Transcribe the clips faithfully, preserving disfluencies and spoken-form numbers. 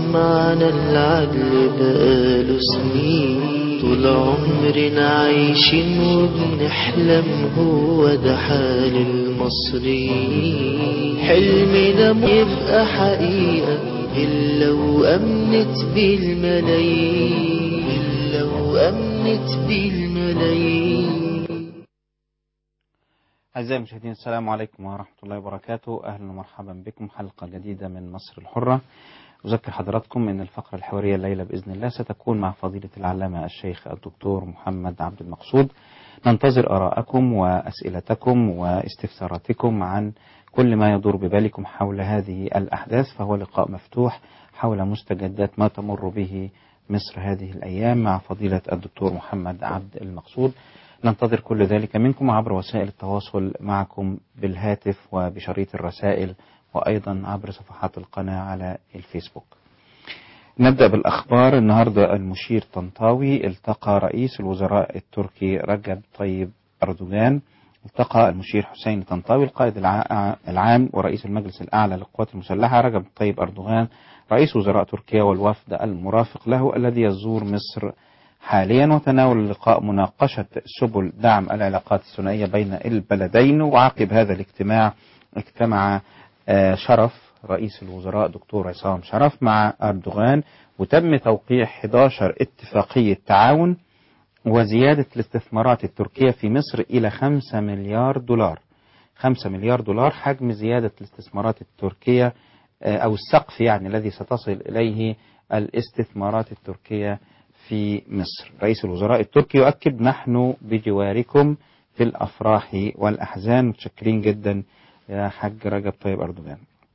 معنا العدل بقاله سنين، طول عمرنا عايشين وبنحلم، هو ده حال المصريين. حلمنا ما يبقى حقيقة إلا وأمنت بالملايين، إلا وأمنت بالملايين. أعزائي المشاهدين، السلام عليكم ورحمة الله وبركاته. أهلا ومرحبا بكم حلقة جديدة من مصر الحرة. أذكر حضراتكم أن الفقرة الحوارية الليلة بإذن الله ستكون مع فضيلة العلامة الشيخ الدكتور محمد عبد المقصود. ننتظر آراءكم وأسئلتكم واستفساراتكم عن كل ما يدور ببالكم حول هذه الأحداث، فهو لقاء مفتوح حول مستجدات ما تمر به مصر هذه الأيام مع فضيلة الدكتور محمد عبد المقصود. ننتظر كل ذلك منكم عبر وسائل التواصل معكم بالهاتف وبشريط الرسائل، وأيضا عبر صفحات القناة على الفيسبوك. نبدأ بالأخبار. النهاردة المشير طنطاوي التقى رئيس الوزراء التركي رجب طيب أردوغان. التقى المشير حسين طنطاوي القائد العام ورئيس المجلس الأعلى للقوات المسلحة رجب طيب أردوغان رئيس وزراء تركيا والوفد المرافق له الذي يزور مصر حاليا. وتناول اللقاء مناقشة سبل دعم العلاقات الثنائية بين البلدين. وعقب هذا الاجتماع اجتمع شرف رئيس الوزراء دكتور عصام شرف مع أردوغان، وتم توقيع إحدى عشرة اتفاقية تعاون وزيادة الاستثمارات التركية في مصر إلى خمسة مليار دولار. خمسة مليار دولار حجم زيادة الاستثمارات التركية أو السقف يعني الذي ستصل إليه الاستثمارات التركية في مصر. رئيس الوزراء التركي يؤكد: نحن بجواركم في الأفراح والأحزان. متشكرين جدا يا حاج رجب طيب أردوغان.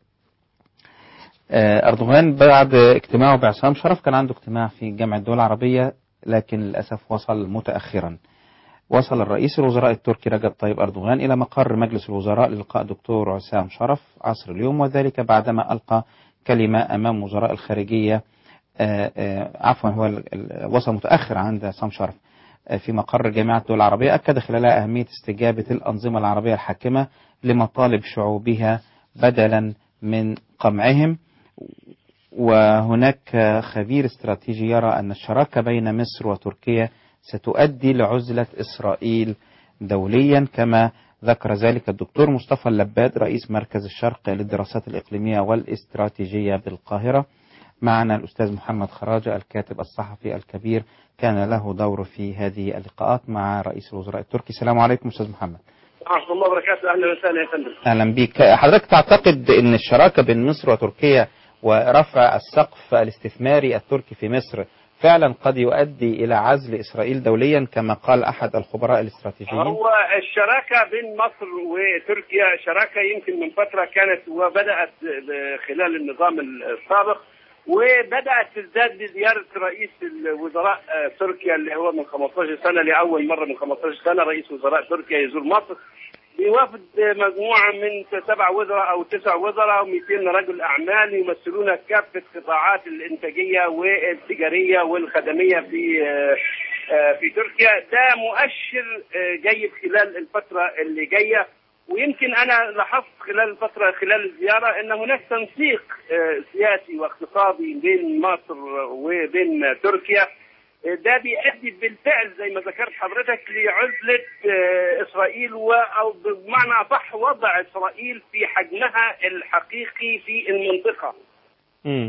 أردوغان بعد اجتماعه بعصام شرف كان عنده اجتماع في جامعة الدول العربية، لكن للأسف وصل متأخرا. وصل الرئيس الوزراء التركي رجب طيب أردوغان إلى مقر مجلس الوزراء للقاء دكتور عصام شرف عصر اليوم، وذلك بعدما ألقى كلمة أمام وزراء الخارجية. آآ آآ عفوا هو وصل متأخر عند عصام شرف في مقر جامعة الدول العربية. أكد خلالها أهمية استجابة الأنظمة العربية الحاكمة لمطالب شعوبها بدلا من قمعهم. وهناك خبير استراتيجي يرى أن الشراكة بين مصر وتركيا ستؤدي لعزلة إسرائيل دوليا، كما ذكر ذلك الدكتور مصطفى اللباد رئيس مركز الشرق للدراسات الإقليمية والاستراتيجية بالقاهرة. معنا الأستاذ محمد خراجة الكاتب الصحفي الكبير، كان له دور في هذه اللقاءات مع رئيس الوزراء التركي. السلام عليكم أستاذ محمد. ورحمة الله وبركاته. أهلا وسهلا يا فندم. أهلا بك. حضرتك تعتقد أن الشراكة بين مصر وتركيا ورفع السقف الاستثماري التركي في مصر فعلا قد يؤدي إلى عزل إسرائيل دوليا كما قال أحد الخبراء الاستراتيجيين؟ هو الشراكة بين مصر وتركيا شراكة يمكن من فترة كانت وبدأت خلال النظام السابق، وبدأت تزداد بزيارة رئيس الوزراء تركيا اللي هو من خمسة عشر سنة، لأول مرة من خمسة عشر سنة رئيس وزراء تركيا يزور مصر بوفد مجموعة من سبع وزراء أو تسع وزراء ومئتين رجل أعمال يمثلون كافة قطاعات الإنتاجية والتجارية والخدمية في في تركيا. ده مؤشر جيد خلال الفترة اللي جاية. ويمكن أنا لاحظت خلال الفترة خلال الزيارة أن هناك تنسيق سياسي واقتصادي بين مصر وبين تركيا، ده بيؤدي بالفعل زي ما ذكرت حضرتك لعزلة إسرائيل، أو بمعنى أصح وضع إسرائيل في حجمها الحقيقي في المنطقة. مم.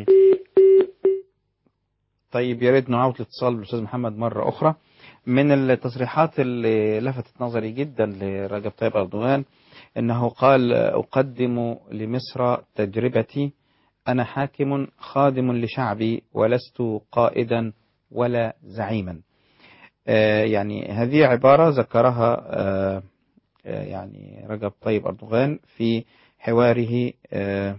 طيب يا ريت نعاود الاتصال بالأستاذ محمد مرة أخرى. من التصريحات اللي لفتت نظري جدا لرجب طيب أردوغان أنه قال: أقدم لمصر تجربتي، أنا حاكم خادم لشعبي ولست قائدا ولا زعيما. آه يعني هذه عبارة ذكرها آه آه يعني رجب طيب أردوغان في حواره آه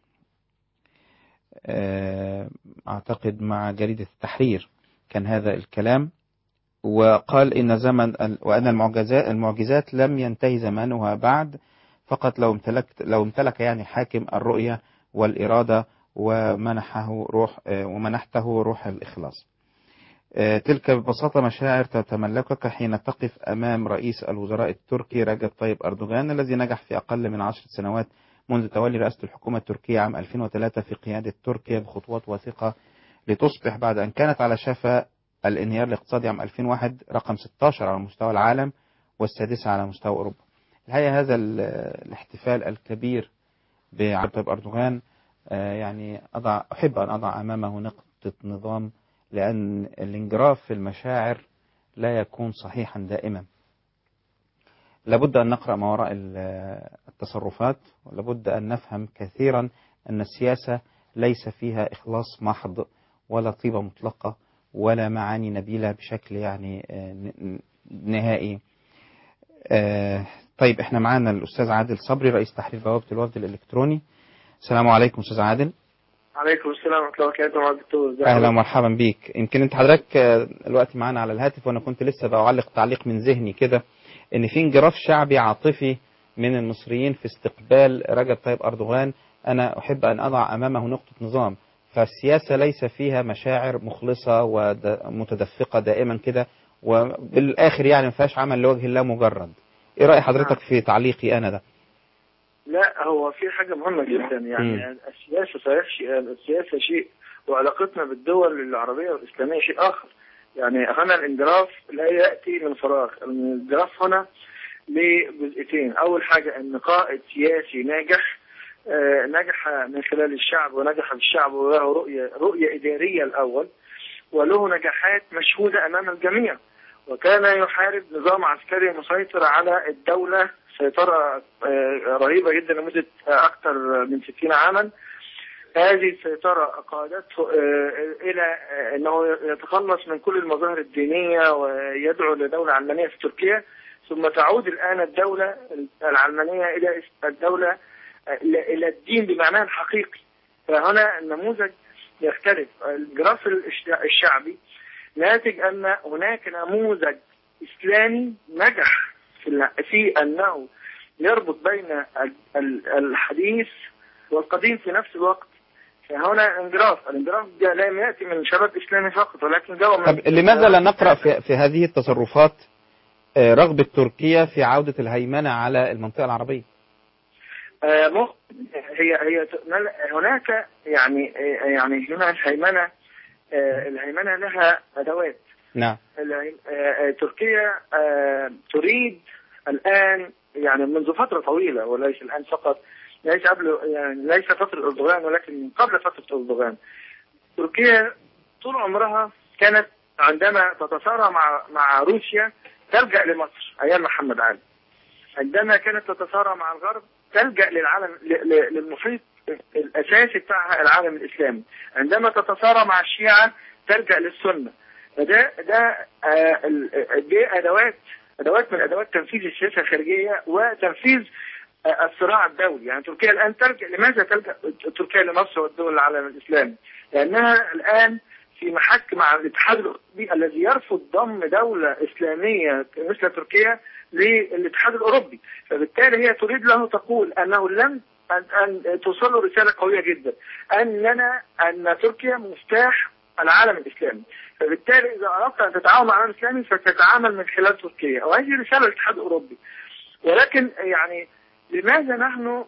آه أعتقد مع جريدة التحرير، كان هذا الكلام. وقال إن زمن وأن المعجزات المعجزات لم ينتهي زمانها بعد، فقط لو امتلكت لو امتلك يعني حاكم الرؤية والإرادة ومنحه روح ومنحته روح الإخلاص. تلك ببساطة مشاعر تتملكك حين تقف أمام رئيس الوزراء التركي رجب طيب أردوغان الذي نجح في أقل من عشر سنوات منذ تولي رئاسة الحكومة التركية عام ألفين وثلاثة في قيادة تركيا بخطوات واثقة لتصبح بعد أن كانت على شفا الانهيار الاقتصادي عام ألفين وواحد رقم ستة عشر على مستوى العالم والسادسة على مستوى أوروبا. الحقيقة هذا الاحتفال الكبير بعرض طيب أردوغان يعني أضع أحب أن أضع أمامه نقطة نظام، لأن الانجراف في المشاعر لا يكون صحيحا دائما. لابد أن نقرأ ما وراء التصرفات، ولابد أن نفهم كثيرا أن السياسة ليس فيها إخلاص محض ولا طيبة مطلقة ولا معاني نبيلة بشكل يعني نهائي. طيب احنا معانا الأستاذ عادل صبري رئيس تحرير بوابة الوفد الإلكتروني. السلام عليكم أستاذ عادل. عليكم السلام ورحمة الله وبركاته مع الدكتور. أهلا ومرحبا بيك. يمكن أنت حضرتك الوقت معانا على الهاتف، وأنا كنت لسه بعلق تعليق من ذهني كده إن في انجراف شعبي عاطفي من المصريين في استقبال رجب طيب أردوغان. أنا أحب أن أضع أمامه نقطة نظام، فالسياسة ليس فيها مشاعر مخلصة ومتدفقة دائما كده، وبالآخر يعني ما فيهاش عمل لوجه الله مجرد. إيه رأي حضرتك في تعليقي أنا ده؟ لا، هو في حاجة مهمة جدا يعني م. السياسة صحيح شيء، السياسة شيء وعلاقتنا بالدول العربية والإسلامية شيء آخر. يعني هنا الانجراف لا يأتي من فراغ، الانجراف هنا لجزئيتين. أول حاجة أن قائد سياسي ناجح آه نجح من خلال الشعب، ونجح في الشعب وله رؤية رؤية إدارية الأول، وله نجاحات مشهودة أمام الجميع، وكان يحارب نظام عسكري مسيطر على الدولة سيطرة رهيبة جدا لمدة أكثر من ستين عاما. هذه السيطرة قادته إلى أنه يتخلص من كل المظاهر الدينية ويدعو لدولة علمانية في تركيا، ثم تعود الآن الدولة العلمانية إلى الدولة إلى الدين بمعناه الحقيقي. فهنا النموذج يختلف. الجراف الشعبي ناتج أن هناك نموذج إسلامي نجح في أنه يربط بين الحديث والقديم في نفس الوقت. فهنا انجراف، الانجراف لا يأتي من شباب إسلامي فقط، ولكن جاء من. طب لماذا لا نقرأ في, في هذه التصرفات رغبة تركيا في عودة الهيمنة على المنطقة العربية؟ آه هي هي هناك يعني يعني هنا الهيمنة آه الهيمنة لها أدوات. نعم. آه تركيا آه تريد الآن يعني منذ فترة طويلة، وليس الآن فقط، ليس قبل يعني ليس فترة أردوغان ولكن قبل فترة أردوغان. تركيا طول عمرها كانت عندما تتصارع مع مع روسيا تلجأ لمصر أيام محمد علي. عندما كانت تتصارع مع الغرب تلجأ للعالم للمحيط الأساسي بتاعها العالم الإسلامي. عندما تتصارع مع الشيعة تلجأ للسنة. فده ده آه دي أدوات أدوات من أدوات تنفيذ السياسة الخارجية وتنفيذ آه الصراع الدولي. يعني تركيا الآن تلجأ، لماذا تلجأ تركيا لمصر والدول العالم الإسلامي؟ لأنها الآن في محك مع الاتحاد الأوروبي الذي يرفض ضم دولة إسلامية مثل تركيا للاتحاد الأوروبي. فبالتالي هي تريد له تقول أنه لم أن, أن توصل له رسالة قوية جدا أننا أن تركيا مفتاح العالم الإسلامي. فبالتالي إذا أردت أن تتعامل مع العالم الإسلامي فتتعامل من خلال تركيا، وهذه رسالة للاتحاد الأوروبي. ولكن يعني لماذا نحن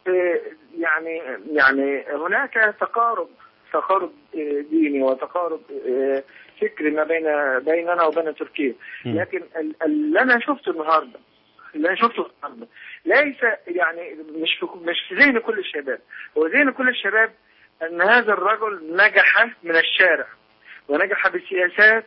يعني يعني هناك تقارب تقارب ديني وتقارب فكري ما بين بيننا وبين تركيا، لكن اللي أنا شفته النهارده اللي أنا شفته النهارده ليس يعني مش في مش في ذهن كل الشباب. هو ذهن كل الشباب أن هذا الرجل نجح من الشارع، ونجح بسياسات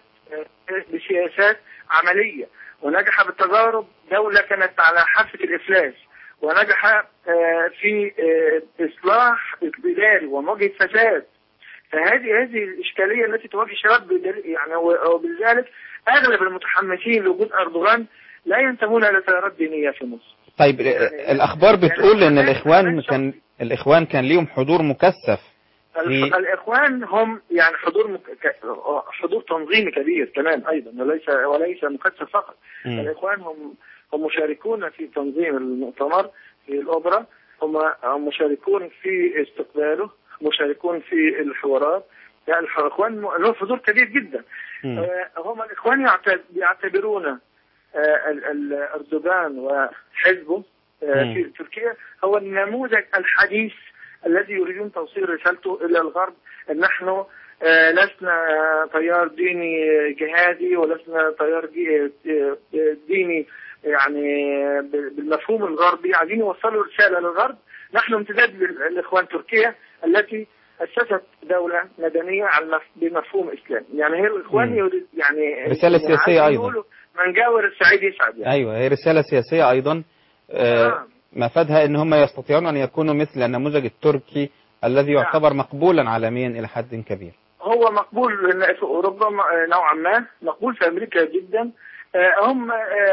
بسياسات عملية، ونجح بالتجارب دولة كانت على حافة الإفلاس، ونجح في إصلاح إداري ومواجهة فساد. فهذه هذه الإشكالية التي تواجه الشباب يعني، وبذلك أغلب المتحمسين لوجود أردوغان لا ينتمون إلى تيارات دينية في مصر. طيب يعني الأخبار بتقول يعني إن الإخوان كان الإخوان كان ليهم حضور مكثف. في... الإخوان هم يعني حضور مك... حضور تنظيمي كبير كمان أيضا، وليس وليس مكثف فقط. م. الإخوان هم هم مشاركون في تنظيم المؤتمر في الأوبرا، هم مشاركون في استقباله، مشاركون في الحوارات. يعني الإخوان لهم حضور كبير جدا. آه هم الإخوان يعتبرون آه أردوغان وحزبه في تركيا هو النموذج الحديث الذي يريدون توصيل رسالته إلى الغرب، أن نحن لسنا تيار ديني جهادي ولسنا تيار ديني يعني بالمفهوم الغربي. عايزين يوصلوا رسالة للغرب نحن امتداد للإخوان تركيا التي أسست دولة مدنية على بمفهوم إسلام. يعني هي الإخوان يريد يعني رسالة سياسية أيضا، من جاور السعيد يسعد يعني. أيوة هي رسالة سياسية أيضا. آه آه. مفادها أن هم يستطيعون أن يكونوا مثل النموذج التركي الذي يعتبر نعم. مقبولا عالميا إلى حد كبير. هو مقبول في أوروبا نوعا ما، مقبول في أمريكا جدا. هم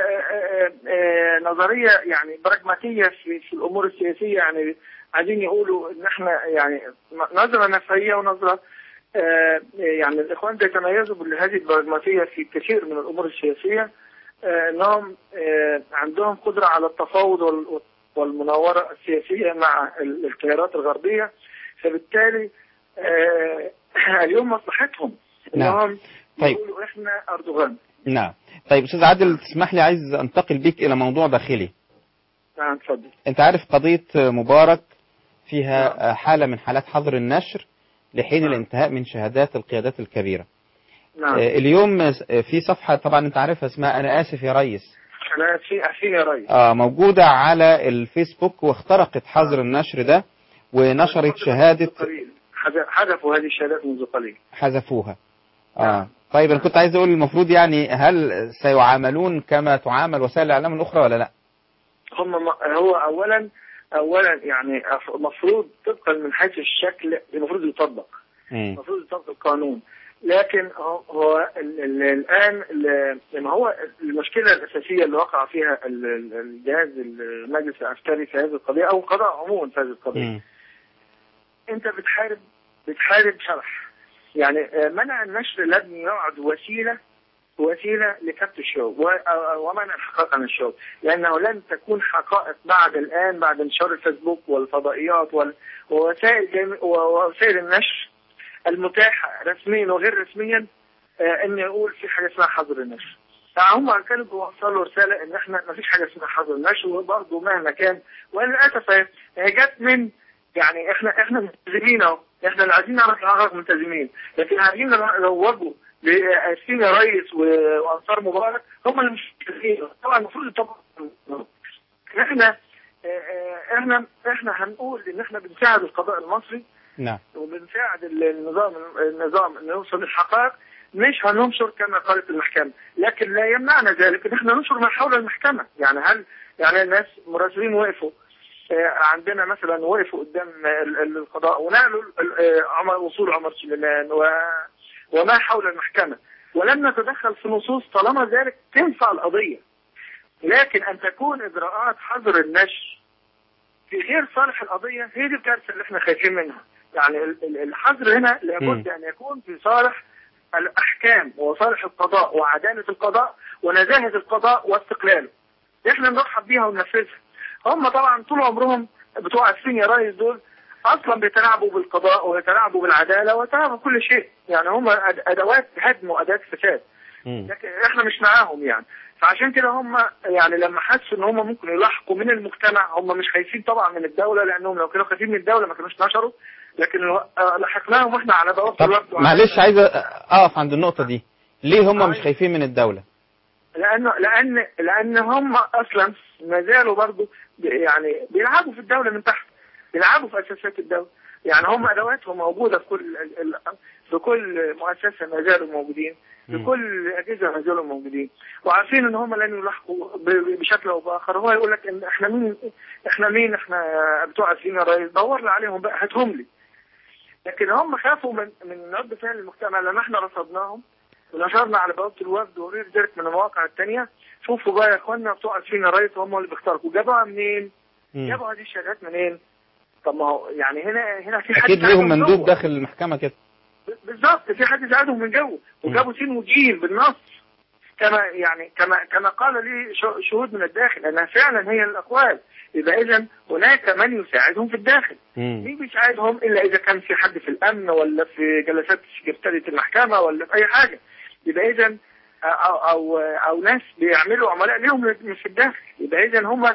نظرية يعني براغماتية في, في الأمور السياسية، يعني عايزين يقولوا إن احنا يعني نظرة نفسية ونظرة يعني الإخوان يتميزوا بهذه البراغماتية في كثير من الأمور السياسية، أنهم عندهم قدرة على التفاوض والمناورة السياسية مع التيارات الغربية. فبالتالي اليوم مصلحتهم أنهم طيب. يقولوا إحنا أردوغان. نعم. طيب أستاذ عادل تسمح لي عايز أنتقل بيك إلى موضوع داخلي. نعم تفضل. أنت عارف قضية مبارك فيها نعم. حالة من حالات حظر النشر لحين نعم. الانتهاء من شهادات القيادات الكبيرة. نعم. اليوم في صفحة طبعا أنت عارفها اسمها أنا آسف يا ريس. أنا آسف يا ريس. آه موجودة على الفيسبوك، واخترقت حظر النشر ده ونشرت شهادة. حذفوا هذه الشهادات منذ قليل. حذفوها. آه. طيب أنا كنت عايز أقول المفروض يعني هل سيعاملون كما تعامل وسائل الإعلام الأخرى ولا لا؟ هم هو أولا أولا يعني المفروض طبقا من حيث الشكل المفروض يطبق. المفروض يطبق القانون، لكن هو الآن لما هو المشكلة الأساسية اللي وقع فيها الجهاز المجلس العسكري في هذه القضية أو القضاء عموما في هذه القضية. م. أنت بتحارب بتحارب شرح، يعني منع النشر لن يعد وسيلة وسيلة لكبت الشوب ومنع الحقائق عن الشوب، لأنه لن تكون حقائق بعد الآن بعد انتشار الفيسبوك والفضائيات ووسائل ووسائل النشر المتاحة رسميا وغير رسميا ان يقول في حاجة اسمها حظر النشر. فهم كانوا بيوصلوا رسالة ان احنا ما فيش حاجة اسمها حظر النشر، وبرضه مهما كان وللأسف هي جت من يعني احنا احنا ملتزمين اهو، احنا اللي عايزين نعرف الحقائق ملتزمين، لكن عايزين نروجوا لاسفين يا ريس وانصار مبارك هم اللي مش ملتزمين. طبعا المفروض يطبق. احنا احنا احنا هنقول ان احنا بنساعد القضاء المصري. نعم. وبنساعد النظام النظام انه يوصل للحقائق، مش هننشر كما قالت المحكمة، لكن لا يمنعنا ذلك ان احنا ننشر ما حول المحكمة. يعني هل يعني الناس مراسلين وقفوا عندنا مثلا وقفوا قدام القضاء ونقلوا عمر وصول عمر سليمان وما حول المحكمة، ولم نتدخل في نصوص طالما ذلك تنفع القضية. لكن ان تكون اجراءات حظر النشر في غير صالح القضية هي دي الكارثة اللي احنا خايفين منها. يعني الحظر هنا لابد ان يكون في صالح الاحكام وصالح القضاء وعدالة القضاء ونزاهة القضاء واستقلاله. احنا نرحب بيها وننفذها. هم طبعا طول عمرهم بتوع اسفين يا ريس دول اصلا بيتلاعبوا بالقضاء ويتلاعبوا بالعدالة ويتلاعبوا كل شيء، يعني هم ادوات هدم واداة فساد، لكن احنا مش معاهم يعني. فعشان كده هم يعني لما حسوا ان هم ممكن يلاحقوا من المجتمع، هم مش خايفين طبعا من الدولة، لانهم لو كانوا خايفين من الدولة ما كانوش نشروا، لكن لحقناهم واحنا على بوابة الوقت. معلش عايز اقف عند النقطة دي، ليه هم مش خايفين من الدولة؟ لانه لان لان هم اصلا ما زالوا برضه يعني بيلعبوا في الدولة من تحت، بيلعبوا في اساسات الدولة، يعني هم ادواتهم موجودة في كل في كل مؤسسة ما زالوا موجودين، في كل اجهزه ما زالوا موجودين، وعارفين ان هم لن يلاحقوا بشكل او باخر. هو يقول لك ان احنا مين احنا مين احنا بتوع اسفين يا ريس، دور لي عليهم بقى هاتهم لي. لكن هم خافوا من من رد فعل المجتمع لما احنا رصدناهم ونشرنا على بوابه الوفد وغير ذلك من المواقع الثانيه. شوفوا بقى يا اخوانا بتوع اسفين يا ريس هم اللي بيخترقوا، جابوها منين؟ جابوا هذه الشهادات منين؟ طب ما هو يعني هنا هنا في حد اكيد ليهم مندوب داخل المحكمه كده. بالظبط، في حد ساعدهم من جوه وجابوا سين وجيم بالنص كما يعني كما كما قال لي شهود من الداخل انها فعلا هي الاقوال. يبقى اذا هناك من يساعدهم في الداخل. مين بيساعدهم الا اذا كان في حد في الامن ولا في جلسات سكرتارية المحكمه ولا في اي حاجه. يبقى اذا او او او ناس بيعملوا عملاء لهم في الداخل. يبقى اذا هم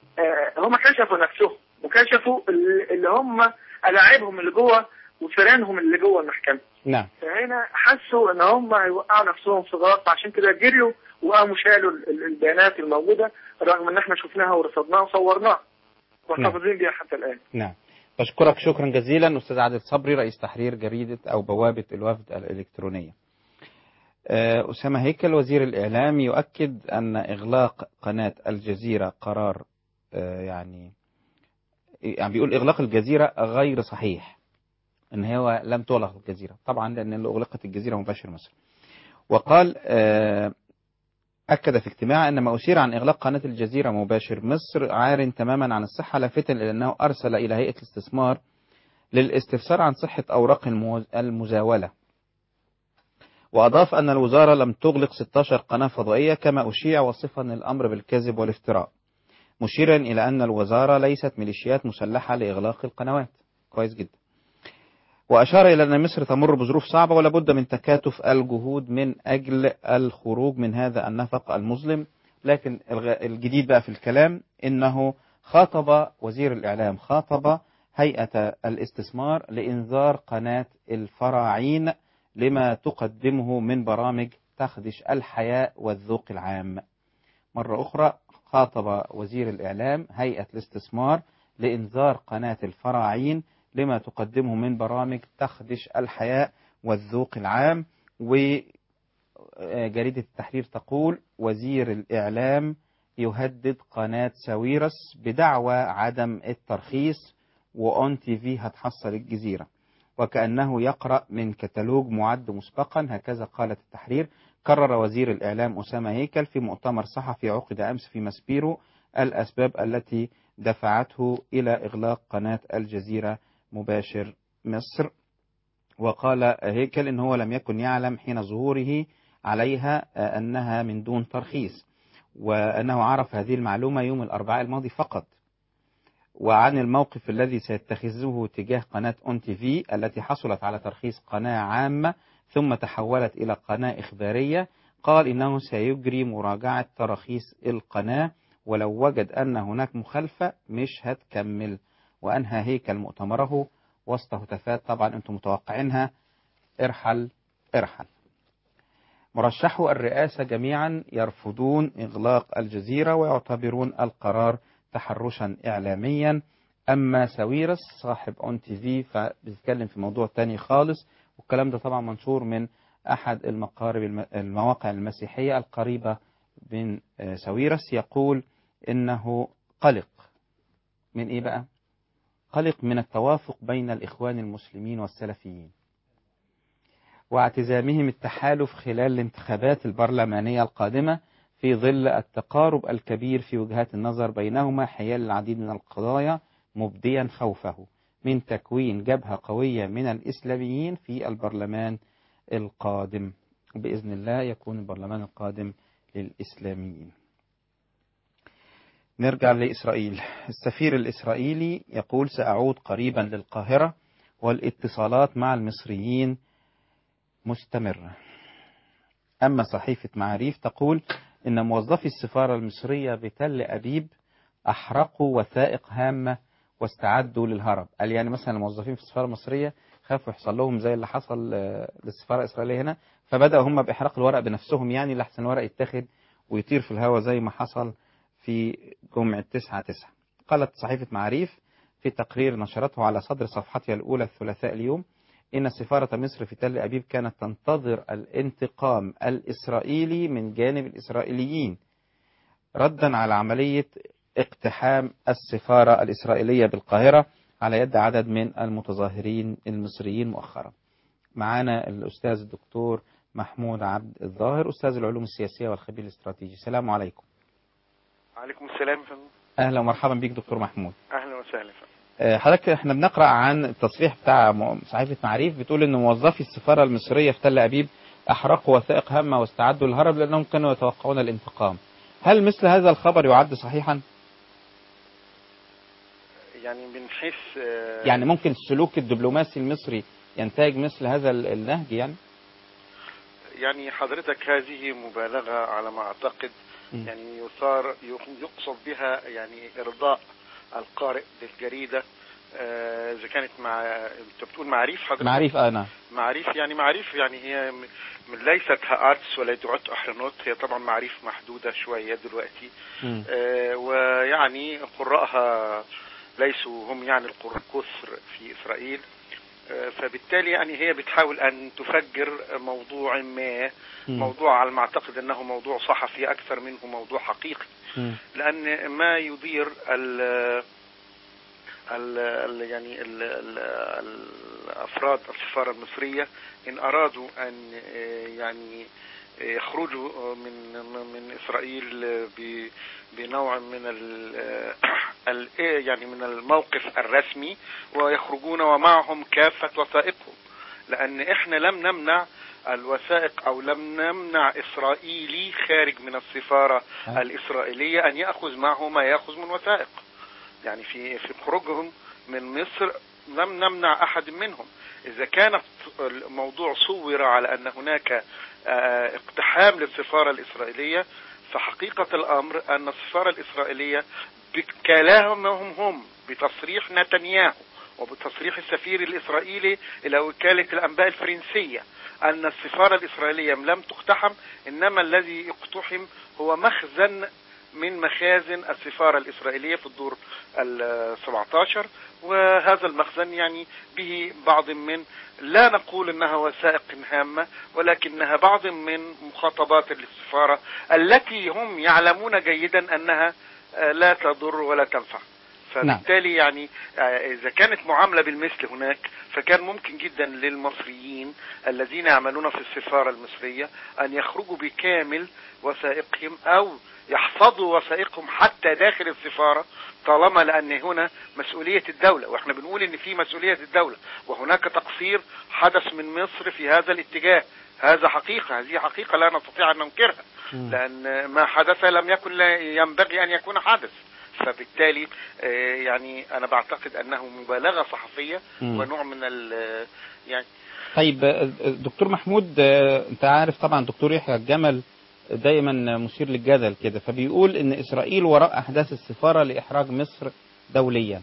آه هم كشفوا نفسهم وكشفوا اللي هم ألاعبهم اللي جوه وفيرانهم اللي جوه المحكمة. نعم. فهنا حسوا ان هم هيوقعوا نفسهم في غلط، عشان كده جريوا وقاموا شالوا البيانات الموجودة، رغم ان احنا شفناها ورصدناها وصورناها محتفظين بيها حتى الآن. نعم. بشكرك شكرا جزيلا أستاذ عادل صبري، رئيس تحرير جريدة أو بوابة الوفد الإلكترونية. أسامة هيكل وزير الإعلام يؤكد أن إغلاق قناة الجزيرة قرار يعني يعني بيقول إغلاق الجزيرة غير صحيح، إن هو لم تغلق الجزيرة طبعا لأن اللي أغلقت الجزيرة مباشر مصر. وقال أكد في اجتماع أن ما أشير عن إغلاق قناة الجزيرة مباشر مصر عار تماما عن الصحة، لافتا إلى أنه أرسل إلى هيئة الاستثمار للاستفسار عن صحة أوراق المزاولة. وأضاف أن الوزارة لم تغلق ستة عشر قناة فضائية كما أشيع، وصفا الأمر بالكذب والافتراء، مشيرا إلى أن الوزارة ليست ميليشيات مسلحة لإغلاق القنوات. كويس جدا. وأشار إلى أن مصر تمر بظروف صعبة ولا بد من تكاتف الجهود من أجل الخروج من هذا النفق المظلم. لكن الجديد بقى في الكلام إنه خاطب وزير الإعلام خاطب هيئة الاستثمار لإنذار قناة الفراعين لما تقدمه من برامج تخدش الحياء والذوق العام. مرة أخرى خاطب وزير الإعلام هيئة الاستثمار لإنذار قناة الفراعين لما تقدمه من برامج تخدش الحياء والذوق العام. وجريدة التحرير تقول وزير الإعلام يهدد قناة ساويرس بدعوى عدم الترخيص، وأون تي في هتحصل الجزيرة، وكأنه يقرأ من كتالوج معد مسبقا. هكذا قالت التحرير. كرر وزير الإعلام أسامة هيكل في مؤتمر صحفي عقد أمس في ماسبيرو الأسباب التي دفعته إلى إغلاق قناة الجزيرة مباشر مصر. وقال هيكل إن هو لم يكن يعلم حين ظهوره عليها أنها من دون ترخيص، وأنه عرف هذه المعلومة يوم الأربعاء الماضي فقط. وعن الموقف الذي سيتخذه تجاه قناة أون تي في التي حصلت على ترخيص قناة عامة ثم تحولت إلى قناة إخبارية، قال إنه سيجري مراجعة تراخيص القناة ولو وجد أن هناك مخالفة مش هتكمل. وأنهى هيكل مؤتمره وسط هتافات طبعا أنتم متوقعينها: ارحل ارحل. مرشحو الرئاسة جميعا يرفضون إغلاق الجزيرة ويعتبرون القرار تحرشا إعلاميا. أما ساويرس صاحب أون تي في فبيتكلم في موضوع تاني خالص، والكلام ده طبعا منشور من أحد المقارب المواقع المسيحية القريبة من ساويرس. يقول إنه قلق من إيه بقى؟ قلق من التوافق بين الإخوان المسلمين والسلفيين واعتزامهم التحالف خلال الانتخابات البرلمانية القادمة في ظل التقارب الكبير في وجهات النظر بينهما حيال العديد من القضايا، مبديا خوفه من تكوين جبهة قوية من الإسلاميين في البرلمان القادم. بإذن الله يكون البرلمان القادم للإسلاميين. نرجع لإسرائيل. السفير الإسرائيلي يقول سأعود قريبا للقاهرة والاتصالات مع المصريين مستمرة. أما صحيفة معاريف تقول إن موظفي السفارة المصرية بتل أبيب أحرقوا وثائق هامة واستعدوا للهرب. قال يعني مثلا الموظفين في السفارة المصرية خافوا يحصل لهم زي اللي حصل للسفارة الإسرائيلية هنا، فبدأوا هم بإحراق الورق بنفسهم، يعني لحسن الورق يتاخد ويطير في الهواء زي ما حصل في جمعة تسعة تسعة. قالت صحيفة معاريف في تقرير نشرته على صدر صفحتها الأولى الثلاثاء اليوم إن سفارة مصر في تل أبيب كانت تنتظر الانتقام الإسرائيلي من جانب الإسرائيليين ردا على عملية اقتحام السفارة الإسرائيلية بالقاهرة على يد عدد من المتظاهرين المصريين مؤخرا. معنا الأستاذ الدكتور محمود عبد الظاهر، أستاذ العلوم السياسية والخبير الاستراتيجي. السلام عليكم. عليكم السلام فندم. أهلا ومرحبا بك دكتور محمود. أهلا وسهلا فندم. حضرتك احنا بنقرأ عن التصريح بتاع صحيفة معاريف بتقول ان موظفي السفارة المصرية في تل أبيب أحرقوا وثائق هامة واستعدوا للهرب لأنهم كانوا يتوقعون الانتقام. هل مثل هذا الخبر يعد صحيحا؟ يعني من حيث يعني ممكن السلوك الدبلوماسي المصري ينتهج مثل هذا النهج؟ يعني يعني حضرتك هذه مبالغة على ما أعتقد يعني يثار يقصد بها يعني إرضاء القارئ للجريدة. إذا كانت مع أنت بتقول معاريف حضرتك؟ معاريف أنا معاريف يعني معاريف يعني هي من ليست هارتس ولا دعوت أحرنوت، هي طبعا معاريف محدودة شوية دلوقتي. آه ويعني قراءها ليسوا هم يعني القراء كثر في إسرائيل، آه فبالتالي يعني هي بتحاول أن تفجر موضوع ما، موضوع على ما أعتقد أنه موضوع صحفي أكثر منه موضوع حقيقي، لأن ما يدير ال ال ال يعني ال ال الأفراد السفارة المصرية إن أرادوا أن يعني يخرجوا من من إسرائيل بنوع من ال يعني من الموقف الرسمي ويخرجون ومعهم كافة وثائقهم، لأن إحنا لم نمنع الوثائق أو لم نمنع إسرائيلي خارج من السفارة الإسرائيلية أن يأخذ معه ما يأخذ من وثائق. يعني في في خروجهم من مصر لم نمنع أحد منهم. إذا كان الموضوع صور على أن هناك اقتحام للسفارة الإسرائيلية، فحقيقة الأمر أن السفارة الإسرائيلية بكلامهم هم بتصريح نتنياهو وبتصريح السفير الإسرائيلي إلى وكالة الأنباء الفرنسية أن السفارة الإسرائيلية لم تقتحم، إنما الذي اقتحم هو مخزن من مخازن السفارة الإسرائيلية في الدور السبعة عشر، وهذا المخزن يعني به بعض من لا نقول انها وثائق هامة، ولكنها بعض من مخاطبات السفارة التي هم يعلمون جيدا انها لا تضر ولا تنفع. فبالتالي يعني إذا كانت معاملة بالمثل هناك، فكان ممكن جدا للمصريين الذين يعملون في السفارة المصرية أن يخرجوا بكامل وثائقهم أو يحفظوا وثائقهم حتى داخل السفارة، طالما لأن هنا مسؤولية الدولة، وإحنا بنقول إن في مسؤولية الدولة وهناك تقصير حدث من مصر في هذا الاتجاه. هذا حقيقة، هذه حقيقة لا نستطيع أن ننكرها، لأن ما حدث لم يكن لا ينبغي أن يكون حدث. فبالتالي يعني أنا بعتقد أنه مبالغة صحفية ونوع من ال يعني. طيب دكتور محمود، أنت عارف طبعا دكتور يحيى الجمل دايما مثير للجدل كده، فبيقول إن إسرائيل وراء أحداث السفارة لإحراج مصر دوليا.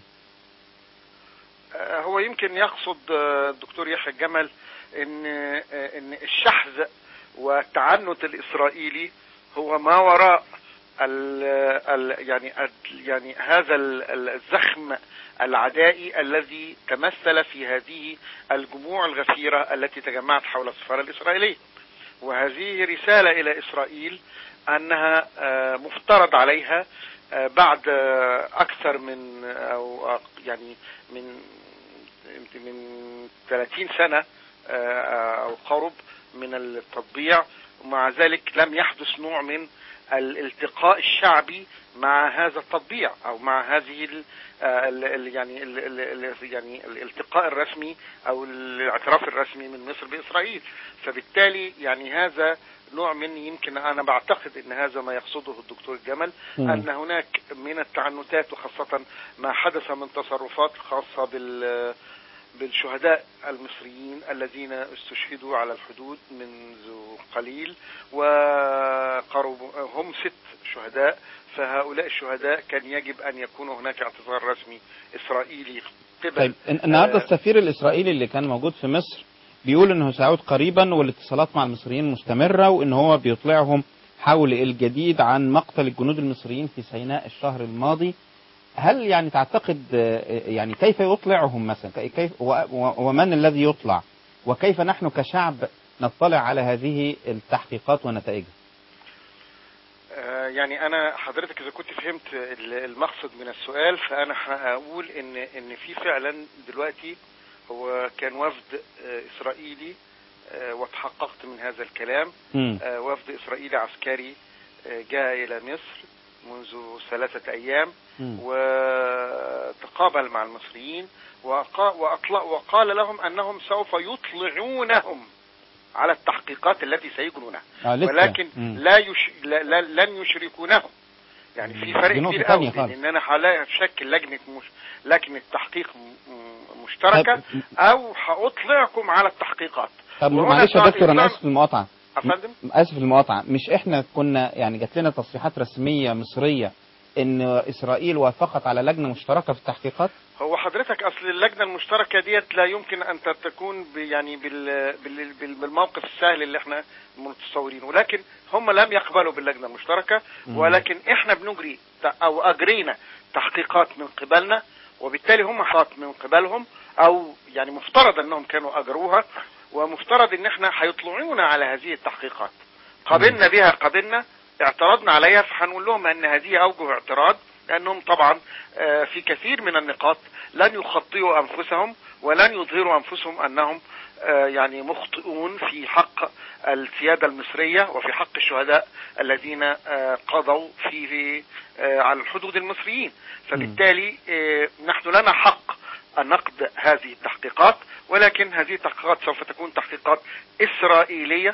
هو يمكن يقصد الدكتور يحيى الجمل إن إن الشحذ والتعنت الإسرائيلي هو ما وراء ال ال يعني يعني هذا الزخم العدائي الذي تمثل في هذه الجموع الغفيرة التي تجمعت حول السفارة الإسرائيلية. وهذه رسالة إلى إسرائيل أنها مفترض عليها بعد أكثر من أو يعني من من ثلاثين سنة أو قرب من التطبيع، ومع ذلك لم يحدث نوع من الالتقاء الشعبي مع هذا التطبيع او مع هذه ال ال يعني ال ال يعني الالتقاء الرسمي او الاعتراف الرسمي من مصر باسرائيل. فبالتالي يعني هذا نوع من، يمكن انا بعتقد ان هذا ما يقصده الدكتور الجمل، م. ان هناك من التعنتات وخاصة ما حدث من تصرفات خاصة بال بالشهداء المصريين الذين استشهدوا على الحدود منذ قليل، وقربوا هم ست شهداء. فهؤلاء الشهداء كان يجب أن يكون هناك اعتذار رسمي إسرائيلي قبل. طيب النهارده آه السفير الإسرائيلي اللي كان موجود في مصر بيقول إنه سيعود قريبا والاتصالات مع المصريين مستمرة، وإن هو بيطلعهم حول الجديد عن مقتل الجنود المصريين في سيناء الشهر الماضي. هل يعني تعتقد يعني كيف يطلعهم مثلا، كيف ومن الذي يطلع، وكيف نحن كشعب نطلع على هذه التحقيقات ونتائجها؟ يعني أنا حضرتك إذا كنت فهمت المقصد من السؤال، فأنا هقول إن إن في فعلا دلوقتي هو كان وفد إسرائيلي وتحققت من هذا الكلام. م. وفد إسرائيلي عسكري جاء إلى مصر منذ ثلاثة أيام، م. وتقابل مع المصريين وأطلع وقال لهم أنهم سوف يطلعونهم على التحقيقات التي سيجرونها، آه ولكن لا يش... لا... لا... لن يشركونهم. يعني في فرق كبير قوي، لأن أنا هشكل لجنة مش... لجنة تحقيق مشتركة، طيب. أو هأطلعكم على التحقيقات. طب معلش يا دكتور، أنا آسف في المقاطعة. افندم اسف المقاطعه، مش احنا كنا يعني جات لنا تصريحات رسميه مصريه ان اسرائيل وافقت على لجنه مشتركه في التحقيقات؟ هو حضرتك اصل اللجنه المشتركه ديت لا يمكن ان تكون يعني بال بال بالموقف السهل اللي احنا متصورينه، ولكن هم لم يقبلوا باللجنه المشتركه، ولكن احنا بنجري او اجرينا تحقيقات من قبلنا، وبالتالي هم حاط من قبلهم، او يعني مفترض انهم كانوا اجروها، ومفترض ان احنا هيطلعونا على هذه التحقيقات. قابلنا بها قابلنا، اعترضنا عليها، فهنقول لهم ان هذه اوجه اعتراض، لانهم طبعا في كثير من النقاط لن يخطئوا انفسهم ولن يظهروا انفسهم انهم يعني مخطئون في حق السيادة المصرية وفي حق الشهداء الذين قضوا في, في على الحدود المصريين. فبالتالي نحن لنا حق نقد هذه التحقيقات، ولكن هذه التحقيقات سوف تكون تحقيقات إسرائيلية،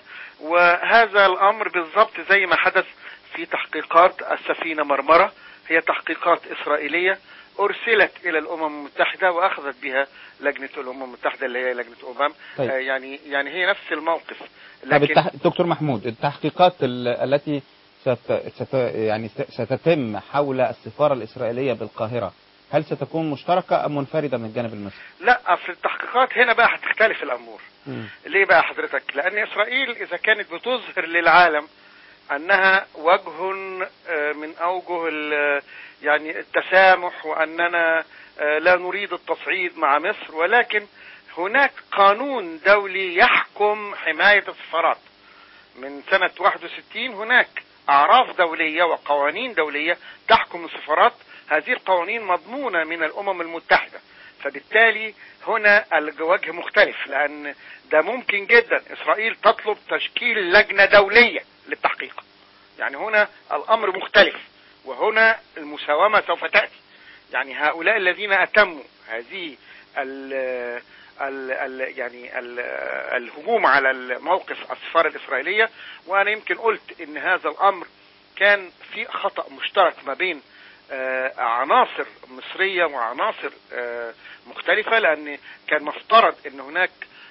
وهذا الأمر بالضبط زي ما حدث في تحقيقات السفينة مرمرة، هي تحقيقات إسرائيلية أرسلت إلى الأمم المتحدة وأخذت بها لجنة الأمم المتحدة اللي هي لجنة أوبام. طيب. آه يعني يعني هي نفس الموقف. لكن التح... دكتور محمود، التحقيقات ال... التي ست... ست... يعني ستتم حول السفارة الإسرائيلية بالقاهرة، هل ستكون مشتركة أم منفردة من الجانب المصري؟ لا، في التحقيقات هنا بقى هتختلف الأمور. م. ليه بقى حضرتك؟ لأن إسرائيل إذا كانت بتظهر للعالم أنها وجه من أوجه يعني التسامح، وأننا لا نريد التصعيد مع مصر، ولكن هناك قانون دولي يحكم حماية السفارات من سنة واحد وستين. هناك أعراف دولية وقوانين دولية تحكم السفارات، هذه القوانين مضمونة من الأمم المتحدة. فبالتالي هنا الوجه مختلف، لأن ده ممكن جدا إسرائيل تطلب تشكيل لجنة دولية للتحقيق، يعني هنا الأمر مختلف، وهنا المساومة سوف تأتي. يعني هؤلاء الذين أتموا هذه ال ال ال يعني ال الهجوم على الموقف السفارة الإسرائيلية، وأنا يمكن قلت إن هذا الأمر كان في خطأ مشترك ما بين عناصر مصرية وعناصر مختلفة، لأن كان مفترض أن هناك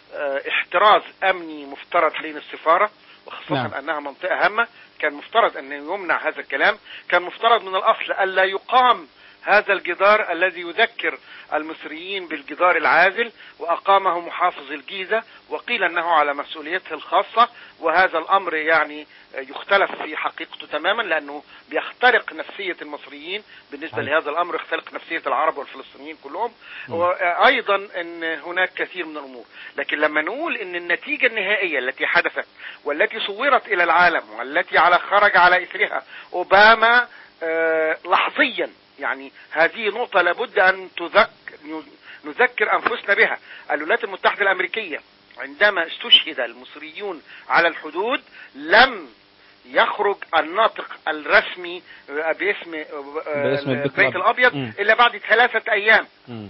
احتراز أمني مفترض حين السفارة، وخاصة نعم. أنها منطقة هامة، كان مفترض أن يمنع هذا الكلام. كان مفترض من الأصل ألا يقام هذا الجدار الذي يذكر المصريين بالجدار العازل، وأقامه محافظ الجيزة، وقيل أنه على مسؤوليته الخاصة، وهذا الأمر يعني يختلف في حقيقته تماما، لأنه بيخترق نفسية المصريين بالنسبة أي. لهذا الأمر يخترق نفسية العرب والفلسطينيين كلهم، وأيضا أن هناك كثير من الأمور. لكن لما نقول أن النتيجة النهائية التي حدثت والتي صورت إلى العالم والتي على خرج على إثرها أوباما آه لحظيا، يعني هذه نقطة لابد أن تذكر نذكر أنفسنا بها. الولايات المتحدة الأمريكية عندما استشهد المصريون على الحدود لم يخرج الناطق الرسمي باسم, باسم البيت الأبيض م. إلا بعد ثلاثة أيام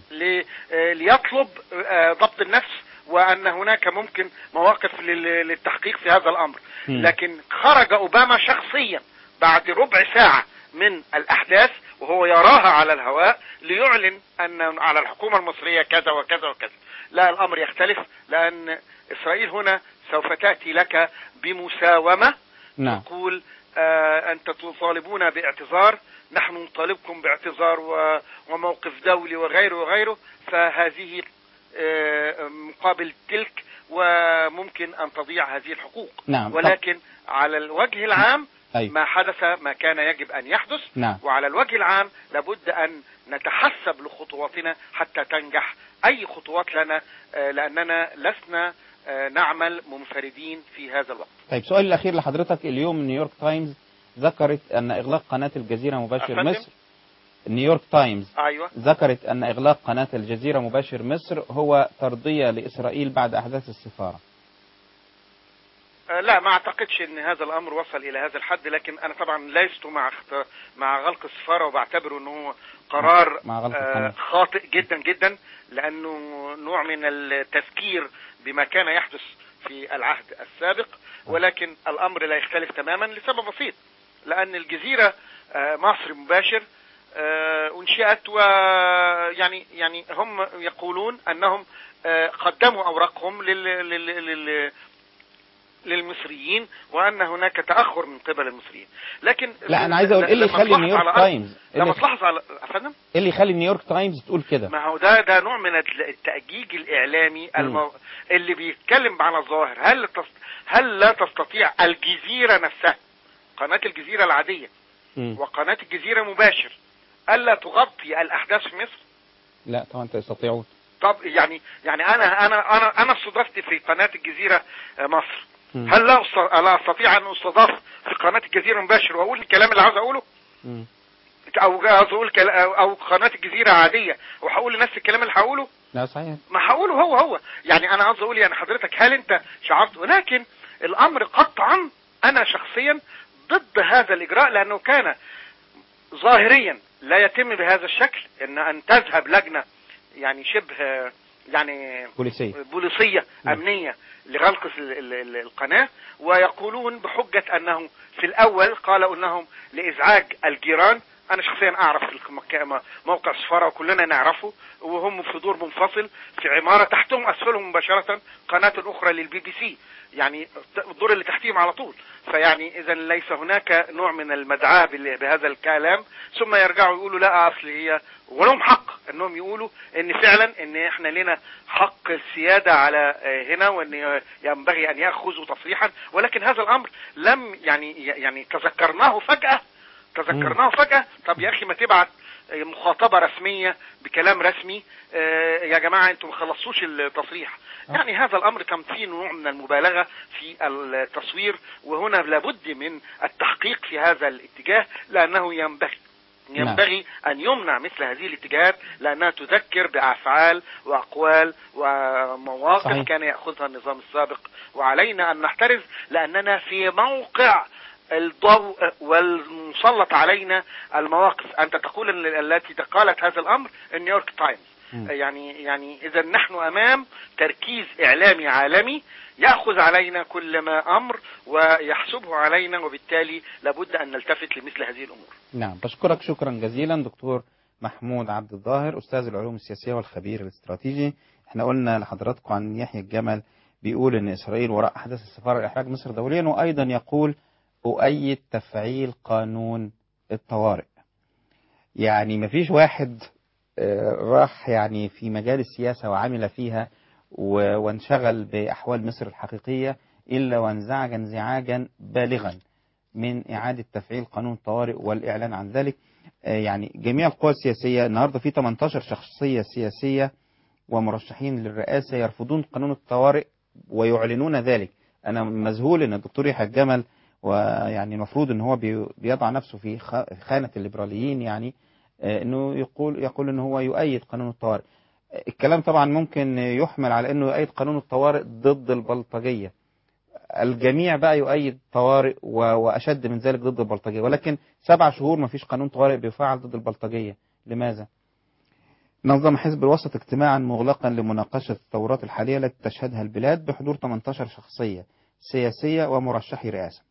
ليطلب ضبط النفس، وأن هناك ممكن مواقف للتحقيق في هذا الأمر. م. لكن خرج أوباما شخصيا بعد ربع ساعة من الأحداث وهو يراها على الهواء ليعلن أن على الحكومة المصرية كذا وكذا وكذا. لا، الأمر يختلف، لأن إسرائيل هنا سوف تأتي لك بمساومة. نعم. تقول آه أنت تطالبون باعتذار، نحن نطالبكم باعتذار وموقف دولي وغيره وغيره، فهذه آه مقابل تلك، وممكن أن تضيع هذه الحقوق. نعم. ولكن على الوجه العام أي. ما حدث ما كان يجب أن يحدث. نعم. وعلى الوجه العام لابد أن نتحسب لخطواتنا حتى تنجح أي خطوات لنا، لأننا لسنا نعمل منفردين في هذا الوقت. طيب، سؤال الأخير لحضرتك. اليوم نيويورك تايمز ذكرت أن إغلاق قناة الجزيرة مباشر أفندم؟ مصر نيويورك تايمز أيوة. ذكرت أن إغلاق قناة الجزيرة مباشر مصر هو ترضية لإسرائيل بعد أحداث السفارة. لا، ما اعتقدش ان هذا الامر وصل الى هذا الحد، لكن انا طبعا لست مع مع غلق السفاره، وبعتبره انه قرار آه خاطئ جدا جدا، لانه نوع من التذكير بما كان يحدث في العهد السابق. ولكن الامر لا يختلف تماما لسبب بسيط، لان الجزيره آه مصر مباشر آه انشئت، ويعني يعني هم يقولون انهم آه قدموا اوراقهم لل, لل... لل... للمصريين وأن هناك تأخر من قبل المصريين. لكن لا أنا عايز أقول إيه اللي يخلي نيويورك تايمز لما تلاحظ على أفندم إيه اللي يخلي نيويورك تايمز تقول كده؟ ما هو ده ده نوع من التأجيج الإعلامي المو... اللي بيتكلم على الظاهر. هل تص... هل لا تستطيع الجزيرة نفسها، قناة الجزيرة العادية م. وقناة الجزيرة مباشر، ألا تغطي الأحداث في مصر؟ لا طبعا تستطيعون. طب يعني يعني أنا أنا أنا أنا استضفت في قناة الجزيرة مصر، م. هل لا لا أستطيع أن أستضاف في قناة الجزيرة مباشر وأقول الكلام اللي عاوز أقوله؟ م. او اقول او قناه الجزيره عاديه وهقول نفس الكلام اللي هقوله؟ لا صحيح، ما هقوله هو هو. يعني انا عاوز اقول يعني حضرتك هل انت شعرت؟ ولكن الامر قطعا انا شخصيا ضد هذا الاجراء، لانه كان ظاهريا لا يتم بهذا الشكل، ان ان تذهب لجنه يعني شبه يعني بوليسيه بوليسيه امنيه لغلق القناه، ويقولون بحجه انه في الاول قالوا انهم لازعاج الجيران. انا شخصيا اعرف موقع السفاره وكلنا نعرفه، وهم في دور منفصل في عماره تحتهم اسفلهم مباشره قناه اخرى للبي بي سي، يعني الدور اللي تحتيهم على طول. فيعني اذا ليس هناك نوع من المدعاة بهذا الكلام، ثم يرجعوا يقولوا لا اصل هي، ولهم حق انهم يقولوا ان فعلا ان احنا لنا حق السياده على هنا، وان ينبغي ان ياخذوا تصريحا. ولكن هذا الامر لم يعني يعني تذكرناه فجاه تذكرناه فجأة. طب يا أخي ما تبعت مخاطبة رسمية بكلام رسمي، آه يا جماعة انتم ما خلصتوش التصريح. يعني هذا الأمر كان فيه نوع من المبالغة في التصوير، وهنا لابد من التحقيق في هذا الاتجاه، لأنه ينبغي ينبغي أن يمنع مثل هذه الاتجاهات، لأنها تذكر بأفعال وأقوال ومواقف صحيح. كان يأخذها النظام السابق، وعلينا أن نحترز، لأننا في موقع الضوء والمسلط علينا المواقف. أنت تقول التي قالت هذا الأمر نيويورك تايمز، يعني يعني إذا نحن أمام تركيز إعلامي عالمي يأخذ علينا كل ما أمر ويحسبه علينا، وبالتالي لابد أن نلتفت لمثل هذه الأمور. نعم، بشكرك شكرا جزيلا دكتور محمود عبد الظاهر، أستاذ العلوم السياسية والخبير الاستراتيجي. احنا قلنا لحضراتكم عن يحيى الجمل بيقول أن إسرائيل وراء أحداث السفارة لإحراج مصر دوليا، وأيضا يقول أؤيد تفعيل قانون الطوارئ. يعني مفيش واحد راح يعني في مجال السياسة وعمل فيها وانشغل بأحوال مصر الحقيقية إلا وانزعج انزعاجا بالغا من إعادة تفعيل قانون الطوارئ والإعلان عن ذلك. يعني جميع القوى السياسية النهاردة في ثمانية عشر شخصية سياسية ومرشحين للرئاسة يرفضون قانون الطوارئ ويعلنون ذلك. أنا مذهول أن الدكتور يحيى الجمل ويعني المفروض ان هو بيضع نفسه في خانة الليبراليين، يعني انه يقول يقول ان هو يؤيد قانون الطوارئ. الكلام طبعا ممكن يحمل على انه يؤيد قانون الطوارئ ضد البلطجية. الجميع بقى يؤيد طوارئ واشد من ذلك ضد البلطجية، ولكن سبع شهور ما فيش قانون طوارئ بيفعل ضد البلطجية. لماذا؟ نظم حزب الوسط اجتماعا مغلقا لمناقشة الثورات الحالية التي تشهدها البلاد بحضور ثمانية عشر شخصية سياسية ومرشحي رئاسة.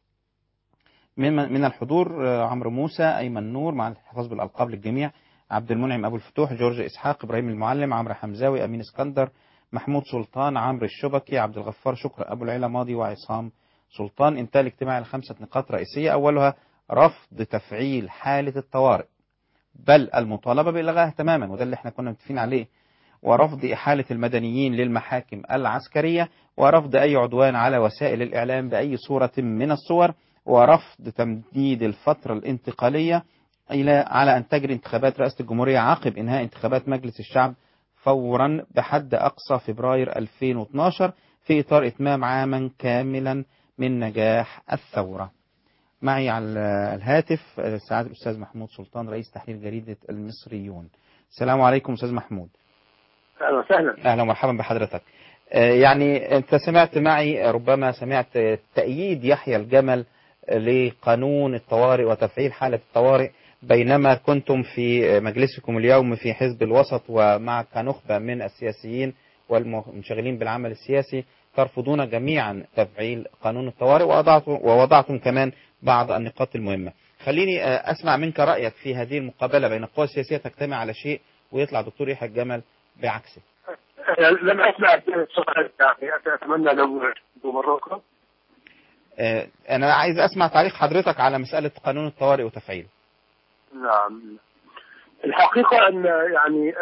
من من الحضور عمرو موسى، أيمن نور مع الحفاظ بالألقاب للجميع، عبد المنعم أبو الفتوح، جورج إسحاق، إبراهيم المعلم، عمرو حمزاوي، أمين اسكندر، محمود سلطان، عمرو الشبكي، عبد الغفار شكر أبو العلا ماضي، وعصام سلطان. انتهى الاجتماع لخمسة نقاط رئيسية، أولها رفض تفعيل حالة الطوارئ بل المطالبة بإلغائها تماما، وده اللي احنا كنا متفقين عليه، ورفض إحالة المدنيين للمحاكم العسكرية، ورفض أي عدوان على وسائل الإعلام بأي صورة من الصور، ورفض تمديد الفترة الانتقالية إلى على أن تجري انتخابات رئاسة الجمهورية عقب إنهاء انتخابات مجلس الشعب فورا بحد أقصى فبراير ألفين واثناشر في إطار إتمام عاما كاملا من نجاح الثورة. معي على الهاتف سعادة الأستاذ محمود سلطان رئيس تحرير جريدة المصريون. السلام عليكم أستاذ محمود. أهلا وسهلا. أهلا ومرحبا بحضرتك. يعني أنت سمعت معي ربما سمعت تأييد يحيى الجمل لقانون الطوارئ وتفعيل حالة الطوارئ، بينما كنتم في مجلسكم اليوم في حزب الوسط ومع كنخبة من السياسيين والمنشغلين بالعمل السياسي ترفضون جميعا تفعيل قانون الطوارئ، ووضعتم, ووضعتم كمان بعض النقاط المهمة. خليني أسمع منك رأيك في هذه المقابلة بين القوى السياسية تجتمع على شيء ويطلع دكتور يحيى الجمل بعكسه. لم أسمع السؤال، يعني أتمنى لو بمرة. أنا عايز أسمع تعليق حضرتك على مسألة قانون الطوارئ وتفعيله. نعم، الحقيقة أن يعني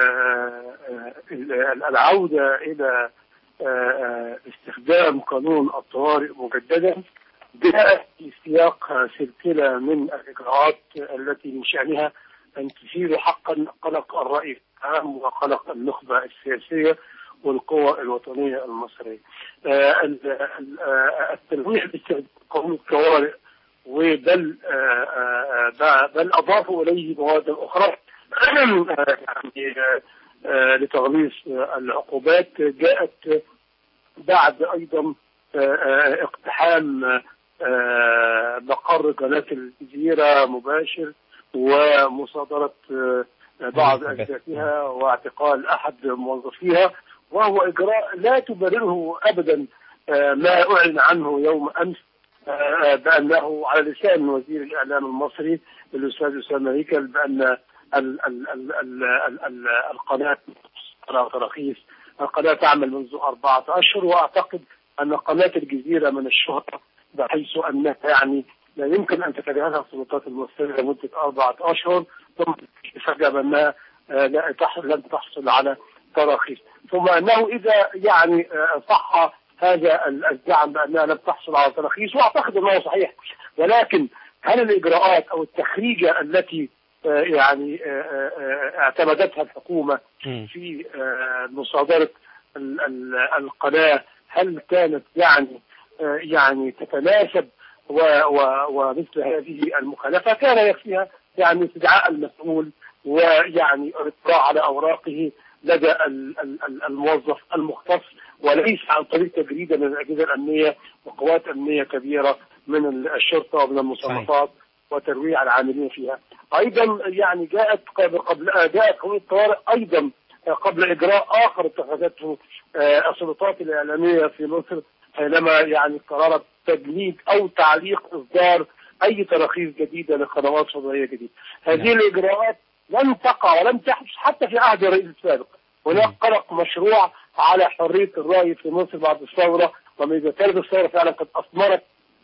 العودة إلى استخدام قانون الطوارئ مجددا جاءت في سياق سلسلة من الإجراءات التي من شأنها أن تثير حقا قلق الرأي العام وقلق النخبة السياسية والقوى الوطنية المصرية. التنويع باستخدام قانون الطوارئ وبل بل أضافوا إليه مواد أخرى يعني لتغليظ العقوبات جاءت بعد أيضا اقتحام مقر قناة الجزيرة مباشر ومصادرة بعض أجزائها واعتقال أحد موظفيها، وهو إجراء لا تبرره أبدا ما أعلن عنه يوم أمس بأنه على لسان وزير الإعلام المصري الأستاذ أسامة هيكل بأن ال ال ال ال ال القناة تراخيص القناة تعمل منذ أربعة أشهر، وأعتقد أن قناة الجزيرة من الشهرة بحيث أنها يعني لا يمكن أن تتجاهلها السلطات المصرية لمدة أربعة أشهر ثم تفاجأ بأنها لم تحصل على تراخيص، ثم أنه إذا يعني صح هذا الزعم بأنها لم تحصل على تراخيص، وأعتقد أنه صحيح، ولكن هل الإجراءات أو التخريجة التي يعني اعتمدتها الحكومة في مصادرة القناة هل كانت يعني يعني تتناسب ومثل هذه المخالفة؟ كان يكفيها يعني استدعاء المسؤول ويعني الاطلاع على أوراقه لدى الموظف المختص، وليس عن طريق تجريدة من الأجهزة الأمنية وقوات أمنية كبيرة من الشرطة ومن المصنفات وترويع العاملين فيها. أيضا يعني جاءت قبل جاءت قانون الطوارئ أيضا قبل إجراء آخر اتخذته السلطات الإعلامية في مصر حينما يعني قررت تجميد أو تعليق إصدار أي تراخيص جديدة لقنوات فضائية جديدة. هذه الإجراءات لم تقع ولم تحدث حتى في عهد الرئيس السابق. هناك قلق مشروع على حرية الرأي في مصر بعد الثورة، وإذا كانت الثورة فعلا قد أثمرت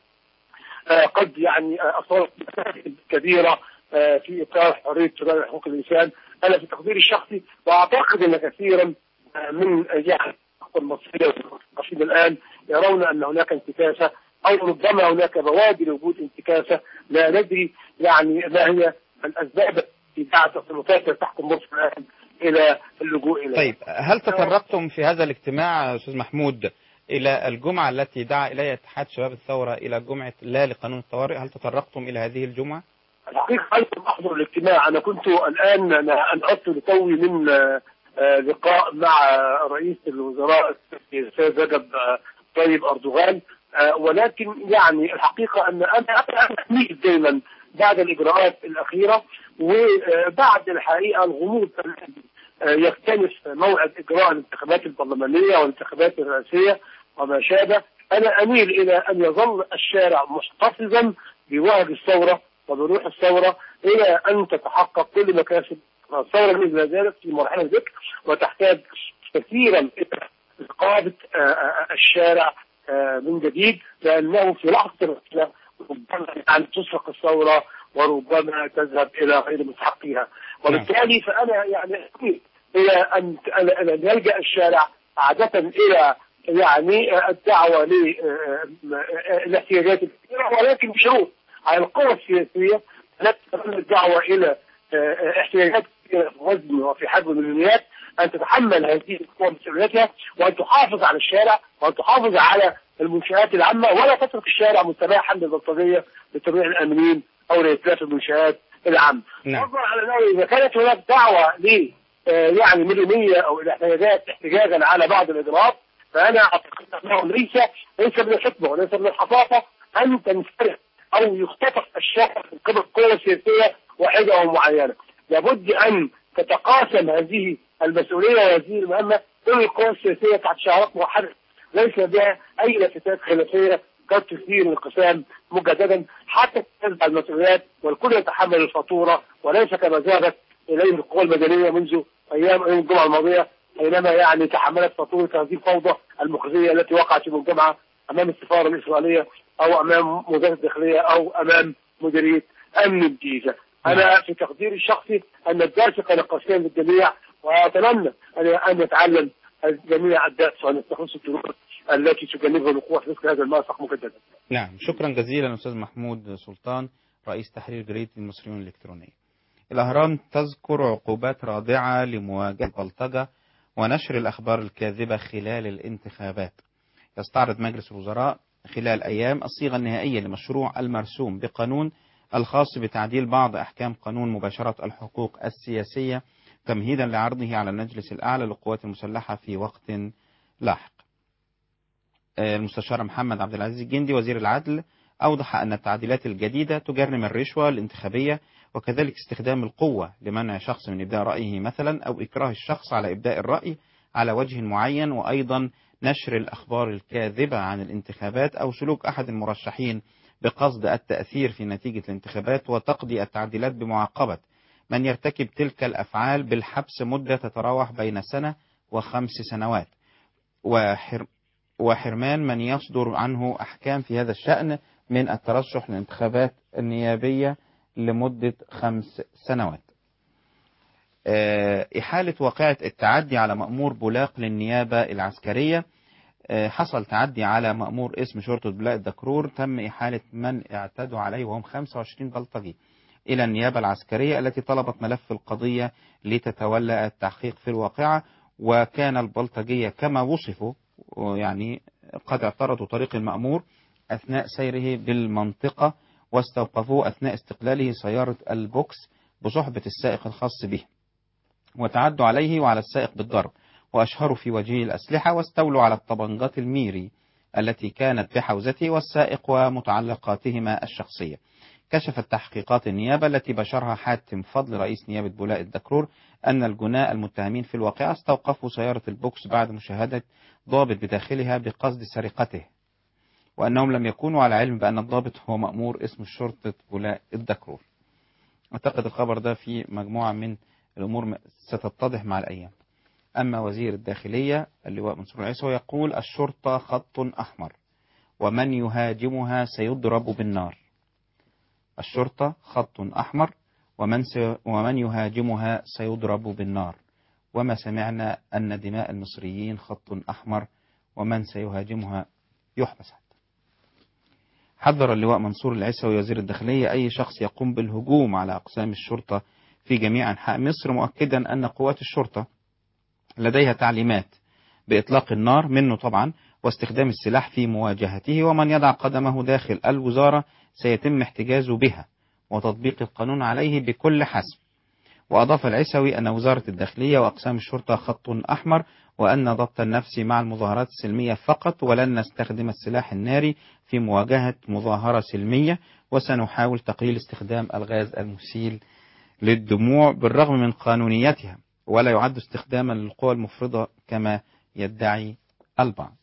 قد يعني أثمرت كبيرة في إطار حرية الرأي وحقوق الإنسان. أنا في تقديري الشخصي وأعتقد أن كثيرا من يعني المصريين والمثقفين الآن يرون أن هناك انتكاسة أو ربما هناك بوادر لوجود انتكاسة، لا ندري يعني ما هي الأسباب في دعوة السلطات تحكم مصر الآن إلى اللجوء إليها. طيب، هل تطرقتم في هذا الاجتماع أستاذ محمود إلى الجمعة التي دعا إليها اتحاد شباب الثورة إلى جمعة لا لقانون الطوارئ؟ هل تطرقتم إلى هذه الجمعة؟ الحقيقة أنا أحضر الاجتماع. أنا كنت الآن أنا أنعدت لتوي من لقاء مع رئيس الوزراء الأستاذ رجب طيب أردوغان، ولكن يعني الحقيقة أن أنا أميل دائما بعد الإجراءات الأخيرة وبعد الحقيقة الغموض يختلف موعد إجراء الانتخابات البرلمانية والانتخابات الرئاسية وما شابه، أنا أميل إلى أن يظل الشارع محتفظا بوهج الثورة وبروح الثورة إلى أن تتحقق كل مكاسب الثورة بإذن ذلك في مرحلة ذكر، وتحتاج كثيرا إلى إقامة الشارع من جديد، لأنه في لحظة الرحلة ربما أن تسرق الثورة وربما تذهب إلى غير مستحقيها، وبالتالي فأنا يعني أميل إلى أن يلجأ الشارع عادة إلى يعني الدعوة للاحتياجات الكثيرة، ولكن بشروط على القوى السياسية لا تتم الدعوة إلى احتياجات في وزن وفي حجم المليونيات، أن تتحمل هذه القوى مسؤوليتها وأن تحافظ على الشارع وأن تحافظ على المنشآت العامة، ولا تترك الشارع مستباحا للبلطجية لترويع الأمنيين أو لإتلاف المنشآت العامة. نظرا على أنه إذا كانت هناك دعوة ل يعني مليونية أو إلى احتياجات احتجاجا على بعض الإجراءات، فأنا أعتقد أنه ليس ليس من الحكمة وليس من الحقاقة أن تنفرد أو يختطف الشارع من قبل القوى السياسية واحدة أو معينة. لابد أن تتقاسم هذه المسؤولية وهذه المهمة كل القوى السياسية تحت شعارات موحدة ليس بها أي لفتات خلافية قد تثير الانقسام مجددا حتى تنزع المسؤوليات والكل يتحمل الفاتورة، وليس كما ذهبت إليه القوى المدنية منذ أيام الجمعة الماضية حينما يعني تحملت فاتورة هذه الفوضى المخزية التي وقعت يوم الجمعة امام السفاره الاسرائيليه او امام وزاره الداخليه او امام مديريه امن الجيزه. انا في تقديري الشخصي ان الدرس كان قاسيا للجميع، واتمنى ان ان يتعلم الجميع الدرس وان يتخذوا الطرق التي تجنبها الوقوع في مثل هذا المأساة مجددا. نعم، شكرا جزيلا استاذ محمود سلطان رئيس تحرير جريدة المصريون الإلكترونية. الأهرام تذكر عقوبات رادعة لمواجهة البلطجة ونشر الأخبار الكاذبة خلال الانتخابات. يستعرض مجلس الوزراء خلال أيام الصيغة النهائية لمشروع المرسوم بقانون الخاص بتعديل بعض أحكام قانون مباشرة الحقوق السياسية تمهيدا لعرضه على المجلس الأعلى للقوات المسلحة في وقت لاحق. المستشار محمد عبد العزيز الجندي وزير العدل أوضح أن التعديلات الجديدة تجرم الرشوة الانتخابية وكذلك استخدام القوة لمنع شخص من إبداء رأيه مثلا أو إكراه الشخص على إبداء الرأي على وجه معين، وأيضا نشر الأخبار الكاذبة عن الانتخابات أو سلوك أحد المرشحين بقصد التأثير في نتيجة الانتخابات. وتقضي التعديلات بمعاقبة من يرتكب تلك الأفعال بالحبس مدة تتراوح بين سنة وخمس سنوات، وحر وحرمان من يصدر عنه أحكام في هذا الشأن من الترشح للانتخابات النيابية لمدة خمس سنوات. إحالة واقعة التعدي على مأمور بولاق للنيابة العسكرية. حصل تعدي على مأمور اسم شرطة بولاق الدكرور، تم إحالة من اعتدوا عليه وهم خمسة وعشرين بلطجي إلى النيابة العسكرية التي طلبت ملف القضية لتتولى التحقيق في الواقعة. وكان البلطجية كما وصفوا يعني قد اعترضوا طريق المأمور أثناء سيره بالمنطقة، واستوقفوه أثناء استقلاله سيارة البوكس بصحبة السائق الخاص به، وتعدوا عليه وعلى السائق بالضرب، وأشهروا في وجهه الأسلحة، واستولوا على الطبنجات الميري التي كانت بحوزته والسائق ومتعلقاتهما الشخصية. كشفت تحقيقات النيابة التي بشرها حاتم فضل رئيس نيابة بولاق الدكرور أن الجناة المتهمين في الواقعة استوقفوا سيارة البوكس بعد مشاهدة ضابط بداخلها بقصد سرقته، وأنهم لم يكونوا على علم بأن الضابط هو مأمور اسم شرطة بولاق الدكرور. أعتقد الخبر ده في مجموعة من الأمور ستتضح مع الأيام. أما وزير الداخلية اللواء منصور العيسوي يقول الشرطة خط أحمر ومن يهاجمها سيضرب بالنار. الشرطة خط أحمر ومن, سي... ومن يهاجمها سيضرب بالنار، وما سمعنا أن دماء المصريين خط أحمر ومن سيهاجمها يحبس. حذر اللواء منصور العيسوي وزير الداخلية أي شخص يقوم بالهجوم على أقسام الشرطة في جميع أنحاء مصر، مؤكدا أن قوات الشرطة لديها تعليمات بإطلاق النار منه طبعا واستخدام السلاح في مواجهته، ومن يضع قدمه داخل الوزارة سيتم احتجازه بها وتطبيق القانون عليه بكل حسم. وأضاف العيسوي أن وزارة الداخلية وأقسام الشرطة خط أحمر، وأن ضبط النفس مع المظاهرات السلمية فقط، ولن نستخدم السلاح الناري في مواجهة مظاهرة سلمية، وسنحاول تقليل استخدام الغاز المسيل للدموع بالرغم من قانونيتها، ولا يعد استخداما للقوى المفرطة كما يدعي البعض.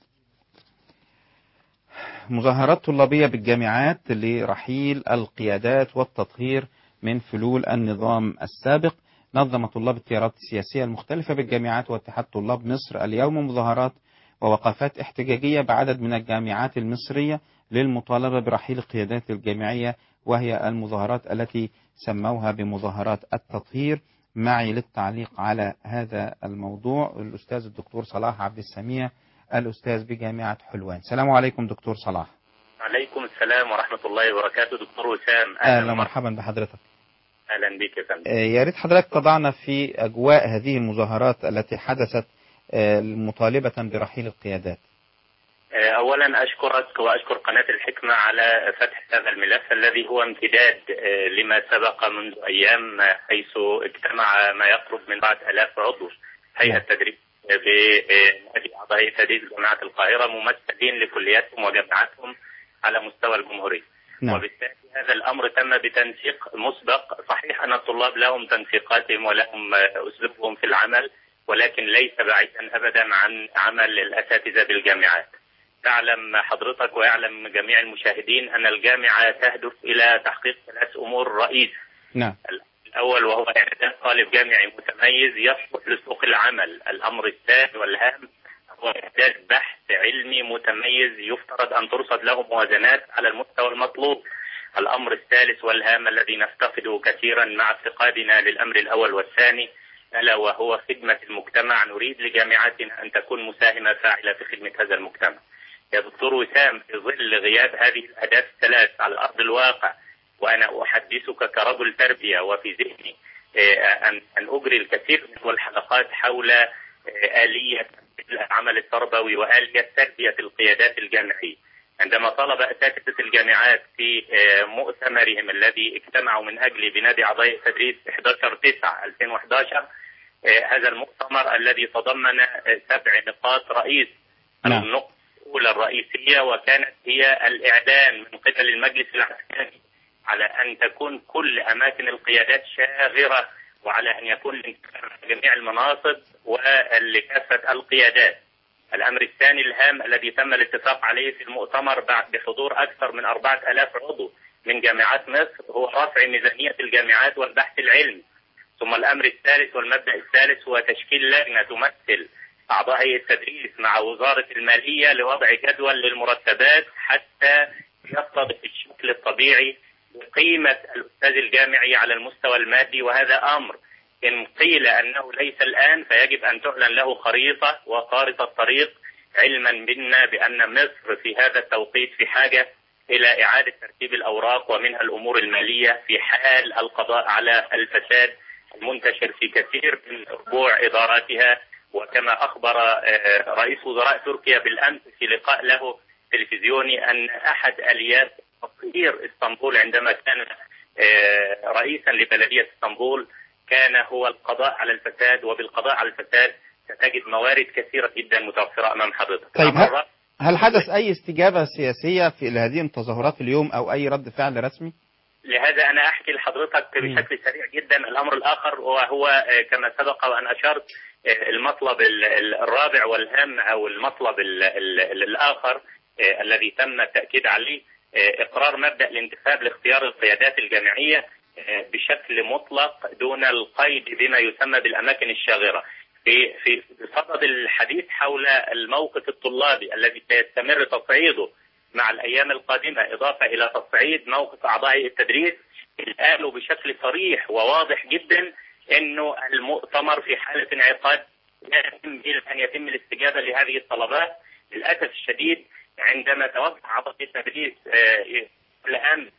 مظاهرات طلابية بالجامعات لرحيل القيادات والتطهير من فلول النظام السابق. نظم طلاب التيارات السياسية المختلفة بالجامعات واتحاد طلاب مصر اليوم مظاهرات ووقفات احتجاجية بعدد من الجامعات المصرية للمطالبة برحيل القيادات الجامعية، وهي المظاهرات التي سموها بمظاهرات التطهير. معي للتعليق على هذا الموضوع الأستاذ الدكتور صلاح عبد السميع الأستاذ بجامعة حلوان. السلام عليكم دكتور صلاح. عليكم السلام ورحمة الله وبركاته. دكتور وسام أهلا ومرحبا بحضرتك. أهلا بك يا فندم. يا ريت حضرتك تضعنا في أجواء هذه المظاهرات التي حدثت مطالبة برحيل القيادات. أولا أشكرك وأشكر قناة الحكمة على فتح هذا الملف الذي هو امتداد لما سبق منذ أيام، حيث اجتمع ما يقرب من بعض آلاف عضو هيئة تدريس بنادي أعضاء تدريس جامعة القاهرة ممثلين لكلياتهم وجامعاتهم على مستوى الجمهورية. نعم. وبالتالي هذا الأمر تم بتنسيق مسبق. صحيح أن الطلاب لهم تنسيقاتهم ولهم أسلوبهم في العمل، ولكن ليس بعيدا أبدا عن عمل الأساتذة بالجامعات. تعلم حضرتك ويعلم جميع المشاهدين أن الجامعة تهدف إلى تحقيق ثلاث أمور رئيسة. نعم. الأول وهو إعداد طالب جامعي متميز يصلح لسوق العمل. الأمر الثاني والهام وهو إعداد بحث علمي متميز يفترض أن ترصد له موازنات على المستوى المطلوب. الأمر الثالث والهام الذي نفتقده كثيرا مع افتقادنا للأمر الأول والثاني ألا وهو خدمة المجتمع. نريد لجامعاتنا أن تكون مساهمة فاعلة في خدمة هذا المجتمع. يا دكتور وسام، في ظل غياب هذه الأهداف الثلاث على أرض الواقع، وأنا أحدثك كرجل تربية وفي ذهني أن أن أجري الكثير من الحلقات حول آلية العمل التربوي وآلية تربية القيادات الجامعية. عندما طلب أساتذة الجامعات في مؤتمرهم الذي اجتمعوا من أجل بناء أعضاء التدريس أحد عشر تسعة ألفين وأحد عشر، هذا المؤتمر الذي تضمن سبع نقاط رئيس. نعم. النقطة الأولى الرئيسية وكانت هي الإعلان من قبل المجلس العسكري على أن تكون كل أماكن القيادات شاغرة، وعلى أن يكون جميع المناصب ولكافة القيادات. الأمر الثاني الهام الذي تم الاتفاق عليه في المؤتمر بعد بحضور أكثر من أربعة آلاف عضو من جامعات مصر هو رفع ميزانية الجامعات والبحث العلمي. ثم الأمر الثالث والمبدأ الثالث هو تشكيل لجنة تمثل أعضاء هيئة التدريس مع وزارة المالية لوضع جدول للمرتبات حتى يصطدم الشكل الطبيعي بقيمة الأستاذ الجامعي على المستوى المادي. وهذا أمر إن قيل أنه ليس الآن فيجب أن تعلن له خريطة وخارطة طريق، علما منا بأن مصر في هذا التوقيت في حاجة إلى إعادة ترتيب الأوراق ومنها الأمور المالية في حال القضاء على الفساد المنتشر في كثير من ربوع إداراتها. وكما أخبر رئيس وزراء تركيا بالأمس في لقاء له تلفزيوني أن أحد آليات تطهير اسطنبول عندما كان رئيسا لبلدية اسطنبول كان هو القضاء على الفساد، وبالقضاء على الفساد ستجد موارد كثيرة جدا متوفرة أمام حضرتك. طيب هل, هل حدث أي استجابة سياسية في هذه التظاهرات اليوم أو أي رد فعل رسمي؟ لهذا أنا أحكي لحضرتك بشكل سريع جدا. الأمر الآخر وهو كما سبق وأن أشرت المطلب الرابع والهام أو المطلب الآخر الذي تم التأكيد عليه إقرار مبدأ الانتخاب لاختيار القيادات الجامعية بشكل مطلق دون القيد بما يسمى بالأماكن الشاغرة. في في صدد الحديث حول الموقف الطلابي الذي سيستمر تصعيده مع الأيام القادمة، إضافة إلى تصعيد موقف أعضاء التدريس، قالوا بشكل صريح وواضح جدا إنه المؤتمر في حالة انعقاد لا يتم إلا أن يتم الاستجابة لهذه الطلبات. للأسف الشديد عندما توقع أعضاء التدريس الآن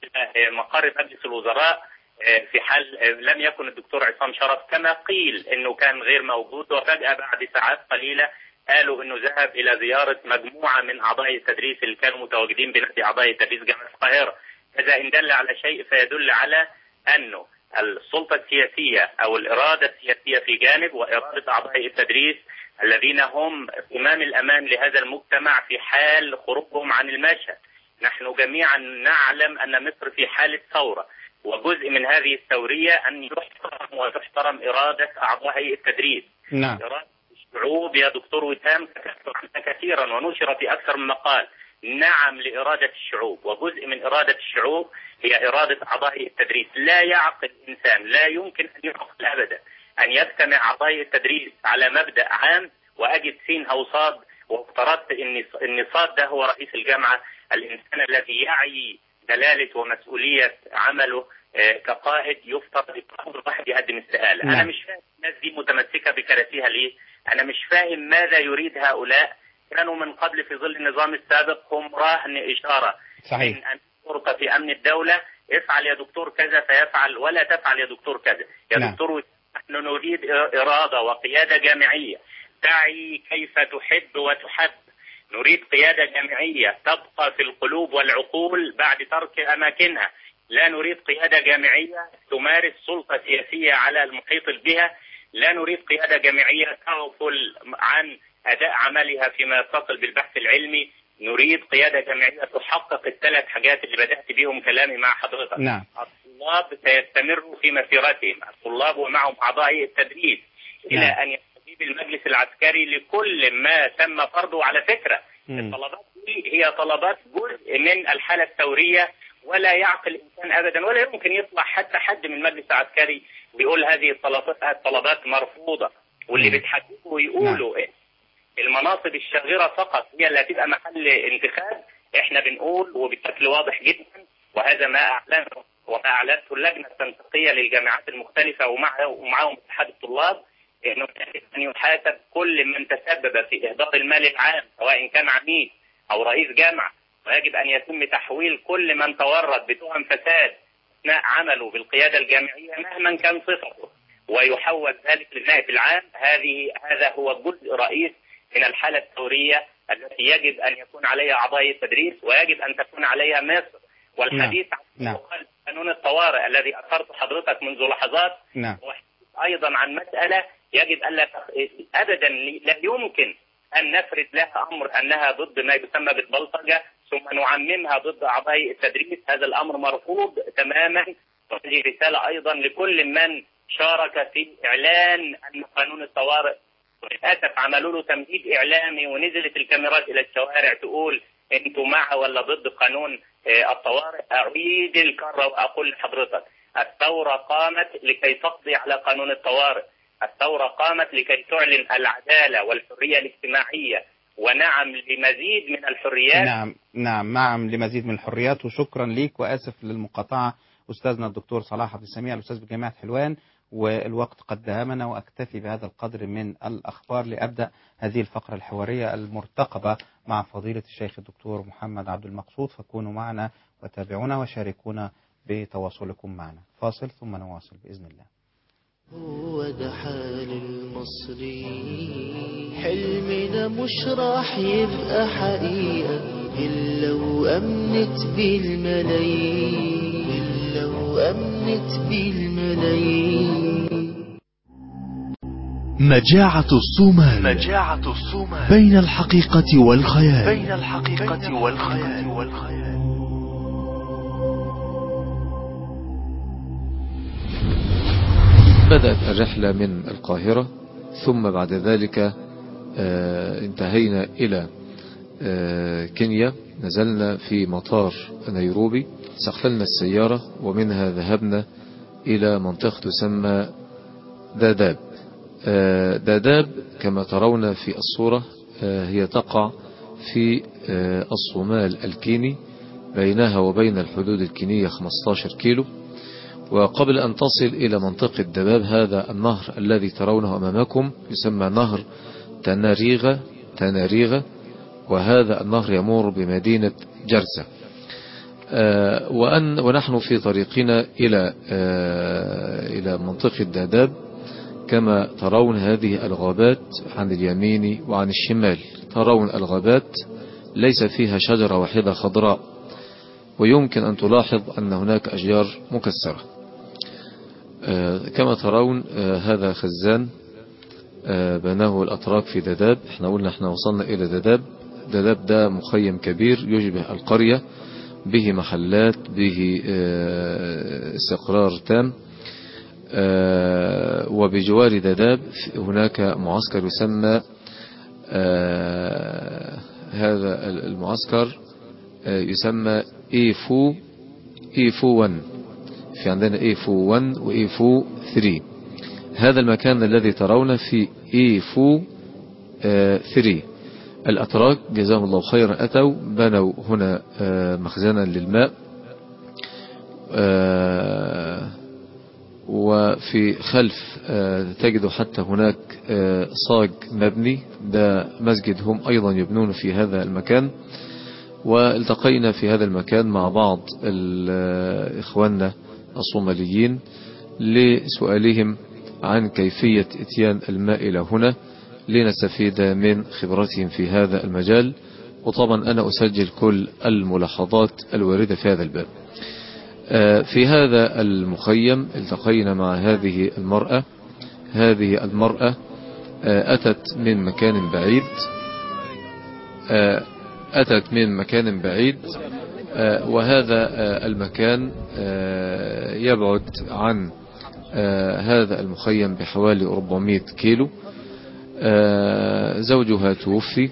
مقر مجلس الوزراء في حال لم يكن الدكتور عصام شرف كما قيل انه كان غير موجود، وفجأة بعد ساعات قليلة قالوا انه ذهب الى زيارة مجموعة من اعضاء التدريس اللي كانوا متواجدين بنادي اعضاء التدريس جامعة القاهرة. هذا ان دل على شيء فيدل على انه السلطة السياسية او الارادة السياسية في جانب، وارادة اعضاء التدريس الذين هم امام الامان لهذا المجتمع في حال خروجهم عن المشهد. نحن جميعا نعلم أن مصر في حالة ثورة، وجزء من هذه الثورية أن يحترم وتحترم إرادة أعضاء هيئة التدريس. نعم. إرادة الشعوب يا دكتور وسام كثيرا ونشر في أكثر من مقال. نعم لإرادة الشعوب، وجزء من إرادة الشعوب هي إرادة أعضاء هيئة التدريس. لا يعقل الإنسان، لا يمكن أن يعقل أبدا أن يجتمع أعضاء التدريس على مبدأ عام وأجد سين أو صاد وافترضت أن صاد ده هو رئيس الجامعة، الإنسان الذي يعي دلالة ومسؤولية عمله كقائد يفترض يكون واحد يقدم استقالة. أنا مش فاهم الناس دي متمسكة بكراسيها ليه؟ أنا مش فاهم ماذا يريد هؤلاء. كانوا من قبل في ظل النظام السابق هم رهن إشارة صحيح. من أن شرطة في أمن الدولة افعل يا دكتور كذا فيفعل، ولا تفعل يا دكتور كذا. يا نعم. دكتور نحن نريد إرادة وقيادة جامعية تعي كيف تحب وتحب. نريد قيادة جامعية تبقى في القلوب والعقول بعد ترك أماكنها. لا نريد قيادة جامعية تمارس سلطة سياسية على المحيط بها. لا نريد قيادة جامعية تغفل عن أداء عملها فيما يتصل بالبحث العلمي. نريد قيادة جامعية تحقق الثلاث حاجات اللي بدأت بهم كلامي مع حضرتك. نعم. الطلاب سيستمروا في مسيرتهم، الطلاب ومعهم أعضاء التدريس، إلى نعم. أن يستجيب المجلس العسكري لكل ما تم فرضه. على فكرة مم. الطلبات دي هي طلبات جزء من الحالة الثورية، ولا يعقل الإنسان أبدا ولا يمكن يطلع حتى حد من المجلس العسكري ويقول هذه الطلبات الطلبات مرفوضة، واللي مم. بتحدثوا ويقولوا إيه المناصب الشاغرة فقط هي اللي هتبقى محل انتخاب. احنا بنقول وبشكل واضح جدا، وهذا ما اعلنه وما اعلنته اللجنة التنسيقية للجامعات المختلفة ومعه ومعهم اتحاد الطلاب، انه يجب ان يحاسب كل من تسبب في اهدار المال العام سواء كان عميد او رئيس جامعة، ويجب ان يتم تحويل كل من تورط بتهم فساد اثناء عمله بالقيادة الجامعية مهما كان صفته، ويحول ذلك للنائب العام. هذه هذا هو جزء رئيس من الحالة الثورية التي يجب أن يكون عليها أعضاء التدريس ويجب أن تكون عليها مصر. والحديث عن نعم. قانون الطوارئ الذي أثرت حضرتك منذ لحظات، نعم. أيضا عن مسألة يجب ألا أبدا لا يمكن أن نفرد لها أمر أنها ضد ما يسمى بالبلطجة ثم نعممها ضد أعضاء التدريس. هذا الأمر مرفوض تماما. وهذه رسالة أيضا لكل من شارك في إعلان أن قانون الطوارئ، وللأسف عملوا له تمديد إعلامي ونزلت الكاميرات إلى الشوارع تقول أنتوا مع ولا ضد قانون الطوارئ. أعيد الكرة وأقول لحضرتك، الثورة قامت لكي تقضي على قانون الطوارئ، الثورة قامت لكي تعلن العدالة والحرية الاجتماعية، ونعم لمزيد من الحريات. نعم نعم نعم لمزيد من الحريات. وشكرا ليك وآسف للمقاطعة أستاذنا الدكتور صلاح عبد السميع الأستاذ بجامعة حلوان، والوقت قد داهمنا، وأكتفي بهذا القدر من الأخبار لأبدأ هذه الفقرة الحوارية المرتقبة مع فضيلة الشيخ الدكتور محمد عبد المقصود. فكونوا معنا وتابعونا وشاركونا بتواصلكم معنا. فاصل ثم نواصل بإذن الله. هو ده حال المصري، حلمنا مش راح يبقى حقيقة إلا وأمنت بالملايين، إلا وأمنت بالملايين. مجاعة الصومال، مجاعة الصومال بين الحقيقة والخيال، بين الحقيقة والخيال والخيال. بدأت الرحلة من القاهرة، ثم بعد ذلك انتهينا إلى كينيا. نزلنا في مطار نيروبي، استقللنا السيارة ومنها ذهبنا إلى منطقة تسمى داداب. داداب كما ترون في الصورة هي تقع في الصومال الكيني، بينها وبين الحدود الكينية خمسة عشر كيلو. وقبل أن تصل إلى منطقة دباب، هذا النهر الذي ترونه أمامكم يسمى نهر تناريغا تناريغا وهذا النهر يمر بمدينة جرسة. وأن ونحن في طريقنا إلى إلى منطقة داداب كما ترون هذه الغابات عن اليمين وعن الشمال. ترون الغابات ليس فيها شجرة واحدة خضراء، ويمكن أن تلاحظ أن هناك أشجار مكسرة. كما ترون هذا خزان بناه الأتراك في داداب. احنا قلنا احنا وصلنا إلى داداب. داداب ده مخيم كبير يشبه القرية، به محلات، به استقرار تام. وبجوار داداب هناك معسكر يسمى هذا المعسكر يسمى إيفو إيفو واحد. في عندنا إيفو واحد وإيفو ثلاثة. هذا المكان الذي ترونه في إيفو ثلاثة. الأتراك جزاهم الله خيرا أتوا بنوا هنا مخزنا للماء، وفي خلف تجد حتى هناك صاج مبني، ده مسجد هم أيضا يبنون في هذا المكان. والتقينا في هذا المكان مع بعض إخواننا الصوماليين لسؤالهم عن كيفية اتيان الماء إلى هنا لنستفيد من خبرتهم في هذا المجال. وطبعا أنا أسجل كل الملاحظات الواردة في هذا الباب. في هذا المخيم التقينا مع هذه المرأة. هذه المرأة أتت من مكان بعيد أتت من مكان بعيد وهذا المكان يبعد عن هذا المخيم بحوالي أربعمائة كيلو. زوجها توفي،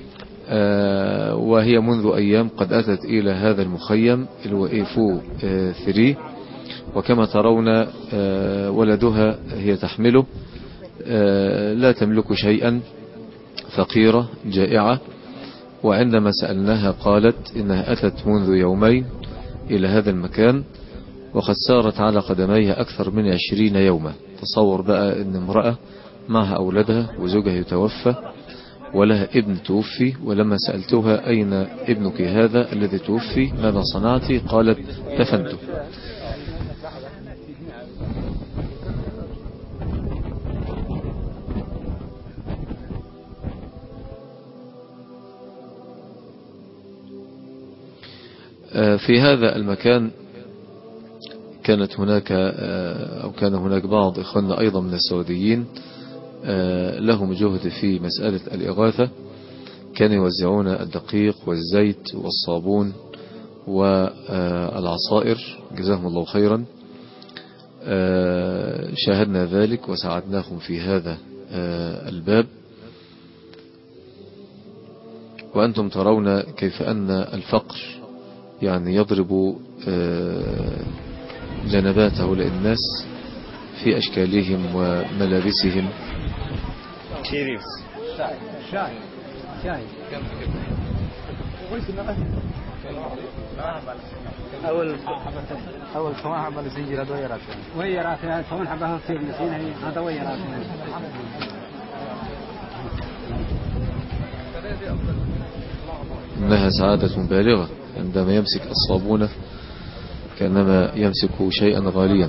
وهي منذ أيام قد أتت إلى هذا المخيم اللي هو إيفو ثلاثة. وكما ترون ولدها هي تحمله، لا تملك شيئا، فقيرة جائعة، وعندما سألناها قالت إنها أتت منذ يومين إلى هذا المكان وقد سارت على قدميها أكثر من عشرين يوما. تصور بقى أن امرأة معها أولادها وزوجها يتوفى ولها ابن توفي، ولما سألتها أين ابنك هذا الذي توفي ماذا صنعت؟ قالت دفنته. في هذا المكان كانت هناك أو كان هناك بعض إخواننا أيضا من السعوديين لهم جهد في مسألة الإغاثة، كانوا يوزعون الدقيق والزيت والصابون والعصائر جزاهم الله خيرا. شاهدنا ذلك وساعدناهم في هذا الباب، وأنتم ترون كيف أن الفقر يعني يضرب جنبات هؤلاء الناس في أشكالهم وملابسهم. أول أول كمان حبة لسنجرة دويرات ويرات يعني كمان حبة تصير نسينا هذا ويرات. إنها سعادة بالغة عندما يمسك الصابونة كأنما يمسك شيئا غاليا.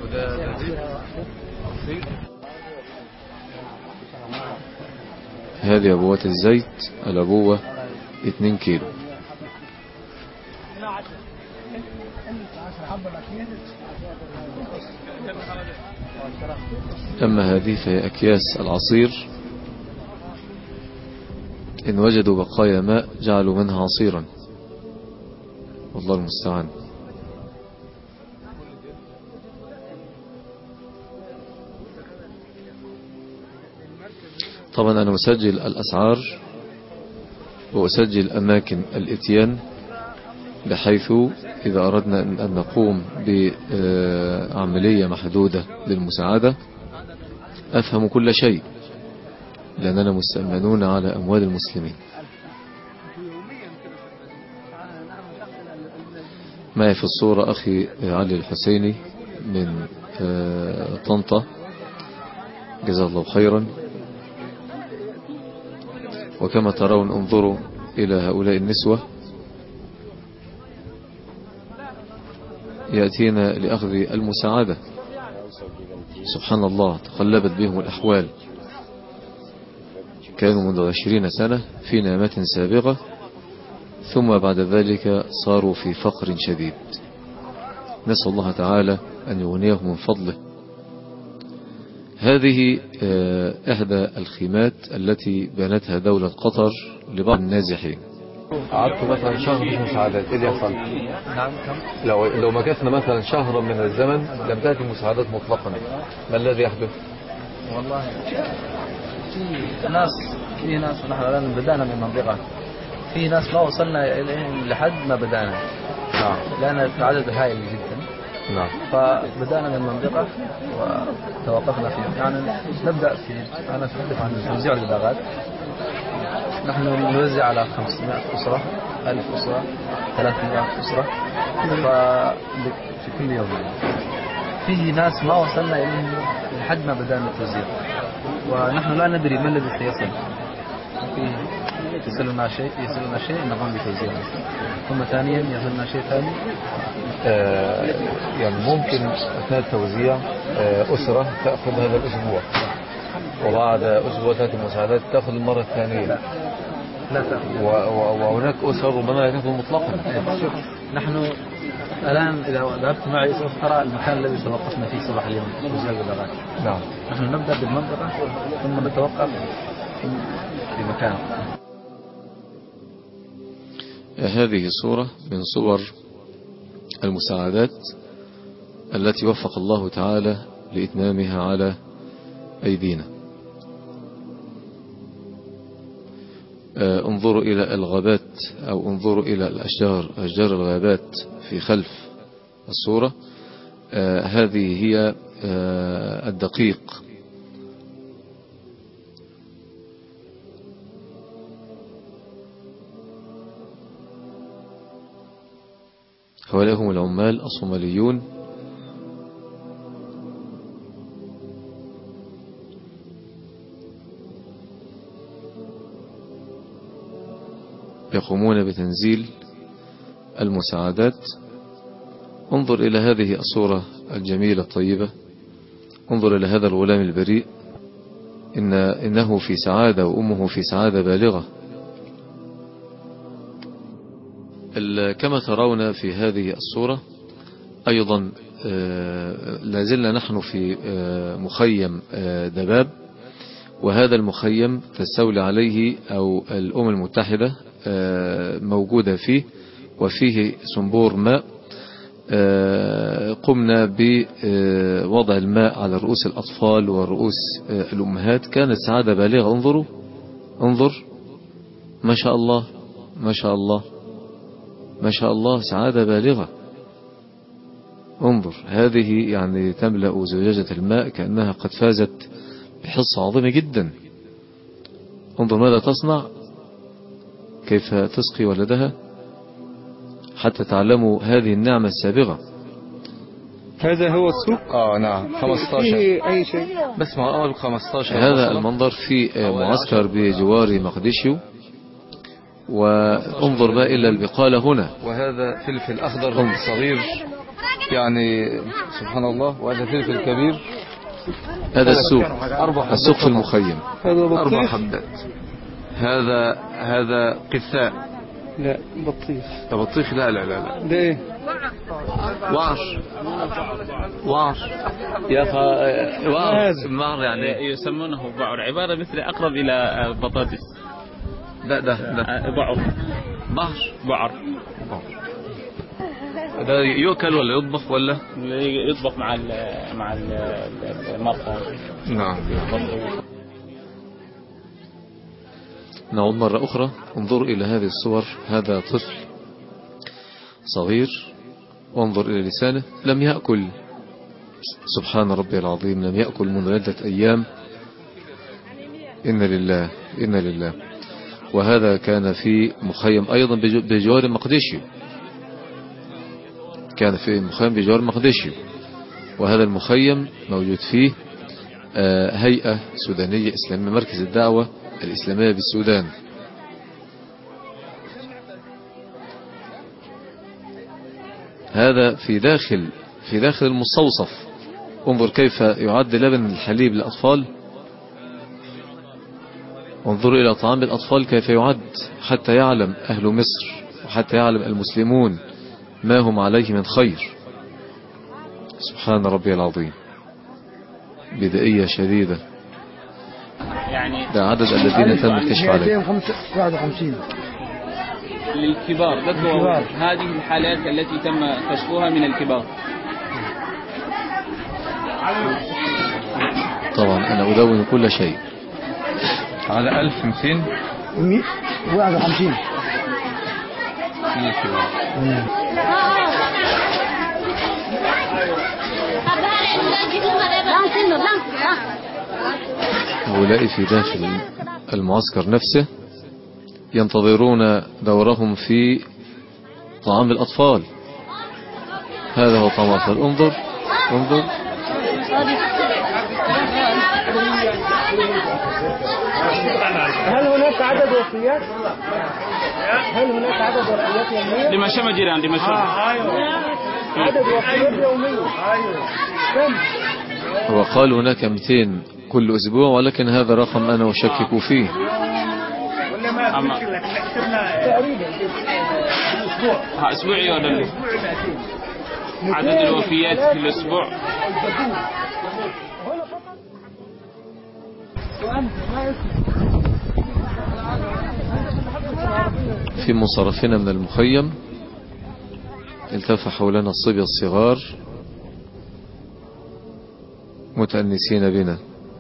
هذه أبوات الزيت، الأبوة اثنين كيلو. أما هذه فهي أكياس العصير، إن وجدوا بقايا ماء جعلوا منها عصيرا، والله المستعان. طبعا أنا أسجل الأسعار وأسجل أماكن الإتيان، بحيث إذا أردنا أن نقوم بعملية محدودة للمساعدة أفهم كل شيء، لأننا مستأمنون على أموال المسلمين. معي في الصورة أخي علي الحسيني من طنطا جزاه الله خيرا. وكما ترون انظروا إلى هؤلاء النسوة يأتينا لأخذ المساعدة. سبحان الله، تقلبت بهم الأحوال، كانوا منذ عشرين سنة في نعمة سابقة، ثم بعد ذلك صاروا في فقر شديد. نسأل الله تعالى أن يغنيهم من فضله. هذه إحدى الخيمات التي بنتها دولة قطر لبعض النازحين. قعدت مثلا شهر مش مساعدات، ايه اللي يحصل؟ نعم. لو لو مكثنا مثلا شهرا من الزمن لم تأتي مساعدات مطلقا، ما الذي يحدث؟ والله في ناس في ناس نحن الآن بدأنا من منطقة، في ناس ما وصلنا إليهم لحد ما بدأنا. نعم. لأن العدد هائل جدا. نعم. فبدأنا من منطقة وتوقفنا فيه. يعني نبدأ في أنا أتحدث عن توزيع البلاغات. نحن نوزع على خمسمائة أسرة، ألف أسرة، ثلاثمائة أسرة في كل يوم. فيه ناس ما وصلنا إليهم لحد ما بدأنا التوزيع، ونحن لا ندري ما الذي سيصل. فيه يصلنا شيء يصلنا شيء نقوم بتوزيعه، ثم ثانيا يصلنا شيء ثاني. آه يعني ممكن أثناء التوزيع آه أسرة تأخذ هذا الأسبوع، وبعد أسبوع تأتي المساعدات تأخذ المرة الثانية. لا, لا تأخذ. وهناك أسر ربما لا تأخذ مطلقا. نحن الآن إذا ذهبت معي سوف ترى المكان الذي توقفنا فيه صباح اليوم توزيع البلاغات. نعم. نحن نبدأ بالمنطقة ثم نتوقف في مكان. هذه صورة من صور المساعدات التي وفق الله تعالى لإتمامها على أيدينا. انظروا إلى الغابات أو انظروا إلى الأشجار، أشجار الغابات في خلف الصورة. هذه هي الدقيق هؤلاء هم العمال الصوماليون يقومون بتنزيل المساعدات. انظر إلى هذه الصورة الجميلة الطيبة، انظر إلى هذا الغلام البريء، إن إنه في سعادة وأمه في سعادة بالغة. كما ترون في هذه الصورة أيضا لازلنا نحن في مخيم دباب، وهذا المخيم تستولي عليه أو الأمم المتحدة موجودة فيه، وفيه صنبور ماء. قمنا بوضع الماء على رؤوس الأطفال ورؤوس الأمهات، كانت سعادة بالغة. انظروا، انظر، ما شاء الله ما شاء الله ما شاء الله، سعادة بالغة. انظر، هذه يعني تملأ زجاجة الماء كأنها قد فازت بحصة عظيمة جدا. انظر ماذا تصنع، كيف تسقي ولدها، حتى تعلموا هذه النعمة السابغة. هذا هو السوق؟ اه نعم، خمسة عشر أي شيء بس مع أول خمسة عشر. هذا المنظر في معسكر بجوار مقديشيو، وانظر بقى إلى البقالة هنا. وهذا فلفل أخضر صغير يعني سبحان الله، وهذا فلفل كبير. هذا السوق، السوق في المخيم. هذا أربع حبات. هذا هذا قثاء. لا بطيخ. ده بطيخ؟ لا لا لا لا. ده ايه؟ وعر. وعر يا خ وعر النار يعني يسمونه بعر، عبارة مثل أقرب إلى بطاطس. ده ده ده بعر. بعر بعر. ده يؤكل ولا يطبخ ولا؟ يطبخ مع ال مع المرقة. نعم. نعود مرة أخرى، انظروا إلى هذه الصور. هذا طفل صغير، وانظر إلى لسانه، لم يأكل، سبحان ربي العظيم، لم يأكل منذ عدة أيام. إن لله إن لله. وهذا كان في مخيم أيضا بجوار مقديشيو، كان في مخيم بجوار مقديشيو. وهذا المخيم موجود فيه هيئة سودانية إسلامية، مركز الدعوة الإسلامية بالسودان. هذا في داخل في داخل المستوصف. انظر كيف يعد لبن الحليب للأطفال، انظروا إلى طعام الأطفال كيف يعد، حتى يعلم أهل مصر وحتى يعلم المسلمون ما هم عليه من خير. سبحان ربي العظيم، بدائية شديدة. يعني ده عدد الذين تم الكشف عليه واحد وخمسين للكبار. ذكروا هذه الحالات التي تم كشفها من الكبار. طبعا أنا أدون كل شيء. على ألف ومئتين واحد وخمسين هؤلاء في داخل المعسكر نفسه ينتظرون دورهم في طعام الأطفال. هذا هو طعام الأطفال. انظر انظر هل هناك عدد وفيات؟ هل هناك عدد وفيات يومية؟ لما شم جيران لما شم عدد وفيات يومية كم؟ هو قال هناك مئتين كل أسبوع، ولكن هذا رقم أنا أشكك فيه. تقريبا أسبوعي ولا عدد الوفيات في الأسبوع؟ في منصرفنا من المخيم التف حولنا الصبية الصغار متأنسين بنا.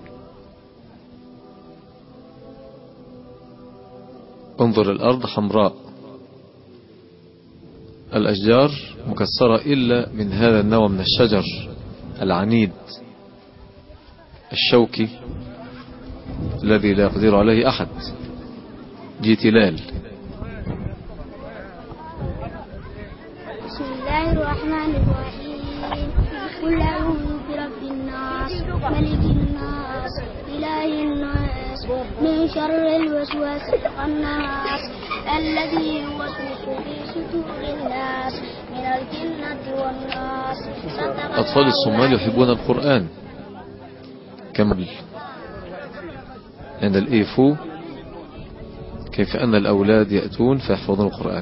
انظر الأرض حمراء، الأشجار مكسرة إلا من هذا النوع من الشجر العنيد الشوكي الذي لا يقدر عليه أحد، جي تلال. بسم الله الرحمن الرحيم. قل أعوذ برب الناس ملك الناس إله الناس من شر الوسواس الخناس الذي يوسوس في صدور الناس من الجنة والناس. أطفال الصومال يحبون القرآن كما عند الإيفو، كيف أن الأولاد يأتون فيحفظون القرآن.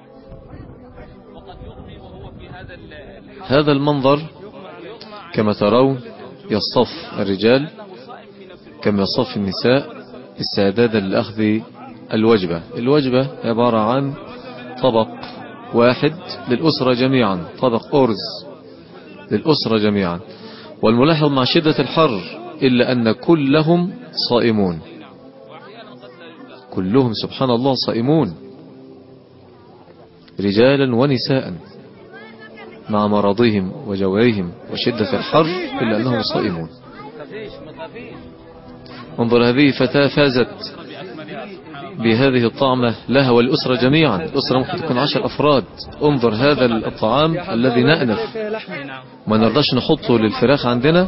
هذا المنظر كما ترون يصطف الرجال كما يصطف النساء استعدادا لأخذ الوجبة. الوجبة عبارة عن طبق واحد للأسرة جميعا، طبق أرز للأسرة جميعا. والملاحظ مع شدة الحر إلا أن كلهم صائمون، كلهم سبحان الله صائمون، رجالا ونساء، مع مرضهم وجوعهم وشدة الحر إلا أنهم صائمون. انظر، هذه فتاة فازت بهذه الطعمة لها والأسرة جميعا. الأسرة ممكن تكون عشر أفراد. انظر هذا الطعام الذي نأنف ما نرضاش نحطه للفراخ عندنا،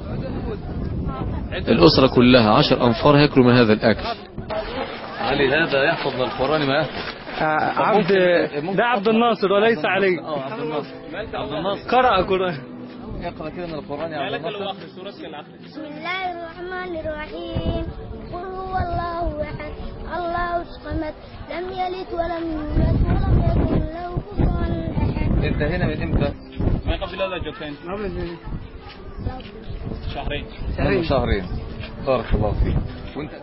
الأسرة كلها عشر أنفار هياكلوا من هذا الأكل. علي هذا يحفظ القرآن معه. عبد ده عبد الناصر وليس علي. اه عبد الناصر. عبد الناصر قرأ القرآن. اقرأ كده من القرآن يا عبد الناصر. بسم الله الرحمن الرحيم. قل هو الله أحد الله الصمد لم يلد ولم يولد ولم يكن له كفوا أحد. انت هنا من امتى؟ ما قبل هذا جوتين شهرين شهرين شهرين بارك الله فيك. وانت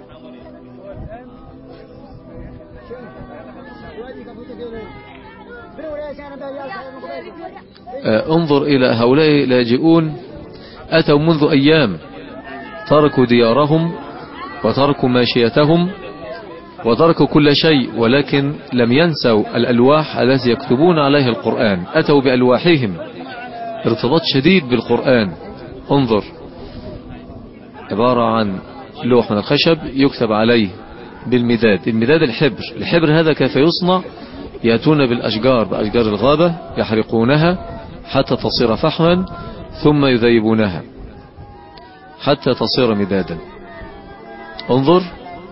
انظر إلى هؤلاء لاجئون أتوا منذ أيام، تركوا ديارهم وتركوا ماشيتهم وتركوا كل شيء، ولكن لم ينسوا الألواح التي يكتبون عليها القرآن. أتوا بألواحهم، ارتباط شديد بالقرآن. انظر، عبارة عن لوح من الخشب يكتب عليه بالمداد، المداد الحبر. الحبر هذا كيف يصنع؟ يأتون بالأشجار، بأشجار الغابة، يحرقونها حتى تصير فحما، ثم يذيبونها حتى تصير مدادا. انظر،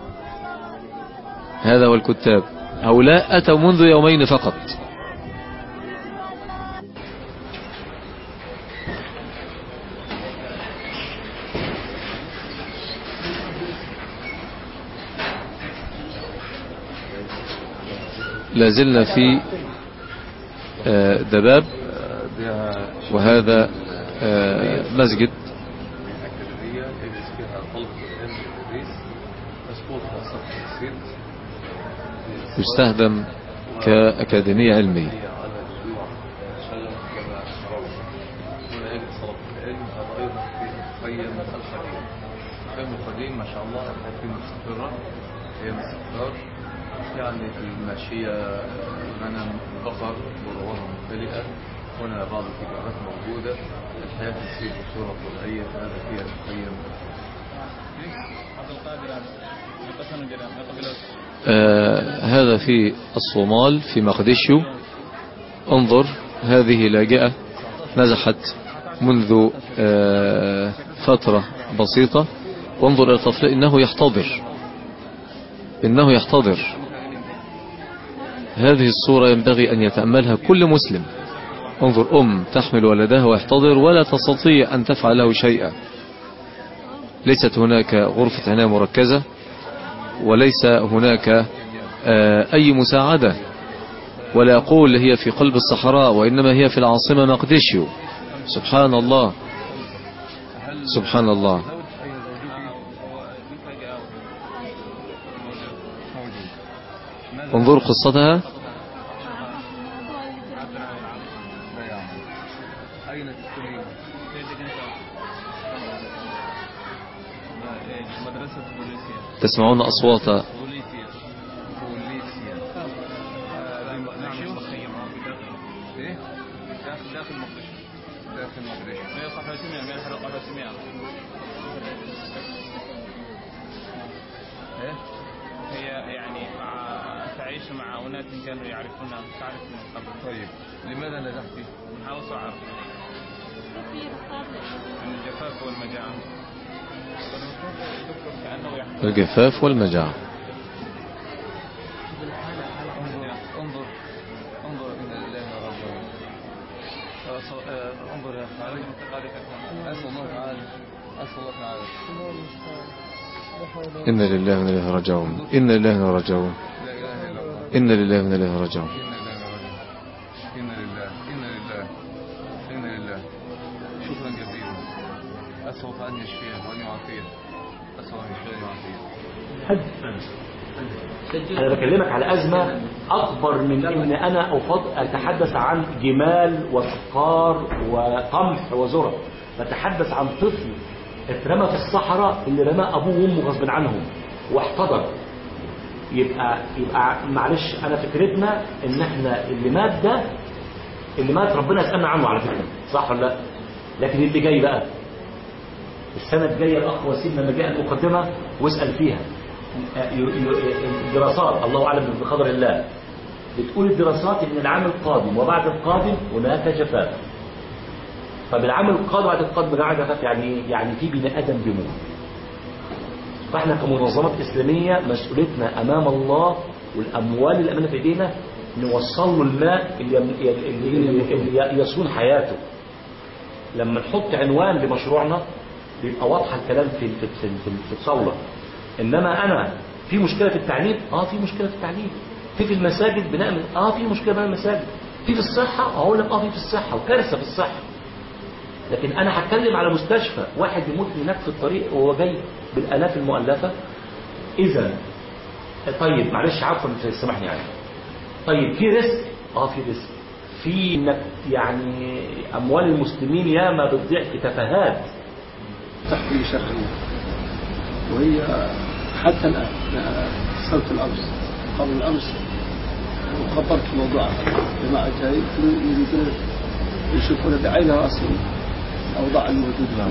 هذا هو الكتاب. هؤلاء أتوا منذ يومين فقط. لازلنا في دباب، وهذا مسجد يستخدم كأكاديمية علمية. ما شاء الله في مستقرة، هي مستقرار يعني في الماشية غنم بقر ورواه ممتلئة. هنا بعض التجارات موجودة، الحياة تسير بصورة طبيعية. هذا فيها المخيم. آه هذا في الصومال في مقدشو. انظر، هذه لاجئة نزحت منذ آه فترة بسيطة. وانظر إلى الطفل، إنه يحتضر إنه يحتضر هذه الصورة ينبغي أن يتأملها كل مسلم. انظر، أم تحمل ولدها ويحتضر ولا تستطيع أن تفعل له شيئا. ليست هناك غرفة عناية مركزة، وليس هناك أي مساعدة، ولا أقول هي في قلب الصحراء، وإنما هي في العاصمة مقدشيو. سبحان الله سبحان الله. انظر قصتها. تسمعون أصوات هي يعني مع تعيش مع أناس كانوا يعرفونها تعرف من قبل. طيب لماذا نجحتي؟ نحاول صعب الجفاف والمجاعة. الجفاف والمجاعة. انظر انظر إلى الله ربنا. انظر يا خالد. أسأل الله تعالى أسأل الله تعالى. إن لله وإنا إليه راجعون. إن لله وإنا راجعون. إن لله وإنا إليه راجعون. إن لله إن لله إن لله. شكرا جزيلا. أسأل الله أن يشفيه وأن يعافيه. أسأل الله أن يشفيه وأن يعافيه. أنا بكلمك على أزمة أكبر من إن أنا أفضل أتحدث عن جمال وسقار وقمح وذرة. بتحدث عن طفل اترمى في الصحراء اللي رمى أبوه وأمه غصب عنهم واحتضر. يبقى يبقى معلش أنا فكرتنا إن إحنا اللي مات ده اللي مات ربنا يسألنا عنه على فكرة، صح ولا لا؟ لكن اللي جاي بقى السنة الجاية الأخ وسيم لما جاء المقدمة واسأل فيها الدراسات، الله أعلم بقدر الله، بتقول الدراسات إن العام القادم وبعد القادم هناك جفاف. طب العام القادم وبعد القادم هناك جفاف يعني يعني في بني آدم بيموت. فاحنا كمنظمات إسلامية مسؤوليتنا أمام الله والأموال اللي أمانة في إيدينا نوصل له الماء اللي, اللي, اللي يصون حياته. لما نحط عنوان لمشروعنا بيبقى واضح الكلام في في في, في الصولة. إنما أنا في مشكلة في التعليم، آه في مشكلة في التعليم. في في المساجد بنعمل، آه في مشكلة في المساجد. في في الصحة أقول لك آه في في الصحة وكارثة في الصحة. لكن أنا هتكلم على مستشفى واحد يموت هناك في الطريق وهو جاي بالآلاف المؤلفة. إذا طيب معلش عفوا سامحني يعني. طيب في رزق، آه في رزق. في إنك يعني أموال المسلمين ياما بتضيع في تفاهات. تحكي شرعية وهي حتى الآن صوت الأمس قبل الأمس وخبرت موضوع جماعة جاي يريدون يشوفون بعينها أصلا الأوضاع الموجودة.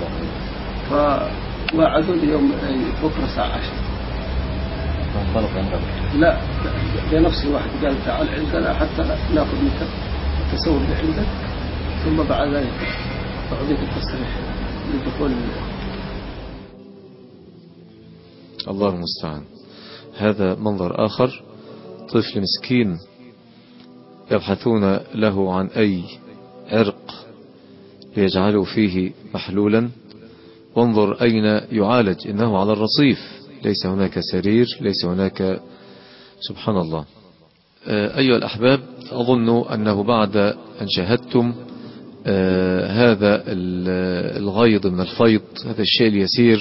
فوعدوني يوم بكرة الساعة عشرة. لا بنفس الواحد قال تعال عندنا حتى ناخذ منك التصور اللي عندك ثم بعد ذلك أعطيك التصريح للدخول. الله المستعان. هذا منظر آخر، طفل مسكين يبحثون له عن أي عرق ليجعلوا فيه محلولا. وانظر أين يعالج، إنه على الرصيف، ليس هناك سرير، ليس هناك، سبحان الله. أيها الأحباب، أظن أنه بعد أن شاهدتم هذا الغيض من الفيض، هذا الشيء اليسير،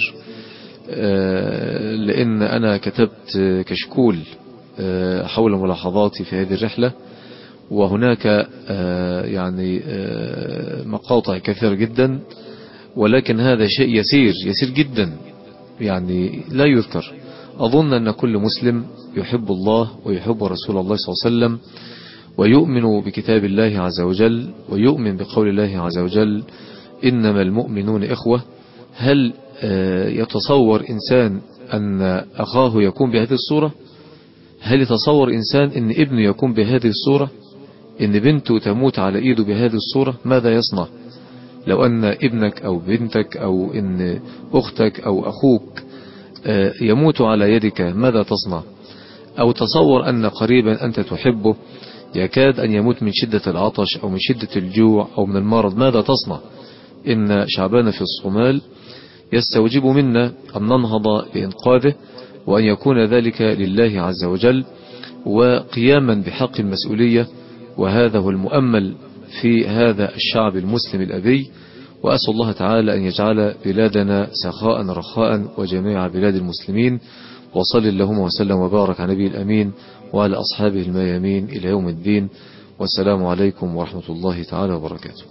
لأن أنا كتبت كشكول حول ملاحظاتي في هذه الرحلة، وهناك يعني مقاطع كثيرة جدا، ولكن هذا شيء يسير يسير جدا يعني لا يذكر. أظن أن كل مسلم يحب الله ويحب رسول الله صلى الله عليه وسلم ويؤمن بكتاب الله عز وجل ويؤمن بقول الله عز وجل إنما المؤمنون إخوة. هل يتصور إنسان أن أخاه يكون بهذه الصورة؟ هل يتصور إنسان أن ابنه يكون بهذه الصورة؟ أن بنته تموت على إيده بهذه الصورة؟ ماذا يصنع؟ لو أن ابنك أو بنتك أو أن أختك أو أخوك يموت على يدك ماذا تصنع؟ أو تصور أن قريبا أنت تحبه يكاد أن يموت من شدة العطش أو من شدة الجوع أو من المرض، ماذا تصنع؟ إن شعبنا في الصومال يستوجب منا أن ننهض لإنقاذه، وأن يكون ذلك لله عز وجل وقياما بحق المسؤولية. وهذا هو المؤمل في هذا الشعب المسلم الأبي. وأسأل الله تعالى أن يجعل بلادنا سخاء رخاء وجميع بلاد المسلمين. وصل اللهم وسلم وبارك على نبي الأمين وعلى أصحابه الميامين إلى يوم الدين. والسلام عليكم ورحمة الله تعالى وبركاته.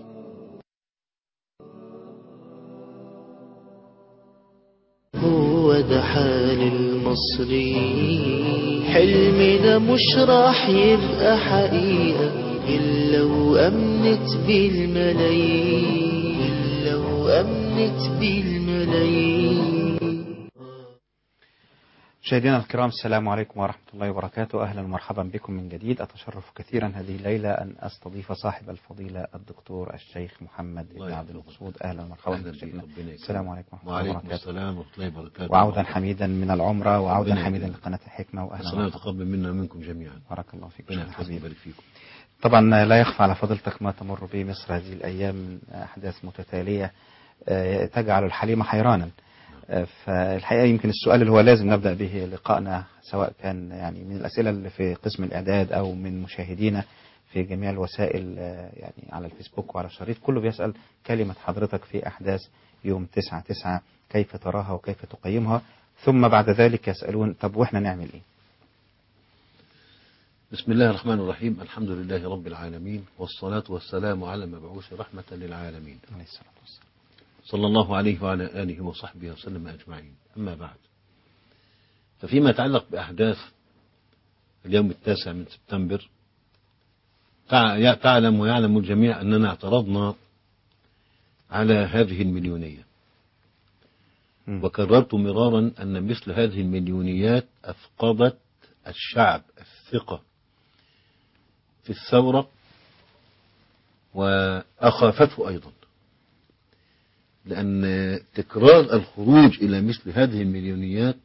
هو ده حال المصري، حلمنا مش راح يبقى حقيقة إلا وأمنت بالملايين، إلا وأمنت بالملايين. مشاهدينا الكرام، السلام عليكم ورحمة الله وبركاته. أهلا ومرحبا بكم من جديد. أتشرف كثيرا هذه الليلة أن أستضيف صاحب الفضيلة الدكتور الشيخ محمد بن عبد المقصود. أهلا ومرحبا بكم. السلام عليكم ورحمة الله وبركاته. السلام ورحمة الله وبركاته. وعودا حميدا من العمرة وعودا حميدا لقناة الحكمة، وأهلا وسهلا. تقبل منا ومنكم جميعا. بارك الله فيكم ربنا يحفظكم فيكم. طبعا لا يخفى على فضيلتك ما تمر به مصر هذه الأيام من أحداث متتالية تجعل الحليم حيرانا. فالحقيقة يمكن السؤال اللي هو لازم نبدأ به لقائنا، سواء كان يعني من الأسئلة اللي في قسم الإعداد أو من مشاهدينا في جميع الوسائل، يعني على الفيسبوك وعلى الشريط، كله بيسأل كلمة حضرتك في أحداث يوم تسعة تسعة كيف تراها وكيف تقيمها، ثم بعد ذلك يسألون طب وإحنا نعمل إيه؟ بسم الله الرحمن الرحيم. الحمد لله رب العالمين، والصلاة والسلام على المبعوث رحمة للعالمين عليه الصلاة والسلام، صلى الله عليه وعلى آله وصحبه وسلم أجمعين. أما بعد، ففيما يتعلق بأحداث اليوم التاسع من سبتمبر، تعلم ويعلم الجميع أننا اعترضنا على هذه المليونية، وكررت مرارا أن مثل هذه المليونيات أفقدت الشعب الثقة في الثورة وأخافته أيضا، لأن تكرار الخروج إلى مثل هذه المليونيات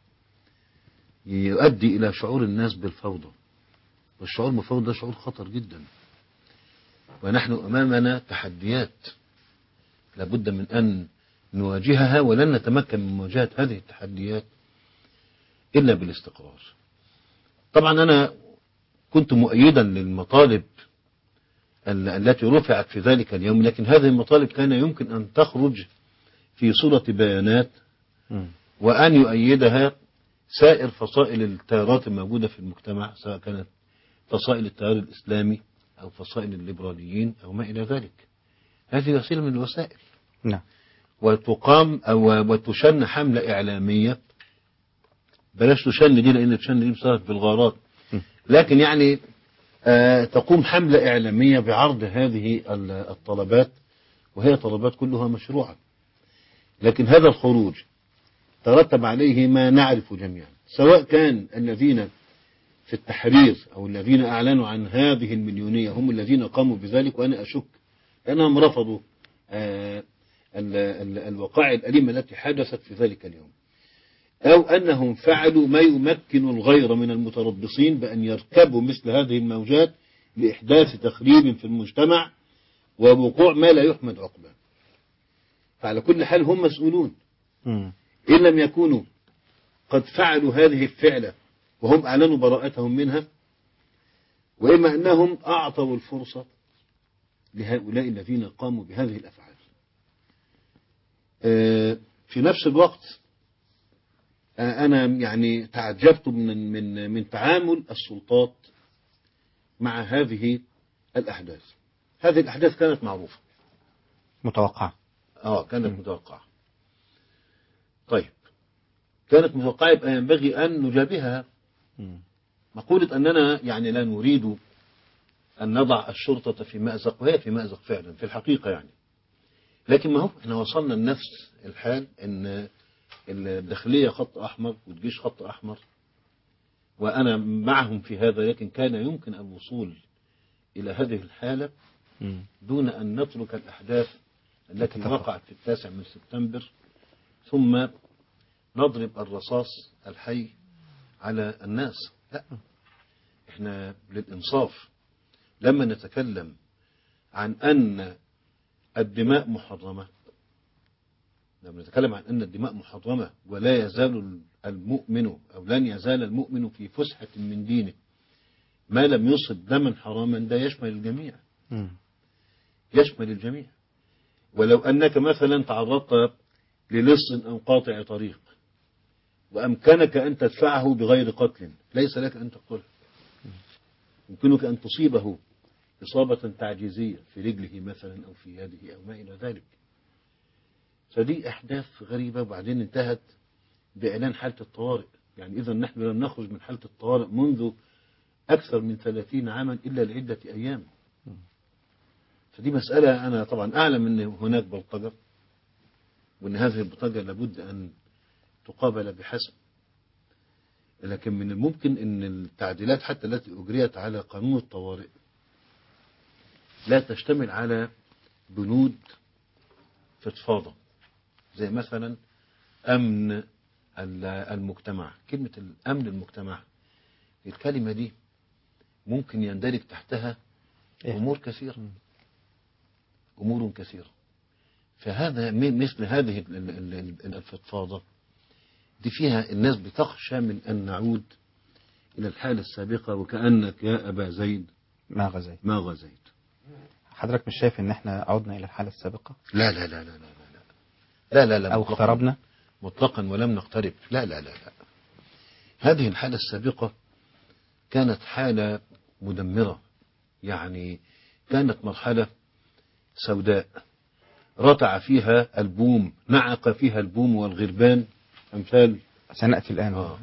يؤدي إلى شعور الناس بالفوضى، والشعور بالفوضى شعور خطر جدا، ونحن أمامنا تحديات لابد من أن نواجهها، ولن نتمكن من مواجهة هذه التحديات إلا بالاستقرار. طبعا أنا كنت مؤيدا للمطالب التي رفعت في ذلك اليوم، لكن هذه المطالب كان يمكن أن تخرج في صورة بيانات وأن يؤيدها سائر فصائل التيارات الموجودة في المجتمع، سواء كانت فصائل التيار الإسلامي أو فصائل الليبراليين أو ما إلى ذلك. هذه وسيلة من الوسائل. نعم. وتقام أو وتشن حملة إعلامية، بلاش تشن دي لأن تشن دي بصارت بالغارات، لكن يعني آه تقوم حملة إعلامية بعرض هذه الطلبات، وهي طلبات كلها مشروعة، لكن هذا الخروج ترتب عليه ما نعرف جميعا، سواء كان الذين في التحرير أو الذين أعلنوا عن هذه المليونية هم الذين قاموا بذلك، وأنا أشك أنهم رفضوا آه ال ال الوقائع الأليمة التي حدثت في ذلك اليوم، أو أنهم فعلوا ما يمكن الغير من المتربصين بأن يركبوا مثل هذه الموجات لإحداث تخريب في المجتمع ووقوع ما لا يحمد عقباه. فعلى كل حال هم مسؤولون، إن لم يكونوا قد فعلوا هذه الفعلة وهم أعلنوا براءتهم منها، وإما أنهم أعطوا الفرصة لهؤلاء الذين قاموا بهذه الأفعال. في نفس الوقت أنا يعني تعجبت من من من تعامل السلطات مع هذه الأحداث. هذه الأحداث كانت معروفة، متوقعة. آه كانت م. متوقعة. طيب، كانت متوقعة، يبقى ينبغي أن نجابهها. مقولة أننا يعني لا نريد أن نضع الشرطة في مأزق، وهي في مأزق فعلا في الحقيقة يعني، لكن ما هو احنا وصلنا لنفس الحال أن الداخلية خط أحمر والجيش خط أحمر، وأنا معهم في هذا، لكن كان يمكن الوصول إلى هذه الحالة دون أن نترك الأحداث التي وقعت في التاسع من سبتمبر ثم نضرب الرصاص الحي على الناس. لا، احنا للإنصاف لما نتكلم عن أن الدماء محرمة، لما نتكلم عن أن الدماء محرمة ولا يزال المؤمن أو لن يزال المؤمن في فسحة من دينه ما لم يصب دما حراما، ده يشمل الجميع. م. يشمل الجميع. ولو أنك مثلا تعرضت للص أو قاطع طريق وأمكنك أن تدفعه بغير قتل، ليس لك أن تقتله، يمكنك أن تصيبه إصابة تعجيزية في رجله مثلا أو في يده أو ما إلى ذلك. فدي أحداث غريبة، وبعدين انتهت بإعلان حالة الطوارئ. يعني إذا نحن لم نخرج من حالة الطوارئ منذ أكثر من ثلاثين عاما إلا لعدة أيام. فدي مسألة أنا طبعا أعلم أن هناك بلطجة، وأن هذه البلطجة لابد أن تقابل بحسم، لكن من الممكن أن التعديلات حتى التي أجريت على قانون الطوارئ لا تشتمل على بنود فضفاضة، زي مثلا أمن المجتمع. كلمة الأمن المجتمع، الكلمة دي ممكن يندرج تحتها أمور كثيرة، أمور كثيرة. فهذا مثل هذه الفضفاضة دي فيها الناس بتخشى من أن نعود إلى الحالة السابقة، وكأنك يا أبا زيد ما غزيت ما غزيت. حضرتك مش شايف ان احنا عودنا الى الحالة السابقة؟ لا لا لا لا لا لا لا لا لا او اقتربنا مطلقا ولم نقترب. لا لا لا لا هذه الحالة السابقة كانت حالة مدمرة، يعني كانت مرحلة سوداء رتع فيها البوم، نعق فيها البوم والغربان أمثال سنأتي الآن. آه.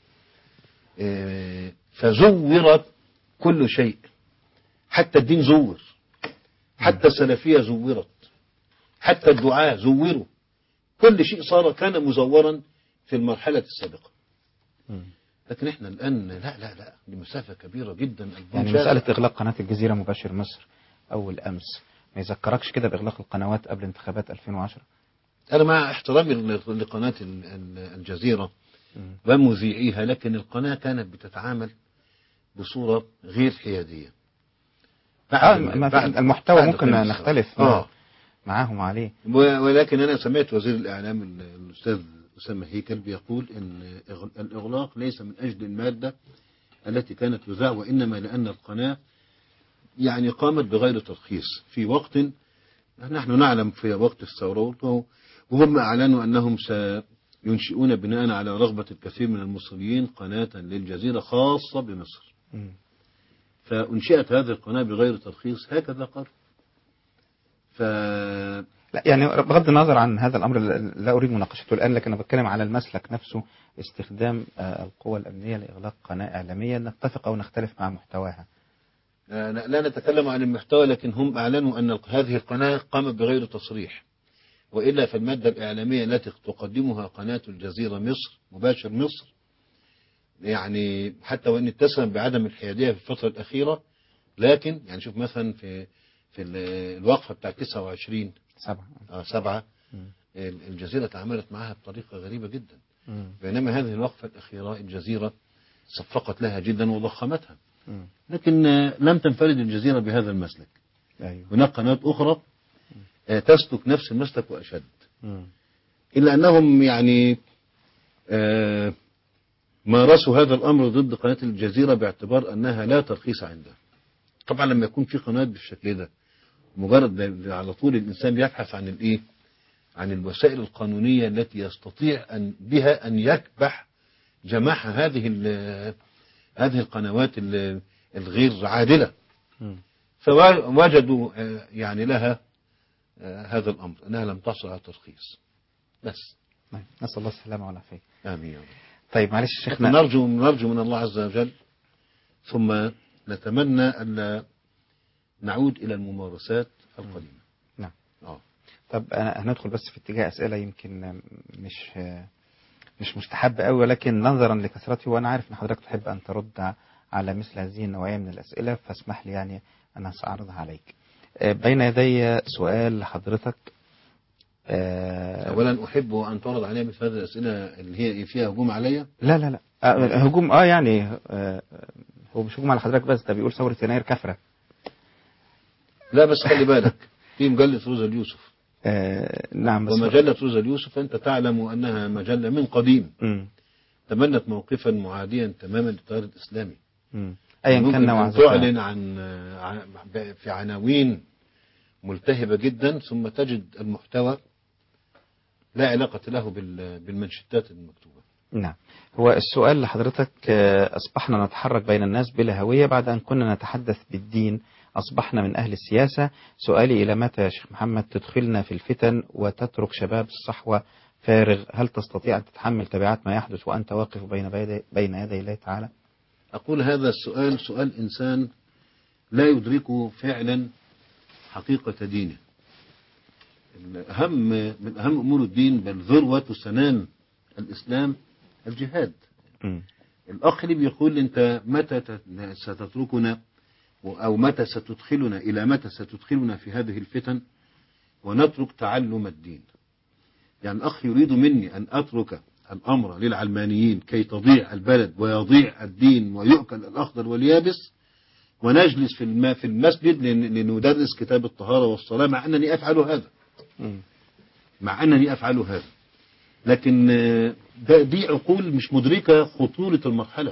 آه فزورت كل شيء، حتى الدين زور، حتى السلفية زورت، حتى الدعاء زوروا، كل شيء صار كان مزورا في المرحلة السابقة. لكن احنا الآن لا لا لا دي مسافة كبيرة جدا. يعني مسألة إغلاق قناة الجزيرة مباشر مصر أول أمس ما يذكركش كده بإغلاق القنوات قبل انتخابات ألفين وعشرة؟ أنا مع احترامي لقناة الجزيرة ومذيعيها، لكن القناة كانت بتتعامل بصورة غير حيادية. آه المحتوى ممكن نختلف آه. معاهم عليه، ولكن أنا سمعت وزير الإعلام الأستاذ أسامة هيكل بيقول إن الإغلاق ليس من أجل المادة التي كانت تذاع، وإنما لأن القناة يعني قامت بغير ترخيص في وقت نحن نعلم في وقت الثورة، وهم أعلنوا أنهم سينشئون بناء على رغبة الكثير من المصريين قناة للجزيرة خاصة بمصر. م. فأنشئت هذه القناة بغير ترخيص، هكذا قال. ف لا يعني بغض النظر عن هذا الأمر لا أريد مناقشته الآن، لكن أنا بتكلم على المسلك نفسه، استخدام القوى الأمنية لإغلاق قناة إعلامية نتفق أو نختلف مع محتواها. لا نتكلم عن المحتوى، لكن هم أعلنوا أن هذه القناة قامت بغير تصريح، وإلا فالمادة الإعلامية التي تقدمها قناة الجزيرة مصر مباشر مصر، يعني حتى وإن اتسم بعدم الحيادية في الفترة الأخيرة، لكن يعني شوف مثلا في في الوقفة بتاع تسعة وعشرين سبعة آه سبعة الجزيرة تعاملت معها بطريقة غريبة جدا، بينما هذه الوقفة الأخيرة الجزيرة صفقت لها جدا وضخمتها. لكن لم تنفرد الجزيرة بهذا المسلك. أيوه. هناك قنوات أخرى تسلك نفس المسلك وأشد، إلا أنهم يعني مارسوا هذا الأمر ضد قناة الجزيرة باعتبار أنها لا ترخيص عندها. طبعا لما يكون في قناة بالشكل ده مجرد على طول الإنسان بيبحث عن الإيه؟ عن الوسائل القانونية التي يستطيع أن بها أن يكبح جماح هذه هذه القنوات الغير عادلة. فوجدوا يعني لها هذا الأمر أنها لم تحصل على ترخيص بس. نسأل الله السلامة والعافية. آمين. طيب معلش شيخنا، نرجو نرجو من الله عز وجل، ثم نتمنى أن نعود إلى الممارسات القديمة. نعم. آه. طب أنا هندخل بس في اتجاه أسئلة يمكن مش مش مستحب قوي، ولكن نظرا لكثرته وأنا عارف أن حضرتك تحب أن ترد على مثل هذه النوعية من الأسئلة، فاسمح لي يعني أنا سأعرضها عليك. بين يدي سؤال لحضرتك. أولا أحب أن تعرض علي مثل هذه الأسئلة اللي هي فيها هجوم عليا. لا لا لا آه هجوم اه يعني آه هو مش هجوم على حضرتك بس، ده بيقول ثورة يناير كفرة. لا بس خلي بالك في مجلة روزا اليوسف. آه نعم. بس ومجلة روزا اليوسف أنت تعلم أنها مجلة من قديم م. تبنت موقفا معاديا تماما للتيار الإسلامي. أيا كان نوع تعلن عن في عناوين ملتهبة جدا ثم تجد المحتوى لا علاقة له بالمنشطات المكتوبة. نعم. هو السؤال لحضرتك، أصبحنا نتحرك بين الناس بلا هوية بعد أن كنا نتحدث بالدين، أصبحنا من أهل السياسة. سؤالي إلى متى يا شيخ محمد تدخلنا في الفتن وتترك شباب الصحوة فارغ؟ هل تستطيع أن تتحمل تبعات ما يحدث وأنت واقف بين بين يدي الله تعالى؟ أقول هذا السؤال سؤال إنسان لا يدرك فعلا حقيقة دينه. أهم من أهم أمور الدين بل ذروة سنام الإسلام الجهاد. الأخ اللي بيقول أنت متى ستتركنا أو متى ستدخلنا إلى متى ستدخلنا في هذه الفتن ونترك تعلم الدين. يعني الأخ يريد مني أن أترك الأمر للعلمانيين كي تضيع البلد ويضيع الدين ويؤكل الأخضر واليابس، ونجلس في الم- في المسجد لن- لندرس كتاب الطهارة والصلاة، مع أنني أفعل هذا مع أنني أفعل هذا لكن ده دي عقول مش مدركة خطورة المرحلة.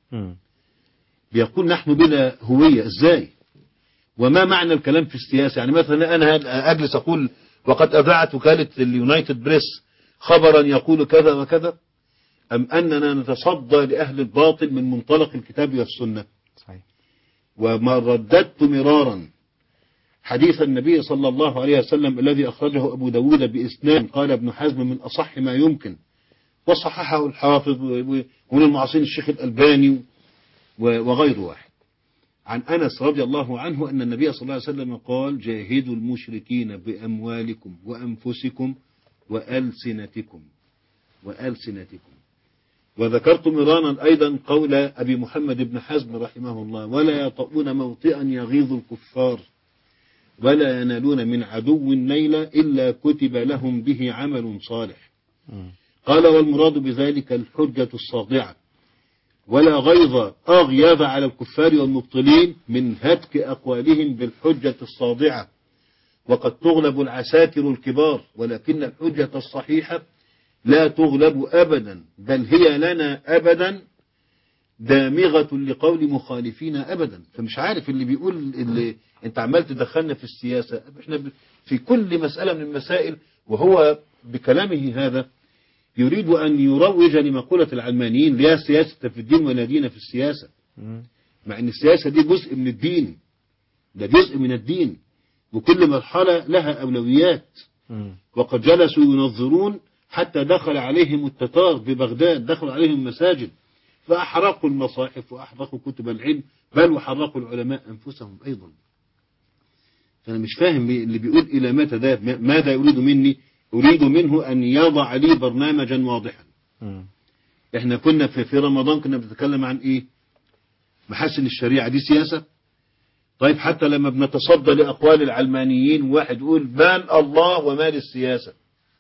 بيقول نحن بلا هوية. إزاي؟ وما معنى الكلام في السياسة؟ يعني مثلا أنا أجلس أقول وقد أذاعت وكالة اليونايتد بريس خبرا يقول كذا وكذا، أم أننا نتصدى لأهل الباطل من منطلق الكتاب والسنة؟ صحيح. وما رددت مرارا حديث النبي صلى الله عليه وسلم الذي أخرجه أبو داود بإسناد قال ابن حزم من أصح ما يمكن، وصححه الحافظ ومن المعاصرين الشيخ الألباني وغير واحد، عن أنس رضي الله عنه أن النبي صلى الله عليه وسلم قال جاهدوا المشركين بأموالكم وأنفسكم وألسنتكم وألسنتكم. وذكرت مرارا أيضا قول أبي محمد بن حزم رحمه الله ولا يطؤون موطئا يغيظ الكفار ولا ينالون من عدو نيلا إلا كتب لهم به عمل صالح. قال والمراد بذلك الحجة الصادعة، ولا غيظ أغيظ على الكفار والمبطلين من هتك أقوالهم بالحجة الصادعة، وقد تغلب العساكر الكبار، ولكن الحجة الصحيحة لا تغلب أبدا، بل هي لنا أبدا دامغة لقول مخالفين أبدا. فمش عارف اللي بيقول اللي انت عمال تدخلنا في السياسة، احنا في كل مسألة من المسائل، وهو بكلامه هذا يريد أن يروج لمقولة العلمانيين لا سياسة في الدين ولا دين في السياسة، مع أن السياسة دي جزء من الدين، ده جزء من الدين، وكل مرحلة لها أولويات. وقد جلسوا ينظرون حتى دخل عليهم التتار ببغداد، دخلوا عليهم مساجد فأحرقوا المصاحف وأحرقوا كتب العلم، بل وحرقوا العلماء أنفسهم أيضا. فأنا مش فاهم اللي بيقول إلى متى ده، ماذا يريد مني؟ أريد منه أن يضع لي برنامجا واضحا. احنا كنا في, في رمضان كنا بنتكلم عن ايه؟ محاسن الشريعة، دي سياسة؟ طيب حتى لما بنتصدى لأقوال العلمانيين واحد يقول مال الله ومال السياسة،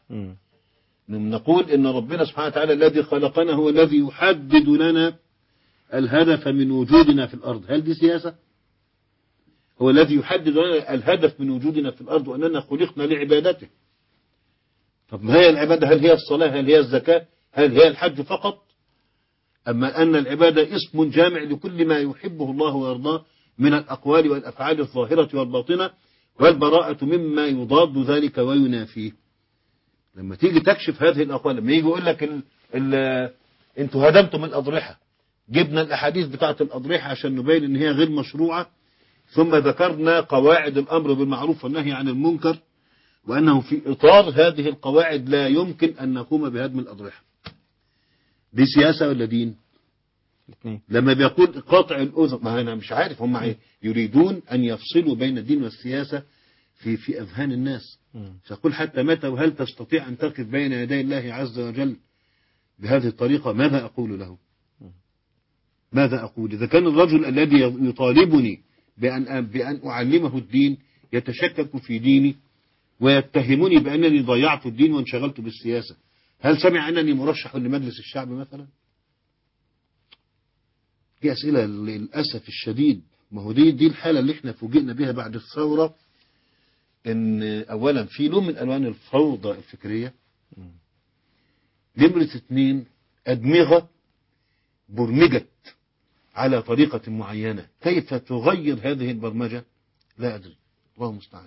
نقول إن ربنا سبحانه وتعالى الذي خلقنا هو الذي يحدد لنا الهدف من وجودنا في الأرض. هل دي سياسة؟ هو الذي يحدد لنا الهدف من وجودنا في الأرض وأننا خلقنا لعبادته. طب ما هي العبادة؟ هل هي الصلاة؟ هل هي الزكاة؟ هل هي الحج فقط؟ أما أن العبادة اسم جامع لكل ما يحبه الله ويرضاه من الأقوال والأفعال الظاهرة والباطنة، والبراءة مما يضاد ذلك وينافيه. لما تيجي تكشف هذه الأقوال، لما يجي يقول لك ال ال انتوا هدمتم الأضرحة، جبنا الأحاديث بتاعت الأضرحة عشان نبين إن هي غير مشروعة، ثم ذكرنا قواعد الأمر بالمعروف والنهي عن المنكر، وأنه في إطار هذه القواعد لا يمكن أن نقوم بهدم الأضرحة. دي سياسة ولا دين؟ لما بيقول قاطع الأذن، ما أنا مش عارف هم يريدون أن يفصلوا بين الدين والسياسة في في أذهان الناس. فقل حتى متى وهل تستطيع أن تقف بين يدي الله عز وجل بهذه الطريقة؟ ماذا أقول له؟ ماذا أقول إذا كان الرجل الذي يطالبني بأن بأن أعلمه الدين يتشكك في ديني ويتهمني بأنني ضيعت الدين وانشغلت بالسياسة؟ هل سمع أنني مرشح لمجلس الشعب مثلا؟ دي أسئلة للأسف الشديد. ما هو دي دي الحالة اللي احنا فوجئنا بها بعد الثورة، إن أولا في نوع من ألوان الفوضى الفكرية، نمرة اثنين أدمغة برمجت على طريقة معينة، كيف تغير هذه البرمجة لا أدري، الله المستعان.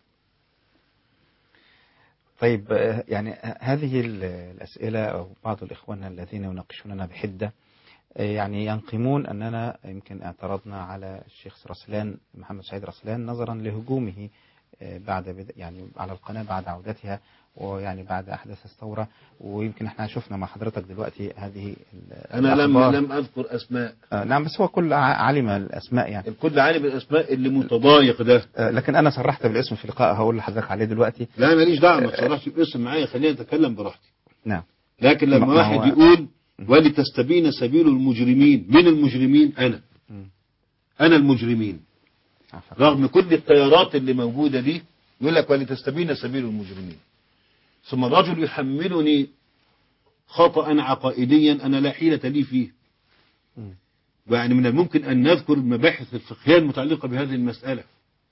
طيب يعني هذه الأسئلة أو بعض الإخوان الذين يناقشوننا بحدة يعني ينقمون أننا يمكن اعترضنا على الشيخ رسلان محمد سعيد رسلان نظرا لهجومه بعد يعني على القناة بعد عودتها ويعني بعد أحداث الثورة، ويمكن احنا شفنا مع حضرتك دلوقتي هذه أنا لم لم أذكر أسماء. آه نعم، بس هو كل علم الأسماء، يعني الكل علم الأسماء اللي متضايق ده. آه لكن أنا صرحت بالاسم في لقاء هقول لحضرتك عليه دلوقتي. لا ماليش دعوة، ما تصرحش بالاسم معايا، خليني أتكلم براحتي. نعم. لكن لما واحد يقول ولتستبين سبيل المجرمين. من المجرمين؟ أنا أنا المجرمين، رغم كل التيارات اللي موجودة دي يقول لك ولتستبين سبيل المجرمين. ثم الرجل يحملني خطأ عقائديا أنا لا حيلة لي فيه. يعني من الممكن أن نذكر المباحث الفقهية المتعلقة بهذه المسألة.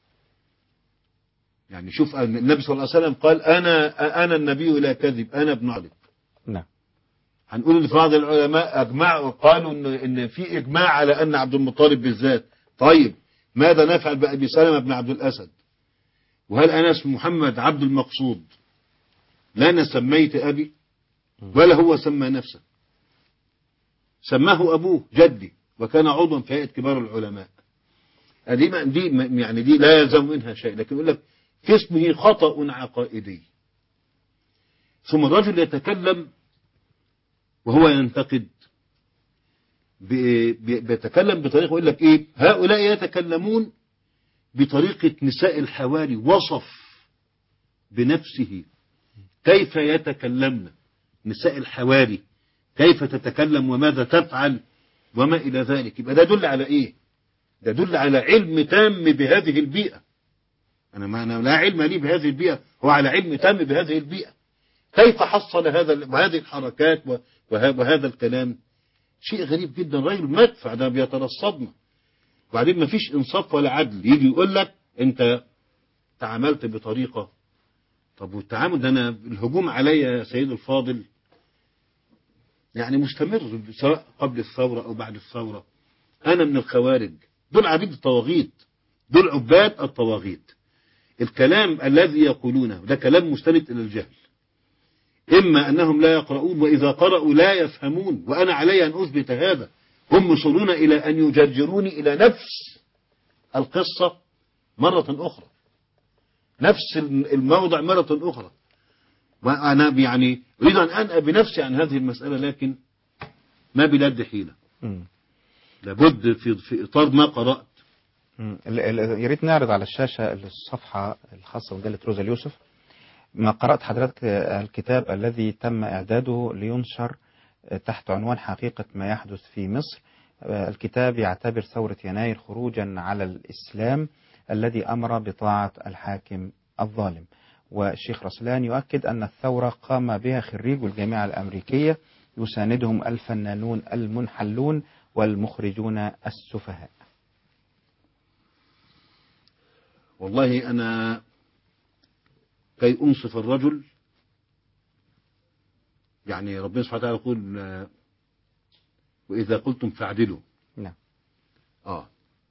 يعني شوف النبي صلى الله عليه وسلم قال أنا أنا النبي لا كذب، أنا ابن علي. نعم. هنقول ان بعض العلماء اجمعوا قالوا ان ان في اجماع على ان عبد المطلب بالذات. طيب ماذا نفعل بأبي سلمة بن عبد الأسد؟ وهل أنا اسم محمد عبد المقصود؟ لا أنا سميت أبي ولا هو سمى نفسه، سماه أبوه جدي وكان عضوا في هيئة كبار العلماء. دي دي يعني دي لا يلزم منها شيء، لكن يقول لك في اسمه خطأ عقائدي. ثم الرجل يتكلم وهو ينتقد، بيتكلم بطريقة يقول لك إيه؟ هؤلاء يتكلمون بطريقة نساء الحواري، وصف بنفسه كيف يتكلمن نساء الحواري، كيف تتكلم وماذا تفعل وما إلى ذلك. يبقى ده يدل على إيه؟ ده يدل على علم تام بهذه البيئة. أنا ما أنا لا علم لي بهذه البيئة، هو على علم تام بهذه البيئة. كيف حصل هذا وهذه الحركات وهذا الكلام؟ شيء غريب جدا. راجل مدفع ده بيترصدنا، وبعدين ما فيش انصاف ولا عدل. يجي يقول لك انت تعاملت بطريقة. طب والتعامل ده انا الهجوم علي يا سيد الفاضل يعني مستمر، سواء قبل الثورة او بعد الثورة. انا من الخوارج، دول عبيد الطواغيت، دول عباد الطواغيت. الكلام الذي يقولونه ده كلام مستند الى الجهل، إما أنهم لا يقرؤون وإذا قرأوا لا يفهمون، وأنا علي أن أثبت هذا. هم يصلون إلى أن يجرجروني إلى نفس القصة مرة أخرى، نفس الموضع مرة أخرى. وأنا يعني أريد أن أنأى بنفسي عن هذه المسألة، لكن ما بلاد حيلة. لابد في في إطار ما قرأت. يا ريت نعرض على الشاشة الصفحة الخاصة بمجلة روزا اليوسف. ما قرأت حضرتك الكتاب الذي تم إعداده لينشر تحت عنوان حقيقة ما يحدث في مصر. الكتاب يعتبر ثورة يناير خروجا على الإسلام الذي أمر بطاعة الحاكم الظالم. والشيخ رسلان يؤكد أن الثورة قام بها خريج الجامعة الأمريكية يساندهم الفنانون المنحلون والمخرجون السفهاء. والله أنا كي أنصف الرجل، يعني ربنا سبحانه وتعالى يقول وإذا قلتم فاعدلوا. نعم. آه.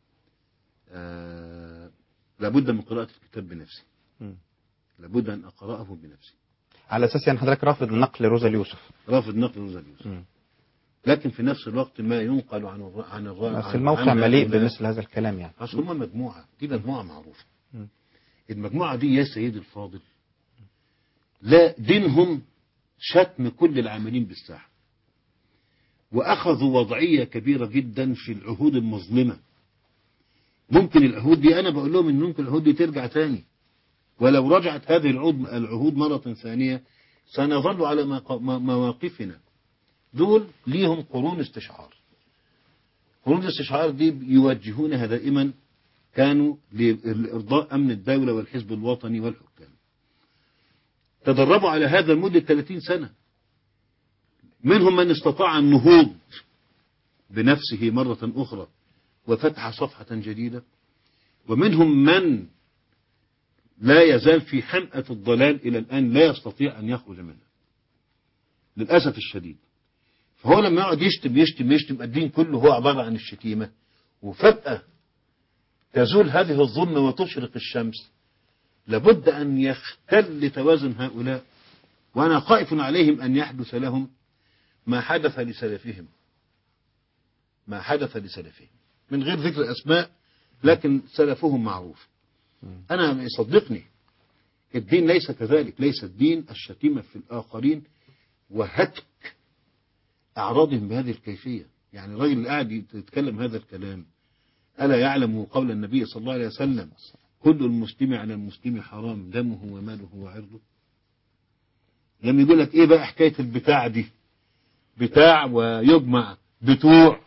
آه. لابد من قراءة الكتاب بنفسي. م. لابد أن أقرأه بنفسي. على أساس أن حضرتك رافض نقل روزا اليوسف. رافض نقل روزا اليوسف. م. لكن في نفس الوقت ما ينقل عن الر... عن الر... بس الموقع مليء بمثل هذا الكلام يعني. أصل هم مجموعة، دي مجموعة معروفة. م. المجموعة دي يا سيد الفاضل لا دينهم شتم كل العاملين بالساحة، وأخذوا وضعية كبيرة جدا في العهود المظلمة. ممكن العهود دي أنا بقول لهم إن ممكن العهود دي ترجع تاني، ولو رجعت هذه العهود العهود مرة ثانية سنظل على مواقفنا. دول ليهم قرون استشعار. قرون الاستشعار دي يوجهونها دائما، كانوا لإرضاء أمن الدولة والحزب الوطني والحكام. تدربوا على هذا لمدة ثلاثين سنة. منهم من استطاع النهوض بنفسه مرة أخرى وفتح صفحة جديدة، ومنهم من لا يزال في حمأة الضلال إلى الآن لا يستطيع أن يخرج منها للأسف الشديد. فهو لما يقعد يشتم يشتم يشتم الدين كله هو عبارة عن الشتيمة، وفجأة تزول هذه الظلمة وتشرق الشمس. لابد أن يختل توازن هؤلاء، وأنا خائف عليهم أن يحدث لهم ما حدث لسلفهم، ما حدث لسلفهم من غير ذكر أسماء، لكن سلفهم معروف. أنا يصدقني الدين ليس كذلك، ليس الدين الشتيمة في الآخرين وهتك أعراضهم بهذه الكيفية. يعني الرجل اللي قاعد يتكلم هذا الكلام ألا يعلم قول النبي صلى الله عليه وسلم كل المسلم على المسلم حرام دمه وماله وعرضه؟ لما يقول لك إيه بقى حكاية البتاع دي بتاع ويجمع بتوع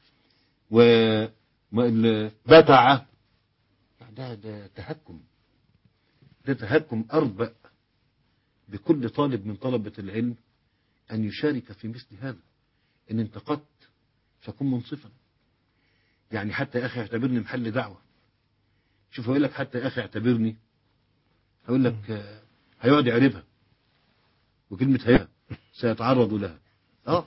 وبتعة، ده ده تهكم، ده تهكم أربأ بكل طالب من طلبة العلم أن يشارك في مثل هذا. إن انتقدت فكن منصفا، يعني حتى يا أخي اعتبرني محل دعوة. شوف هقول لك حتى يا أخي اعتبرني، هقول لك هيقعد يعرفها، وكلمة هيها سيتعرض لها. اه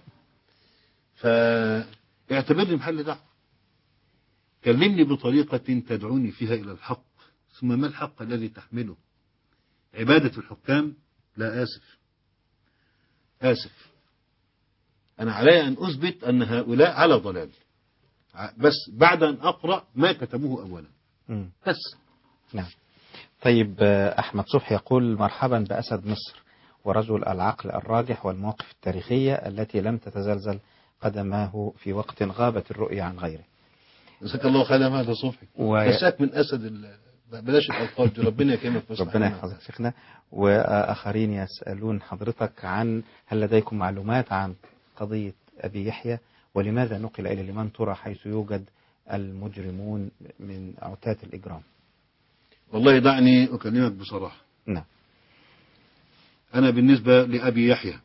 فاعتبرني محل دعوة، كلمني بطريقة تدعوني فيها إلى الحق. ثم ما الحق الذي تحمله؟ عبادة الحكام؟ لا، آسف آسف أنا علي أن أثبت أن هؤلاء على ضلال، بس بعد أن أقرأ ما كتبوه أولا بس. نعم. طيب أحمد صبحي يقول مرحبا بأسد مصر ورجل العقل الراجح والمواقف التاريخية التي لم تتزلزل قدماه في وقت غابت الرؤية عن غيره. جزاك الله خيرا هذا صبحي و... بساك من أسد ال... بلاش الألقاب دي، ربنا يكرمك. ربنا يحفظك شيخنا. وآخرين يسألون حضرتك عن هل لديكم معلومات عن قضية أبي يحيى، ولماذا نقل إلى المنطورة حيث يوجد المجرمون من عتاة الإجرام؟ والله دعني أكلمك بصراحة. نعم. أنا بالنسبة لأبي يحيى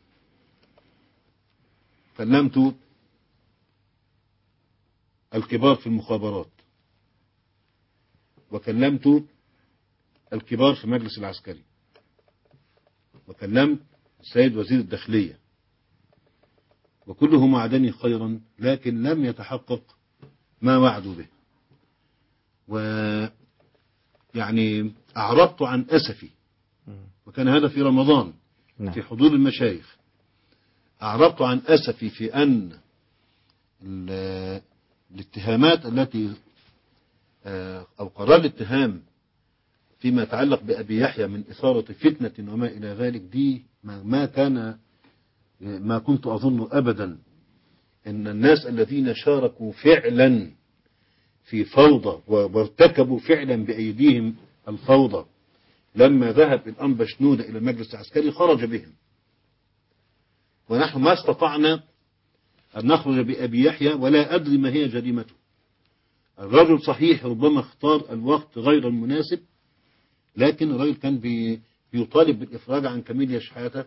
كلمت الكبار في المخابرات، وكلمت الكبار في المجلس العسكري، وكلمت السيد وزير الداخلية، وكلهم وعدني خيرا، لكن لم يتحقق ما وعدوا به. ويعني أعرضت عن أسفي، وكان هذا في رمضان في حضور المشايخ. أعرضت عن أسفي في أن الاتهامات التي أو قرار الاتهام فيما يتعلق بأبي يحيى من إثارة فتنة وما إلى ذلك، دي ما كان ما كنت أظن أبدا أن الناس الذين شاركوا فعلا في فوضى وارتكبوا فعلا بأيديهم الفوضى لما ذهب الأنبا شنودة إلى المجلس العسكري خرج بهم، ونحن ما استطعنا أن نخرج بأبي يحيى ولا أدري ما هي جريمته. الرجل صحيح ربما اختار الوقت غير المناسب، لكن الرجل كان بيطالب بالإفراج عن كميل شحاتة،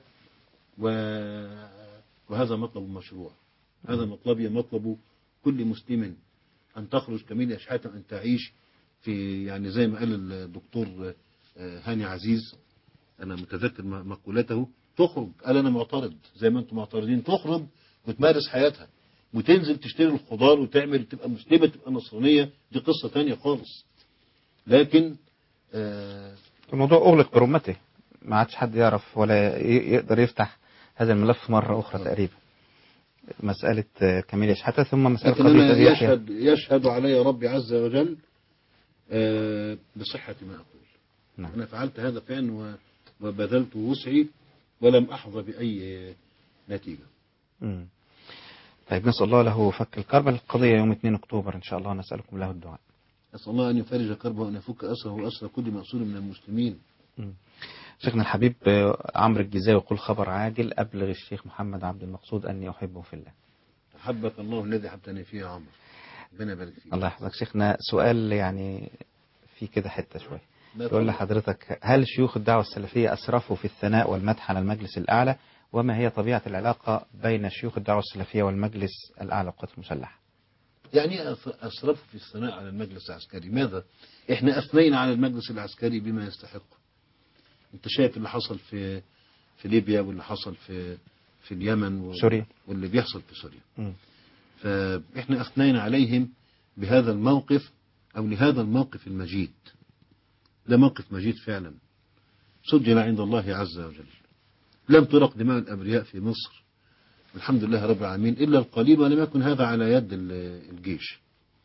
وهذا مطلب مشروع. هذا مطلبي مطلب كل مسلم، أن تخرج كميل شحاتة، أن تعيش في يعني زي ما قال الدكتور هاني عزيز، أنا متذكر مقولته، تخرج قال أنا معترض زي ما أنتم معترضين، تخرج وتمارس حياتها وتنزل تشتري الخضار وتعمل، تبقى مسلمة تبقى نصرانية، دي قصة تانية خالص. لكن آه الموضوع أغلق برمته، ما عادش حد يعرف ولا يقدر يفتح هذا الملف مرة أخرى آه. تقريبا مسألة كميل شحاتة، ثم مسألة قضية أبي يحيى. يشهد, يشهد علي ربي عز وجل آه بصحة ما أقول. نعم. أنا فعلت هذا فعلا وبذلت وسعي ولم أحظى بأي نتيجة. مم. طيب نسأل الله له فك الكرب. القضية يوم اثنين أكتوبر إن شاء الله، نسألكم له الدعاء. أسأل الله أن يفرج كربه وأن يفك أسره وأسر كل مأسور من المسلمين. مم. شيخنا الحبيب عمرو الجزاوي يقول خبر عاجل، أبلغ الشيخ محمد عبد المقصود أني أحبه في الله. أحبك الله الذي حبتني فيه يا عمرو، ربنا يبارك فيك. الله يحفظك. شيخنا سؤال يعني في كده حتة شوية، يقول لحضرتك هل شيوخ الدعوة السلفية أسرفوا في الثناء والمدح على المجلس الأعلى؟ وما هي طبيعة العلاقة بين شيوخ الدعوة السلفية والمجلس الأعلى للقوات المسلحة؟ يعني أسرفوا في الثناء على المجلس العسكري؟ ماذا؟ إحنا أثنينا على المجلس العسكري بما يستحق. أنت شايف اللي حصل في في ليبيا، واللي حصل في في اليمن و... سوريا، واللي بيحصل في سوريا. م. فإحنا أثنينا عليهم بهذا الموقف أو لهذا الموقف المجيد. ده موقف مجيد فعلا، سجل عند الله عز وجل. لم ترق دماء الأبرياء في مصر الحمد لله رب العالمين إلا القليل، ولم يكن هذا على يد الجيش.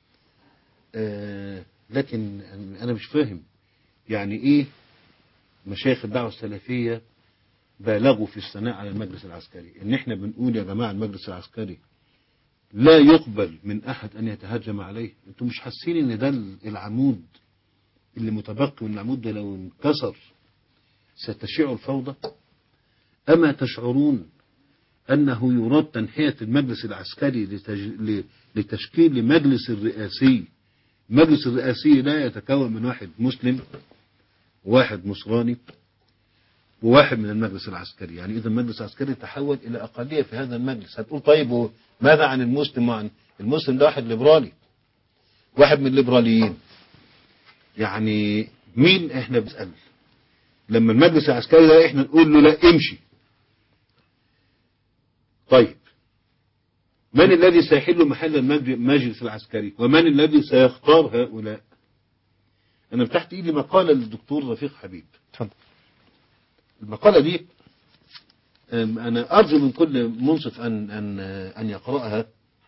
آه لكن أنا مش فاهم يعني إيه مشايخ الدعوة السلفية بالغوا في الثناء على المجلس العسكري. إن إحنا بنقول يا جماعة المجلس العسكري لا يقبل من أحد أن يتهجم عليه. أنتم مش حاسين إن ده العمود اللي متبقي، وإن العمود ده لو انكسر ستشيع الفوضى؟ أما تشعرون أنه يراد تنحية المجلس العسكري لتج... لتشكيل المجلس الرئاسي. المجلس الرئاسي لا يتكون من واحد مسلم وواحد نصراني وواحد من المجلس العسكري. يعني إذا المجلس العسكري تحول إلى أقلية في هذا المجلس. هتقول طيب ماذا عن المسلم؟ وعن المسلم ده واحد ليبرالي، واحد من الليبراليين. يعني مين احنا بنسأل لما المجلس العسكري ده احنا نقول له لا امشي؟ طيب من الذي سيحل محل المجلس العسكري ومن الذي سيختار هؤلاء؟ انا فتحت ايدي مقالة للدكتور رفيق حبيب. اتفضل. المقالة دي انا ارجو من كل منصف ان ان ان يقرأها،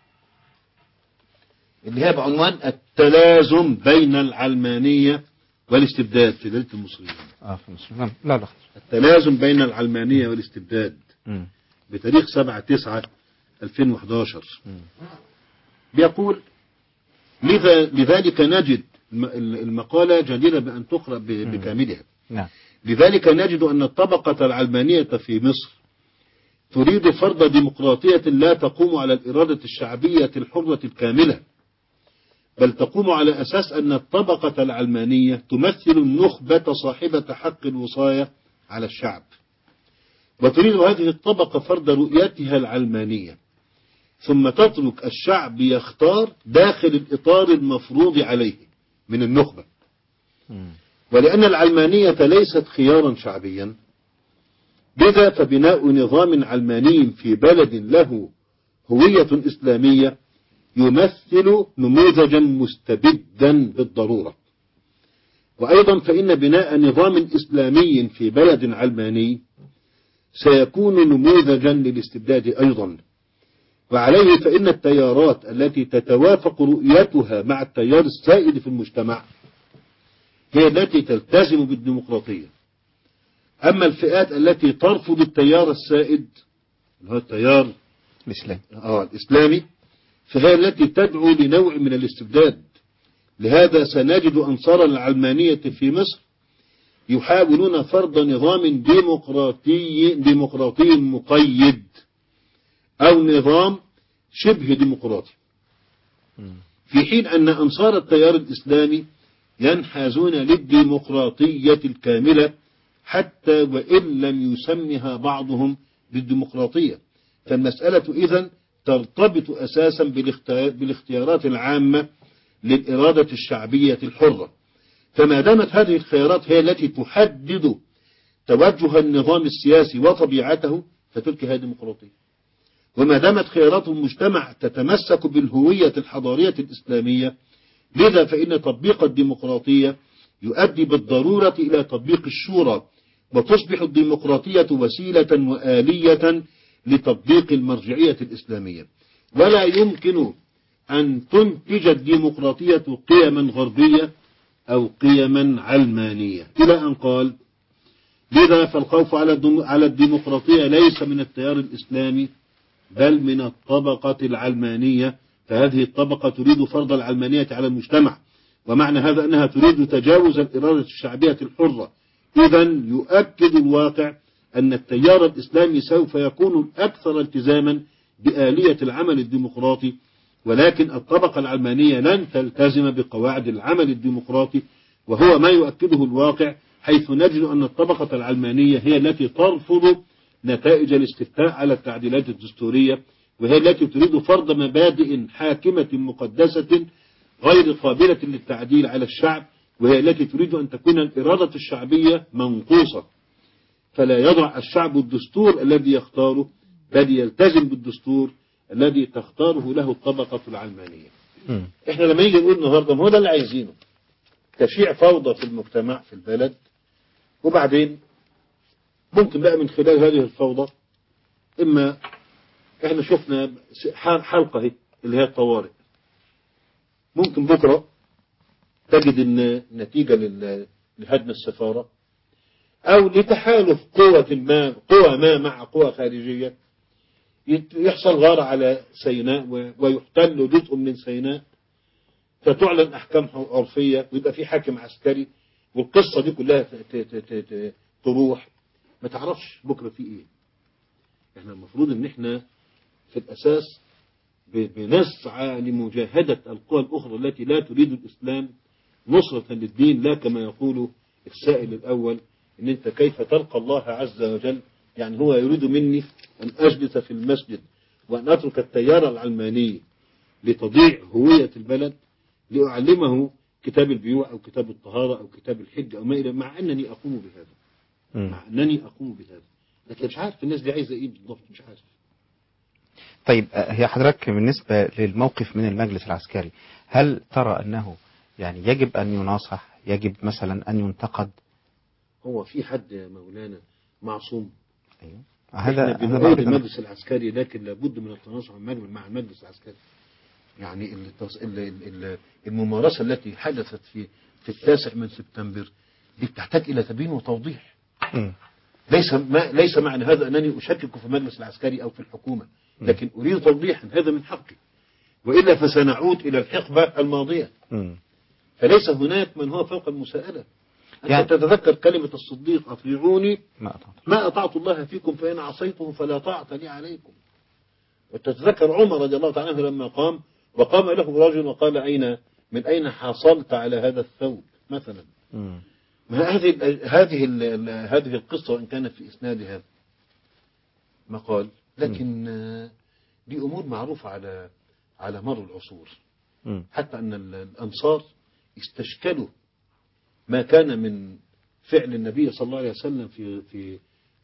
اللي هي بعنوان التلازم بين العلمانية والاستبداد في دولة المصريين. اه في المصريين لا لا التلازم بين العلمانية والاستبداد م. بتاريخ سبعة تسعة ألفين وإحدى عشر. بيقول لذلك نجد المقالة جديرة بأن تقرأ بكاملها. نعم. لذلك نجد أن الطبقة العلمانية في مصر تريد فرض ديمقراطية لا تقوم على الإرادة الشعبية الحرة الكاملة، بل تقوم على أساس أن الطبقة العلمانية تمثل النخبة صاحبة حق الوصاية على الشعب، وتريد هذه الطبقة فرض رؤيتها العلمانية، ثم تترك الشعب يختار داخل الإطار المفروض عليه من النخبة. ولأن العلمانية ليست خيارا شعبيا، لذا فبناء نظام علماني في بلد له هوية إسلامية يمثل نموذجا مستبدا بالضرورة. وأيضا فإن بناء نظام إسلامي في بلد علماني سيكون نموذجا للاستبداد أيضا. وعليه فإن التيارات التي تتوافق رؤيتها مع التيار السائد في المجتمع هي التي تلتزم بالديمقراطية. أما الفئات التي ترفض التيار السائد اللي هو التيار الإسلامي آه الإسلامي فهي التي تدعو لنوع من الاستبداد. لهذا سنجد أنصار العلمانية في مصر يحاولون فرض نظام ديمقراطي ديمقراطي مقيد أو نظام شبه ديمقراطي، في حين أن أنصار التيار الإسلامي ينحازون للديمقراطية الكاملة حتى وإن لم يسمها بعضهم بالديمقراطية. فالمسألة إذن ترتبط أساسا بالاختيارات العامة للإرادة الشعبية الحرة. فما دامت هذه الخيارات هي التي تحدد توجه النظام السياسي وطبيعته فتلك هي ديمقراطية. وما دامت خيارات المجتمع تتمسك بالهوية الحضارية الإسلامية، لذا فإن تطبيق الديمقراطية يؤدي بالضرورة إلى تطبيق الشورى، وتصبح الديمقراطية وسيلة وآلية لتطبيق المرجعية الإسلامية. ولا يمكن أن تنتج الديمقراطية قيما غربية أو قيما علمانية، إلى أن قال لذا فالخوف على الديمقراطية ليس من التيار الإسلامي بل من الطبقة العلمانية، فهذه الطبقة تريد فرض العلمانية على المجتمع، ومعنى هذا أنها تريد تجاوز الإرادة الشعبية الحرة. إذن يؤكد الواقع أن التيار الإسلامي سوف يكون الأكثر التزاما بآلية العمل الديمقراطي، ولكن الطبقة العلمانية لن تلتزم بقواعد العمل الديمقراطي، وهو ما يؤكده الواقع، حيث نجد أن الطبقة العلمانية هي التي ترفض نتائج الاستفتاء على التعديلات الدستورية، وهي التي تريد فرض مبادئ حاكمة مقدسة غير قابلة للتعديل على الشعب، وهي التي تريد أن تكون الإرادة الشعبية منقوصة، فلا يضع الشعب الدستور الذي يختاره بل يلتزم بالدستور الذي تختاره له الطبقة العلمانية. م. احنا لما يجي نقول النهارده ما هو ده اللي عايزينه، تشيع فوضى في المجتمع في البلد، وبعدين ممكن بقى من خلال هذه الفوضى إما احنا شفنا حلقة هي اللي هي الطوارئ، ممكن بكرة تجد ان نتيجة لهدم السفارة او لتحالف قوة ما قوة ما مع قوة خارجية يحصل غارة على سيناء ويحتل جزء من سيناء، فتعلن احكام عرفية ويبقى في حاكم عسكري، والقصة دي كلها تروح ما تعرفش بكرة في ايه. احنا المفروض ان احنا في الاساس بنسعى لمجاهدة القوى الاخرى التي لا تريد الاسلام نصرة للدين، لا كما يقول السائل الاول ان انت كيف تلقى الله عز وجل. يعني هو يريد مني ان اجلس في المسجد وان اترك التيار العلماني لتضيع هوية البلد لأعلمه كتاب البيوع أو كتاب الطهارة أو كتاب الحج أو ما إلى، مع أنني أقوم بهذا مع أنني أقوم بهذا لكن مش عارف الناس دي عايزة إيه بالضبط، مش عارف. طيب هي حضرتك بالنسبة للموقف من المجلس العسكري، هل ترى أنه يعني يجب أن يناصح، يجب مثلا أن ينتقد؟ هو في حد يا مولانا معصوم؟ أيوه. هذا بنؤيد المجلس العسكري، لكن لابد من التناصح مع المجلس العسكري. يعني الممارسة التي حدثت في في التاسع من سبتمبر دي بتحتاج إلى تبيين وتوضيح. م. ليس ما ليس معنى هذا أنني أشكك في المجلس العسكري أو في الحكومة، لكن أريد توضيحا، هذا من حقي، وإلا فسنعود إلى الحقبة الماضية. م. فليس هناك من هو فوق المساءلة. أنت يعني تتذكر كلمة الصديق أطيعوني ما أطعت الله فيكم فإن عصيته فلا طاعة لي عليكم. وتتذكر عمر رضي الله تعالى عنه لما قام وقام له رجل وقال أين من أين حصلت على هذا الثوب مثلا. ما هذه هذه هذه القصة وإن كانت في إسنادها مقال، لكن دي أمور معروفة على على مر العصور. حتى أن الأنصار استشكلوا ما كان من فعل النبي صلى الله عليه وسلم في في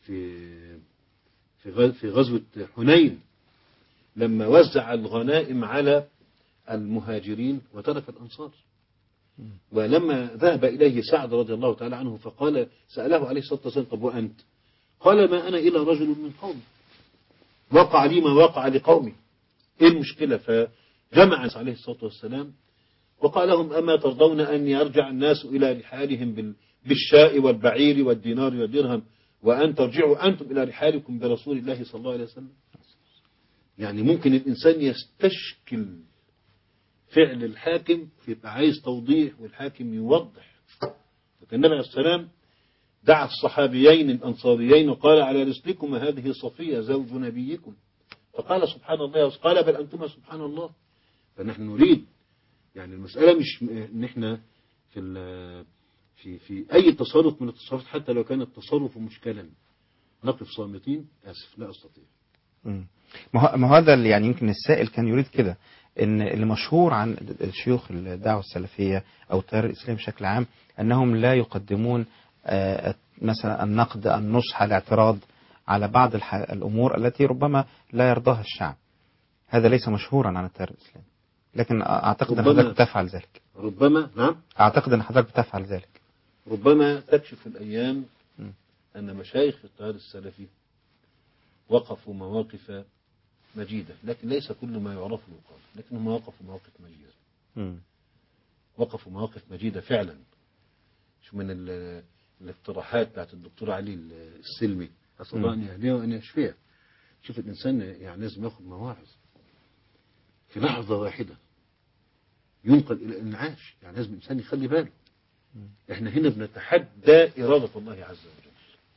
في في غزوة حنين لما وزع الغنائم على المهاجرين وترك الأنصار. ولما ذهب إليه سعد رضي الله تعالى عنه فقال سأله عليه الصلاة والسلام طب وأنت؟ قال ما أنا إلا رجل من قومي وقع لي ما وقع لقومي، إيه المشكلة؟ فجمع عليه الصلاة والسلام وقال لهم أما ترضون أن يرجع الناس إلى رحالهم بالشاء والبعير والدينار والدرهم وأن ترجعوا أنتم إلى رحالكم برسول الله صلى الله عليه وسلم؟ يعني ممكن الإنسان يستشكل فعل الحاكم فيبقى عايز توضيح والحاكم يوضح. فكان النبي عليه السلام دعا الصحابيين الأنصاريين وقال على رسلكم هذه صفية زوج نبيكم، فقال سبحان الله، قال بل أنتم سبحان الله. فنحن نريد يعني المسألة مش ان احنا في في في أي تصرف من التصرفات حتى لو كان التصرف مشكلا نقف صامتين. آسف لا أستطيع. ما هذا اللي يعني يمكن السائل كان يريد كده، ان اللي مشهور عن الشيوخ الدعوة السلفية او التيار الاسلامي بشكل عام انهم لا يقدمون مثلا النقد، النصح، الاعتراض على بعض الامور التي ربما لا يرضاها الشعب. هذا ليس مشهورا عن التيار الاسلامي، لكن اعتقد ان حضرتك بتفعل ذلك. ربما نعم اعتقد ان حضرتك بتفعل ذلك. ربما تكشف الايام ان مشايخ التيار السلفي وقفوا مواقف مجيدة، لكن ليس كل ما يعرف يقال، لكنهم وقفوا مواقف مجيدة. م. وقفوا مواقف مجيدة فعلا. شو من الاقتراحات بتاعت الدكتور علي السلمي أسأل الله أن يهديه وأن يشفيه. شوف الإنسان يعني لازم يأخذ مواعظ في لحظة واحدة ينقل إلى الانعاش، يعني لازم الإنسان يخلي باله. م. إحنا هنا بنتحدى إرادة الله عز وجل.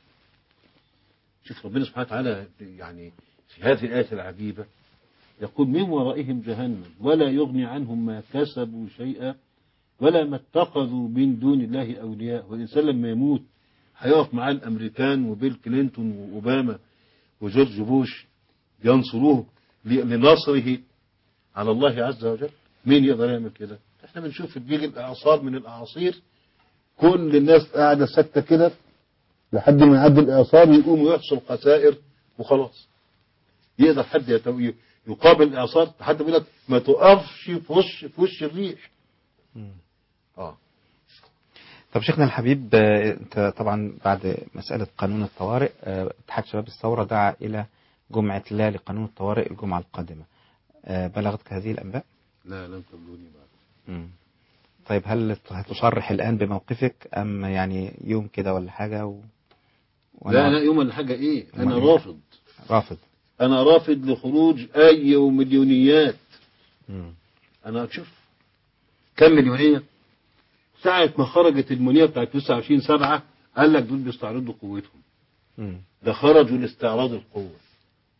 شوف ربنا سبحانه وتعالى يعني في هذه الآية العجيبة يقول من ورائهم جهنم ولا يغني عنهم ما كسبوا شيئا ولا ما اتخذوا من دون الله أولياء. والإنسان لما يموت هيقف معاه الأمريكان وبيل كلينتون وأوباما وجورج بوش ينصروه لنصره على الله عز وجل. مين يقدر يعمل كده؟ احنا بنشوف بيجي الإعصار من الأعاصير كل الناس قاعدة ساكتة كده لحد ما يعدي الإعصار يقوموا يحصل خسائر وخلاص. يقدر حد يقابل الإعصار حد بيقول لك ما تقفش في وش في وش الريح. اه طب شيخنا الحبيب، انت طبعا بعد مسألة قانون الطوارئ اتحاد شباب الثورة دعا إلى جمعة لا لقانون الطوارئ الجمعة القادمة، بلغتك هذه الأنباء؟ لا لم تبلغني بعد. مم. طيب هل هتصرح الآن بموقفك أم يعني يوم كده ولا حاجة و... لا لا يوم ولا حاجة إيه، أنا رافض رافض أنا رافض لخروج أي مليونيات. مم. أنا أشوف كم مليونية ساعة ما خرجت المنية بتاعت تسعة وعشرين سبعة قال لك دول بيستعرضوا قوتهم. مم. ده خرجوا لاستعراض القوة.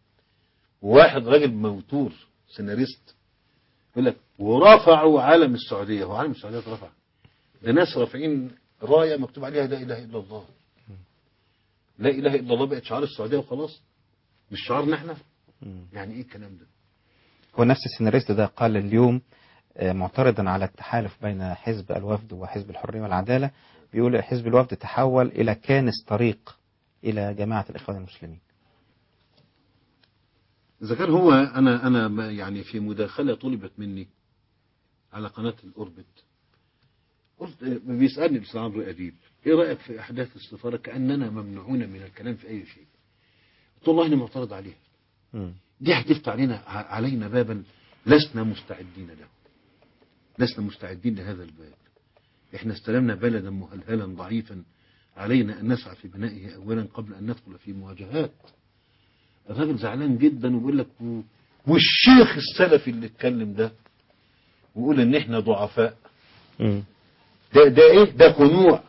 وواحد راجل موتور سيناريست يقول لك ورفعوا علم السعودية. هو علم السعودية اترفع؟ ده ناس رافعين راية مكتوب عليها لا إله إلا الله. لا إله إلا الله بقت شعار السعودية وخلاص، مش شعارنا احنا. يعني ايه الكلام ده؟ هو نفس السيناريست ده قال اليوم معترضا على التحالف بين حزب الوفد وحزب الحرية والعدالة، بيقول حزب الوفد تحول إلى كانس طريق إلى جماعة الإخوان المسلمين. إذا كان هو أنا أنا يعني في مداخلة طلبت مني على قناة الأوربت، قلت بيسألني الأستاذ عمرو أديب إيه رأيك في أحداث السفارة كأننا ممنوعون من الكلام في أي شيء. قلت والله أنا معترض عليها. م. دي هتفتح علينا علينا بابا لسنا مستعدين له. لسنا مستعدين لهذا الباب. إحنا استلمنا بلدا مهلهلا ضعيفا، علينا أن نسعى في بنائه أولا قبل أن ندخل في مواجهات. الراجل زعلان جدا ويقول لك والشيخ السلفي اللي اتكلم ده ويقول ان احنا ضعفاء. ده ده ايه؟ ده خنوع.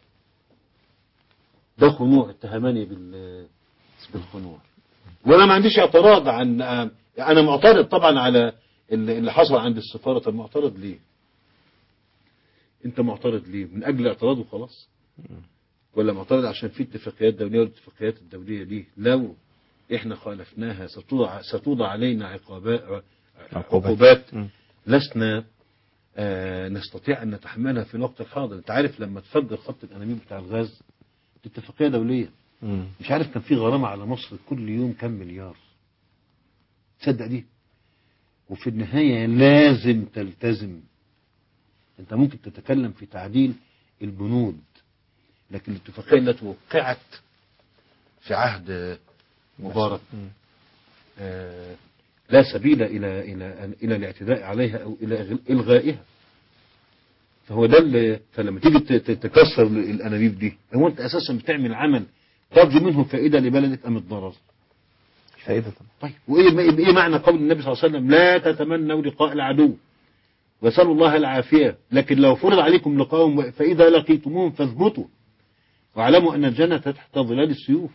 ده خنوع. اتهمني بال بالخنوع. وانا ما عنديش اعتراض عن انا معترض طبعا على اللي حصل عند السفاره. طب معترض ليه؟ انت معترض ليه؟ من اجل اعتراض وخلاص؟ ولا معترض عشان في اتفاقيات دوليه والاتفاقيات الدوليه دي لو احنا خالفناها ستوضع ستوضع علينا عقابات عقوبات لسنا آه نستطيع ان نتحملها في الوقت الحاضر. انت عارف لما تفجر خط الانابيب بتاع الغاز اتفاقيه دوليه، مم. مش عارف كان في غرامه على مصر كل يوم كم مليار. تصدق دي؟ وفي النهايه لازم تلتزم. انت ممكن تتكلم في تعديل البنود، لكن الاتفاقيه التي وقعت في عهد مبارك آه لا سبيل إلى إلى إلى الاعتداء عليها أو إلى إلغائها. فهو ده اللي فلما تيجي تكسر الأنابيب دي، هو أنت أساسا بتعمل عمل ترجو منه فائدة لبلدك أم الضرر؟ فائدة. طيب وإيه إيه معنى قول النبي صلى الله عليه وسلم لا تتمنوا لقاء العدو وسألوا الله العافية، لكن لو فرض عليكم لقاءهم فإذا لقيتموهم فاثبتوا واعلموا أن الجنة تحت ظلال السيوف.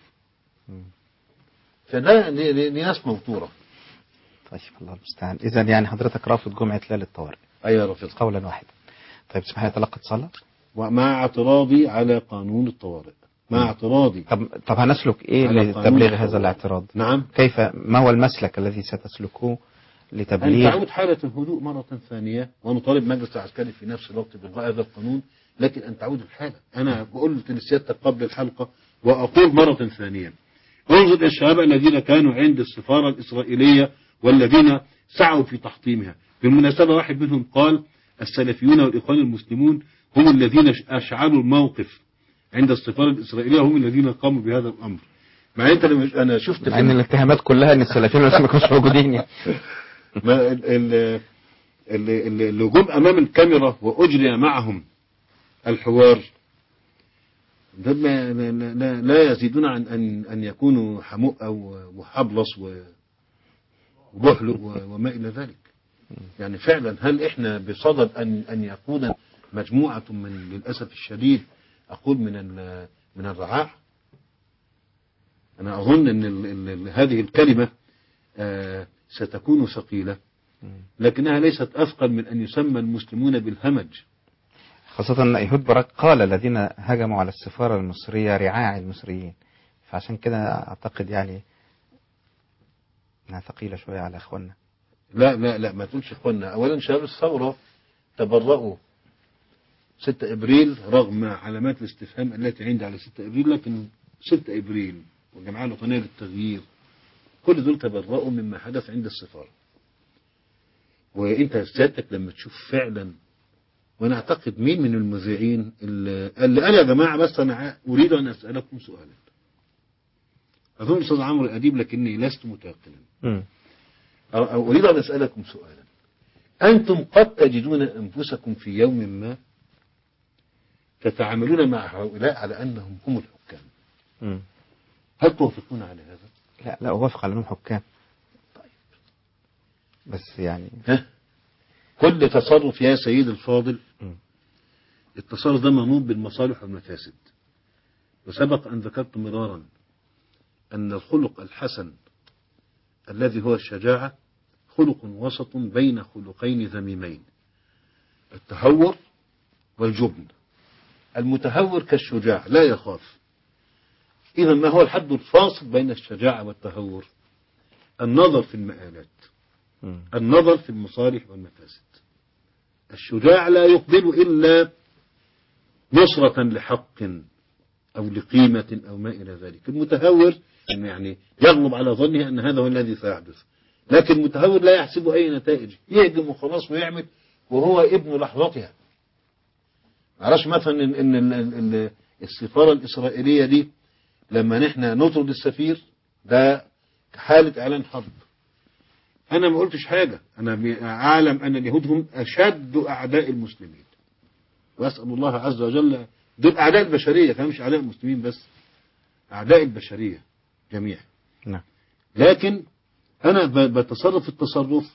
فده لناس موتورة. طيب الله المستعان. إذا يعني حضرتك رافض جمعة ليلة الطوارئ؟ أيوة رافض قولا واحدا. طيب اسمح لي أتلقى اتصال. ومع اعتراضي على قانون الطوارئ. مع اعتراضي. طب طب هنسلك إيه لتبليغ هذا الاعتراض؟ نعم. كيف ما هو المسلك الذي ستسلكوه لتبليغ؟ أن تعود حالة الهدوء مرة ثانية، ونطالب مجلس العسكري في نفس الوقت بإلغاء هذا القانون، لكن أن تعود الحالة. أنا قلت لسيادتك قبل الحلقة وأقول مرة ثانية، انظر الشباب الذين كانوا عند السفارة الإسرائيلية والذين سعوا في تحطيمها. بالمناسبة واحد منهم قال السلفيون والإخوان المسلمون هم الذين أشعلوا الموقف عند السفارة الإسرائيلية، هم الذين قاموا بهذا الأمر. مع أنت أنا شفت مع أن الاتهامات كلها أن السلفيين والإخوان ما كانوش موجودين يعني. ما اللي جم أمام الكاميرا وأجري معهم الحوار ده لا, لا, لا يزيدون عن أن أن يكونوا حموء وحبلص وبحلق وما إلى ذلك. يعني فعلا هل إحنا بصدد أن أن يكون مجموعة من للأسف الشديد أقول من من الرعاع؟ أنا أظن أن ال ال هذه الكلمة آه ستكون ثقيلة، لكنها ليست أثقل من أن يسمى المسلمون بالهمج. خاصة أن إيهود باراك قال الذين هجموا على السفارة المصرية رعاع المصريين، فعشان كده أعتقد يعني أنها ثقيلة شوية على إخواننا. لا لا لا ما تقولش إخواننا. أولا شباب الثورة تبرؤوا ستة إبريل رغم علامات الاستفهام التي عندي على ستة إبريل، لكن ستة إبريل والجمعية الوطنية للتغيير كل دول تبرؤوا مما حدث عند السفارة. وانت سيادتك لما تشوف فعلا، وانا اعتقد مين من المذيعين اللي قال قال يا جماعة بس انا اريد ان اسألكم سؤالا. اظن استاذ عمرو الاديب لكني لست متيقنا. أو اريد ان اسألكم سؤالا. انتم قد تجدون انفسكم في يوم ما تتعاملون مع هؤلاء على انهم هم الحكام. م. هل توافقون على هذا؟ لا لا أوافق على أنهم حكام. طيب بس يعني ها؟ كل تصرف يا سيد الفاضل م. التصرف ده منوط بالمصالح والمفاسد. وسبق أن ذكرت مرارا أن الخلق الحسن الذي هو الشجاعة خلق وسط بين خلقين ذميمين، التهور والجبن. المتهور كالشجاع لا يخاف. إذا ما هو الحد الفاصل بين الشجاعة والتهور؟ النظر في المآلات، النظر في المصالح والمفاسد. الشجاع لا يقبل إلا نصرة لحق أو لقيمة أو ما إلى ذلك. المتهور يعني يغلب على ظنه أن هذا هو الذي سيحدث، لكن المتهور لا يحسب أي نتائج، يهجم وخلاص ويعمل وهو ابن لحظتها. معرفش مثلا إن, إن, إن السفارة الإسرائيلية دي لما نحن نطرد السفير ده حالة إعلان حرب. أنا ما قلتش حاجة، أنا أعلم أن اليهود هم أشد أعداء المسلمين، وأسأل الله عز وجل، دول أعداء البشرية كانوا مش أعداء المسلمين بس، أعداء البشرية جميعا. نعم. لكن أنا بتصرف التصرف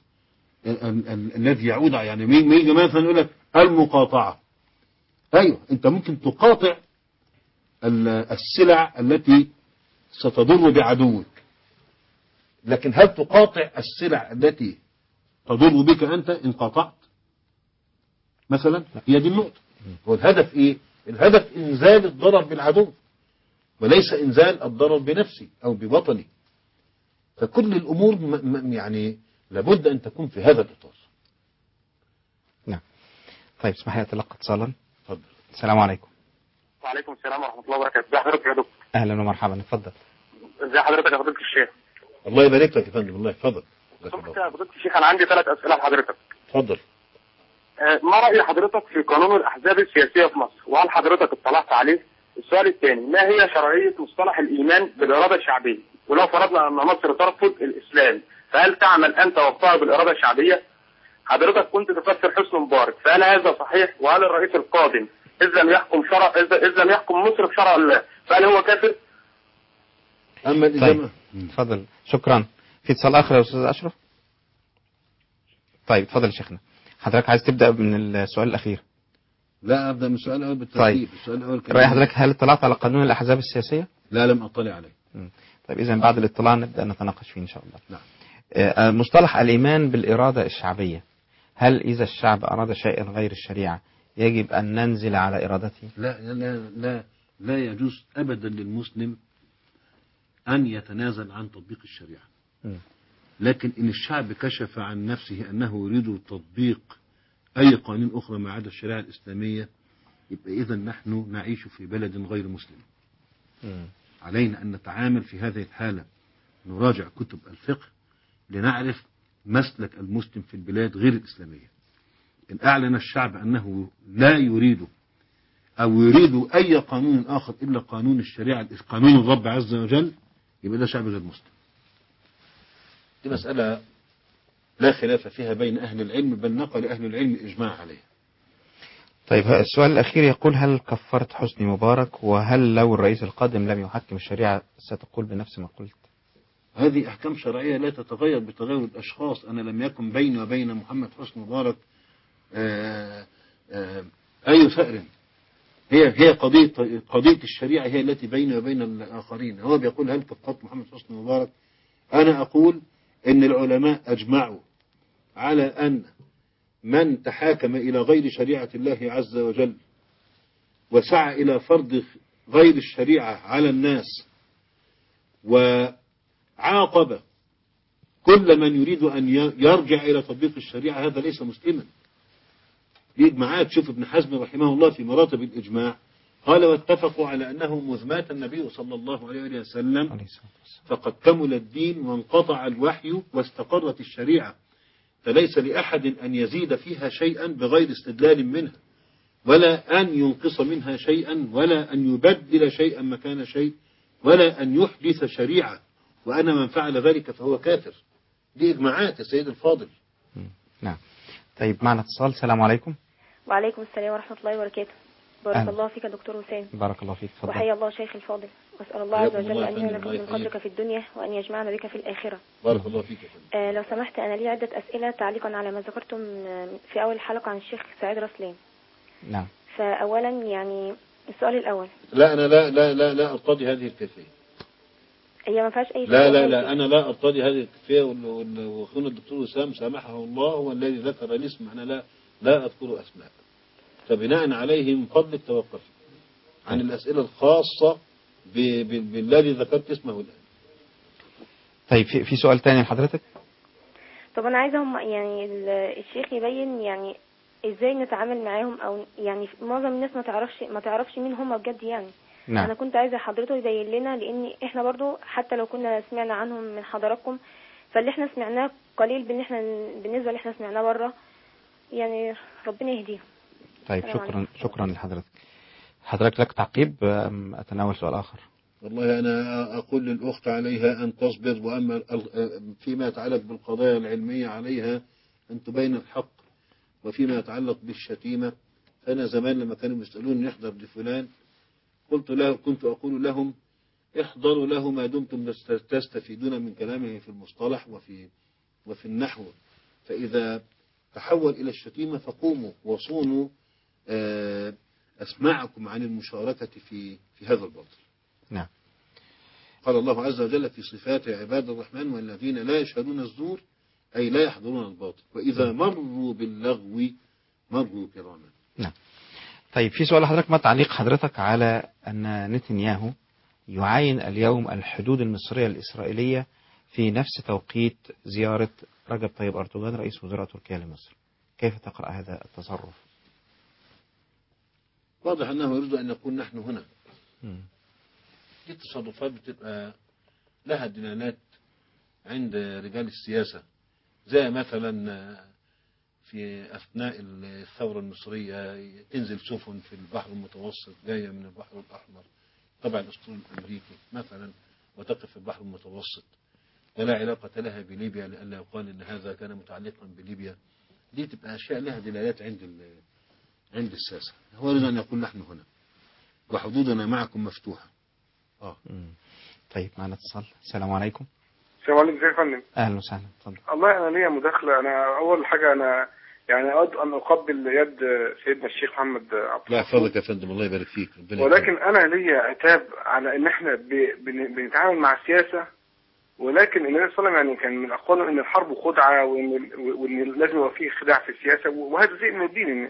الذي يعود يعني مين يجي مثلا يقول لك المقاطعة. أيوه أنت ممكن تقاطع السلع التي ستضر بعدوك، لكن هل تقاطع السلع التي تضر بك أنت إن قاطعت مثلا؟ هي دي النقطة. هو الهدف إيه؟ الهدف إنزال الضرر بالعدو وليس إنزال الضرر بنفسي أو بوطني. فكل الأمور يعني لابد أن تكون في هذا الإطار. نعم. طيب اسمح لي أتلقى اتصالا. تفضل. السلام عليكم. وعليكم السلام ورحمة الله وبركاته. ازي حضرتك يا دكتور؟ أهلا ومرحبا، اتفضل. ازي حضرتك يا فضيلة الشيخ؟ الله يبارك لك يا فندم. الله يحفظك. يا فضيلة الشيخ أنا عندي ثلاث أسئلة لحضرتك. اتفضل. ما رأي حضرتك في قانون الأحزاب السياسية في مصر؟ وهل حضرتك اطلعت عليه؟ السؤال الثاني، ما هي شرعية مصطلح الإيمان بالإرادة الشعبية؟ ولو فرضنا أن مصر ترفض الإسلام فهل تعمل أنت وفقها بالإرادة الشعبية؟ حضرتك كنت تفسر حسني مبارك، فهل هذا صحيح؟ وهل الرئيس القادم إذا لم يحكم شرع إذا لم يحكم مصر بشرع الله فهل هو كافر؟ أما الإجابة. طيب. تفضل. شكرا. في اتصال آخر يا أستاذ أشرف؟ طيب تفضل يا شيخنا. حضرتك عايز تبدأ من السؤال الأخير؟ لا أبدأ من السؤال الأول بالترتيب. طيب. السؤال الأول رأي حضرتك هل اطلعت على قانون الأحزاب السياسية؟ لا لم أطلع عليه. م. طيب إذا بعد الاطلاع نبدأ نتناقش فيه إن شاء الله. نعم. آه مصطلح الإيمان بالإرادة الشعبية، هل إذا الشعب أراد شيئا غير الشريعة يجب أن ننزل على إرادته؟ لا لا لا لا يجوز أبدا للمسلم أن يتنازل عن تطبيق الشريعة. م. لكن إن الشعب كشف عن نفسه أنه يريد تطبيق أي قانون أخرى ما عدا الشريعة الإسلامية يبقى إذا نحن نعيش في بلد غير مسلم. م. علينا أن نتعامل في هذه الحالة، نراجع كتب الفقه لنعرف مسلك المسلم في البلاد غير الإسلامية. إن أعلن الشعب أنه لا يريد أو يريد أي قانون آخر إلا قانون الشريعة قانون الرب عز وجل يبقى ده شعب غير مسلم. دي مسألة لا خلاف فيها بين أهل العلم، بل نقل أهل العلم إجماع عليها. طيب السؤال الأخير يقول هل كفرت حسني مبارك؟ وهل لو الرئيس القادم لم يحكم الشريعة ستقول بنفس ما قلت؟ هذه أحكام شرعية لا تتغير بتغير الأشخاص. أنا لم يكن بيني وبين محمد حسني مبارك آآ آآ أي ثأر. هي هي قضية قضية الشريعة هي التي بيني وبين الآخرين. هو بيقول هل كفرت محمد حسني مبارك؟ أنا أقول إن العلماء أجمعوا على أن من تحاكم إلى غير شريعة الله عز وجل وسعى إلى فرض غير الشريعة على الناس وعاقب كل من يريد أن يرجع إلى تطبيق الشريعة هذا ليس مسلما. دي إجماعات. شوف ابن حزم رحمه الله في مراتب الإجماع قال واتفقوا على أنه مذ مات النبي صلى الله عليه وسلم فقد كمل الدين وانقطع الوحي واستقرت الشريعة، فليس لأحد أن يزيد فيها شيئا بغير استدلال منها ولا أن ينقص منها شيئا ولا أن يبدل شيئا مكان شيء ولا أن يحدث شريعة، وأنا من فعل ذلك فهو كافر. دي إجماعات يا سيد الفاضل. نعم. طيب معنا اتصال. السلام عليكم. وعليكم السلام ورحمة الله وبركاته. بارك أهلا. الله فيك يا دكتور حسين. بارك الله فيك. تفضل. وحيا الله شيخ الفاضل، واسأل الله عز وجل أن يهلك من قدرك في الدنيا وأن يجمعنا بك في الآخرة. بارك الله فيك. آه لو سمحت أنا لي عدة أسئلة تعليقا على ما ذكرتم في أول الحلقة عن الشيخ سعيد رسلان. نعم. فأولا يعني السؤال الأول. لا أنا لا لا لا لا أرتضي هذه الكيفية. هي ما فيهاش اي لا لا لا انا لا ارتضي هذه الكفايه. واخونا الدكتور وسام سامحه الله هو الذي ذكر الاسم، انا لا لا اذكر اسماء، فبناء عليه من فضلك توقف عن الاسئله الخاصه بالذي ذكرت اسمه الان. طيب في في سؤال تاني لحضرتك؟ طب انا عايزه هم يعني الشيخ يبين يعني ازاي نتعامل معاهم، او يعني معظم الناس ما تعرفش ما تعرفش مين هم بجد يعني. نعم. انا كنت عايزه حضرته يبين لنا، لان احنا برضو حتى لو كنا سمعنا عنهم من حضراتكم فاللي احنا سمعناه قليل بان احنا بالنسبه اللي احنا سمعناه بره، يعني ربنا يهديهم. طيب شكرا عليكم. شكرا لحضرتك. حضرتك لك تعقيب ام اتناول سؤال اخر؟ والله انا اقول للاخت عليها ان تصبر، واما فيما يتعلق بالقضايا العلميه عليها ان تبين الحق، وفيما يتعلق بالشتيمه انا زمان لما كانوا يسالوني نحضر لفلان قلت له كنت أقول لهم احضروا له ما دمتم تستفيدون من كلامه في المصطلح وفي وفي النحو، فإذا تحول إلى الشتيمة فقوموا وصونوا أسماعكم عن المشاركة في في هذا الباطل. نعم. قال الله عز وجل في صفات عباد الرحمن والذين لا يشهدون الزور أي لا يحضرون الباطل وإذا مروا باللغو مروا كراما. نعم. طيب في سؤال لحضرتك، ما تعليق حضرتك على أن نتنياهو يعاين اليوم الحدود المصرية الإسرائيلية في نفس توقيت زيارة رجب طيب أردوغان رئيس وزراء تركيا لمصر؟ كيف تقرأ هذا التصرف؟ واضح أنه يريد أن نكون نحن هنا. دي التصرفات بتبقى لها دلالات عند رجال السياسة، زي مثلا في أثناء الثورة المصرية تنزل سفن في البحر المتوسط جاية من البحر الأحمر طبعا الأسطول الأمريكي مثلا وتقف في البحر المتوسط ولا علاقة لها بليبيا لألا يقال إن هذا كان متعلقا بليبيا. دي تبقى أشياء لها دلالات عند عند الساسة. هو يريد أن يقول نحن هنا وحدودنا معكم مفتوحة. آه. طيب معنا اتصال. السلام عليكم. السلام عليكم. ازيك يا فندم؟ اهلا وسهلا. اتفضل. والله انا ليا مداخله. انا اول حاجه انا يعني اود ان اقبل يد سيدنا الشيخ محمد عبد الله يحفظك يا فندم الله يبارك فيك. ولكن انا ليا عتاب على ان احنا بنتعامل مع السياسه، ولكن النبي صلى الله عليه وسلم يعني كان من اقواله ان الحرب خدعه وان وان لازم يبقى فيه خداع في السياسه، وهذا شيء من الدين.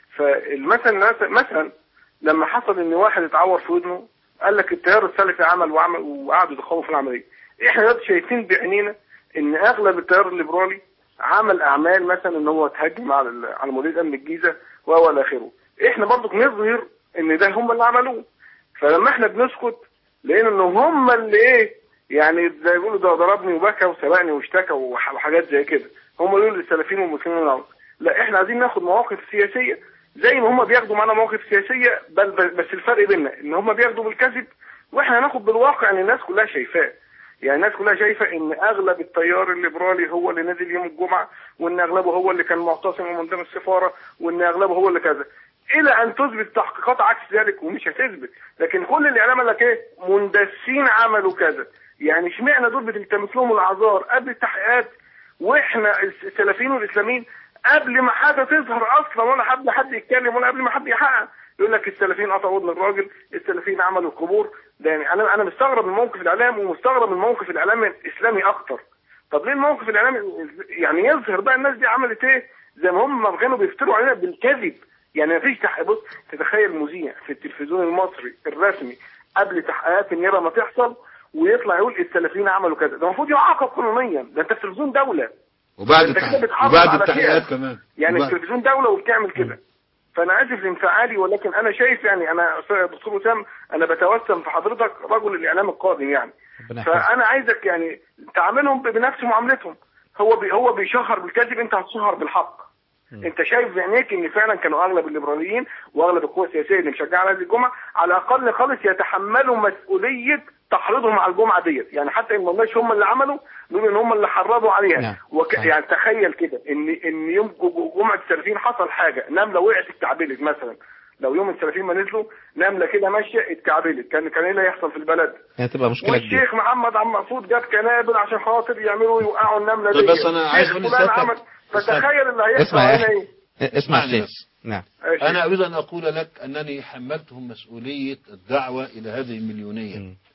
فالمثل مثلا لما حصل ان واحد اتعور في ودنه قال لك التيار السلفي عمل وعمل وقعدوا يدخلوا في العمليه. احنا دلوقتي شايفين بعينينا ان اغلب التيار الليبرالي عمل اعمال مثلا ان هو تهجم على على مدير امن الجيزه والى اخره. احنا برضو بنظهر ان ده هم اللي عملوه، فلما احنا بنسكت لان ان هم اللي ايه يعني زي يقولوا ده ضربني وبكى وسبقني واشتكى وحاجات زي كده، هم يقولوا السلفيين والمسلمين. لا احنا عايزين ناخد مواقف سياسيه زي ما هم بياخدوا معانا مواقف سياسيه، بل بس الفرق بيننا ان هم بياخدوا بالكذب واحنا هناخد بالواقع ان الناس كلها شايفاه. يعني الناس كلها شايفة ان اغلب التيار الليبرالي هو اللي نزل يوم الجمعة، وان اغلبه هو اللي كان معتصم قدام السفارة، وان اغلبه هو اللي كذا، الى ان تثبت تحقيقات عكس ذلك ومش هتثبت. لكن كل اللي اعلام لك ايه مندسين عملوا كذا. يعني اشمعنى دول بتلتمس لهم الاعذار قبل التحقيقات، واحنا السلفيين والاسلاميين قبل ما حاجه تظهر اصلا ولا حد حد يتكلم ولا قبل ما حد يحقق يقول لك السلفيين قطعوا ودن الراجل، السلفيين عملوا القبور. ده يعني انا انا مستغرب من موقف الاعلام، ومستغرب من موقف الاعلام الاسلامي اكتر. طب ليه الموقف الاعلامي يعني يظهر بقى الناس دي عملت ايه زي ما هم كانوا بيفتروا علينا بالكذب؟ يعني مفيش تحقيق. بص تتخيل مذيع في التلفزيون المصري الرسمي قبل تحقيقات النيابه ما تحصل ويطلع يقول السلفيين عملوا كذا، ده المفروض يعاقب قانونيا، ده انت في تلفزيون دوله وبعد التحقيقات وبعد التحقيقات كمان يعني التلفزيون دوله وبتعمل كده. فانا اسف لانفعالي، ولكن انا شايف يعني انا دكتور وسام انا بتوسم في حضرتك رجل الاعلام القادم يعني، فانا عايزك يعني تعاملهم بنفس معاملتهم. هو بي هو بيشهر بالكذب، انت هتشهر بالحق. م. انت شايف بعينيك ان فعلا كانوا اغلب الليبراليين واغلب القوى السياسيه اللي مشجعه على هذه الجمعه على الاقل خالص يتحملوا مسؤوليه تحريضهم على الجمعه ديت. يعني حتى ان مش هم اللي عملوا، دول ان هم اللي حرضوا عليها. نعم. وك... يعني تخيل كده ان ان يوم جمعه السلفيين حصل حاجه، نمله وقعت اتكعبلت مثلا، لو يوم السلفيين ما نزلوا نمله كده ماشيه اتكعبلت، كان كان ايه اللي هيحصل في البلد؟ هتبقى مشكله كبيره. والشيخ محمد عم مقصود جاب كنابل عشان خاطر يعملوا يوقعوا النمله دي. بس انا عايز اقول لك فتخيل اللي هيحصل اسمع هنا ايه؟ اسمع شيخ. نعم. انا اريد ان اقول لك انني حملتهم مسؤوليه الدعوه الى هذه المليونيه. م.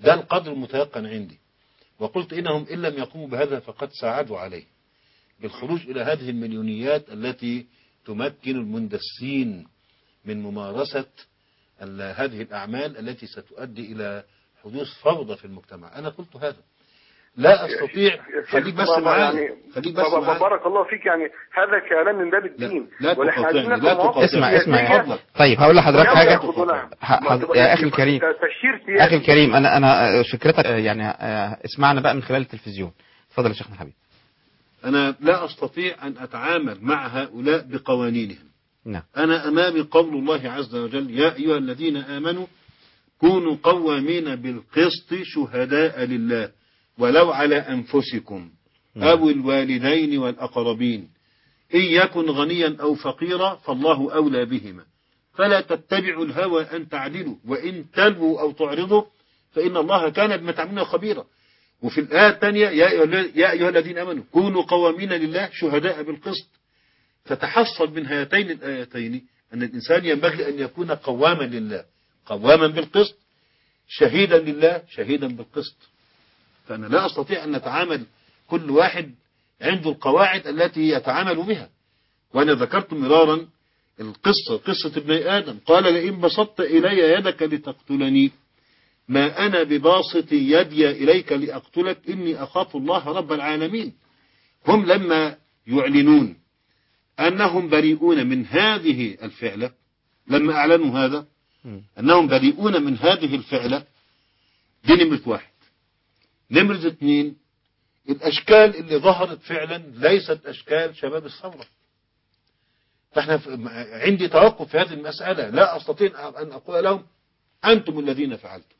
ده القدر المتيقن عندي. وقلت إنهم إن لم يقوموا بهذا فقد ساعدوا عليه بالخروج إلى هذه المليونيات التي تمكن المندسين من ممارسة هذه الأعمال التي ستؤدي إلى حدوث فوضى في المجتمع. أنا قلت هذا لا أستطيع. خليك بس معايا، خليك بس معايا. بارك الله فيك. يعني هذا كلام من باب الدين. لا تقاطعني، لا تقاطعني. اسمع اسمع يعني. طيب هقول لحضرتك حاجة يا أخي الكريم. أخي الكريم أنا أنا فكرتك يعني اسمعنا بقى من خلال التلفزيون. اتفضل يا شيخنا حبيبي. أنا لا أستطيع أن أتعامل مع هؤلاء بقوانينهم. نعم. أنا أمامي قول الله عز وجل: يا أيها الذين آمنوا كونوا قوامين بالقسط شهداء لله ولو على أنفسكم أو الوالدين والأقربين إن يكن غنيا أو فقيرا فالله أولى بهما فلا تتبعوا الهوى أن تعدلوا وإن تلووا أو تعرضوا فإن الله كان بما تعملون خبيرا. وفي الآية الثانية: يا أيها الذين آمنوا كونوا قوامين لله شهداء بالقسط. فتحصل من هاتين الآيتين أن الإنسان ينبغي أن يكون قواما لله، قواما بالقسط، شهيدا لله، شهيدا بالقسط. فأنا لا أستطيع أن نتعامل كل واحد عنده القواعد التي يتعامل بها. وأنا ذكرت مرارا القصة، قصة ابن آدم، قال: لئن بسطت إلي يدك لتقتلني ما أنا بباسط يدي إليك لأقتلك إني أخاف الله رب العالمين. هم لما يعلنون أنهم بريئون من هذه الفعلة، لما أعلنوا هذا أنهم بريئون من هذه الفعلة، دي نمرة واحد. نمرة اثنين: الأشكال اللي ظهرت فعلا ليست أشكال شباب الثورة. فاحنا عندي توقف في هذه المسألة. لا أستطيع أن أقول لهم أنتم الذين فعلتم،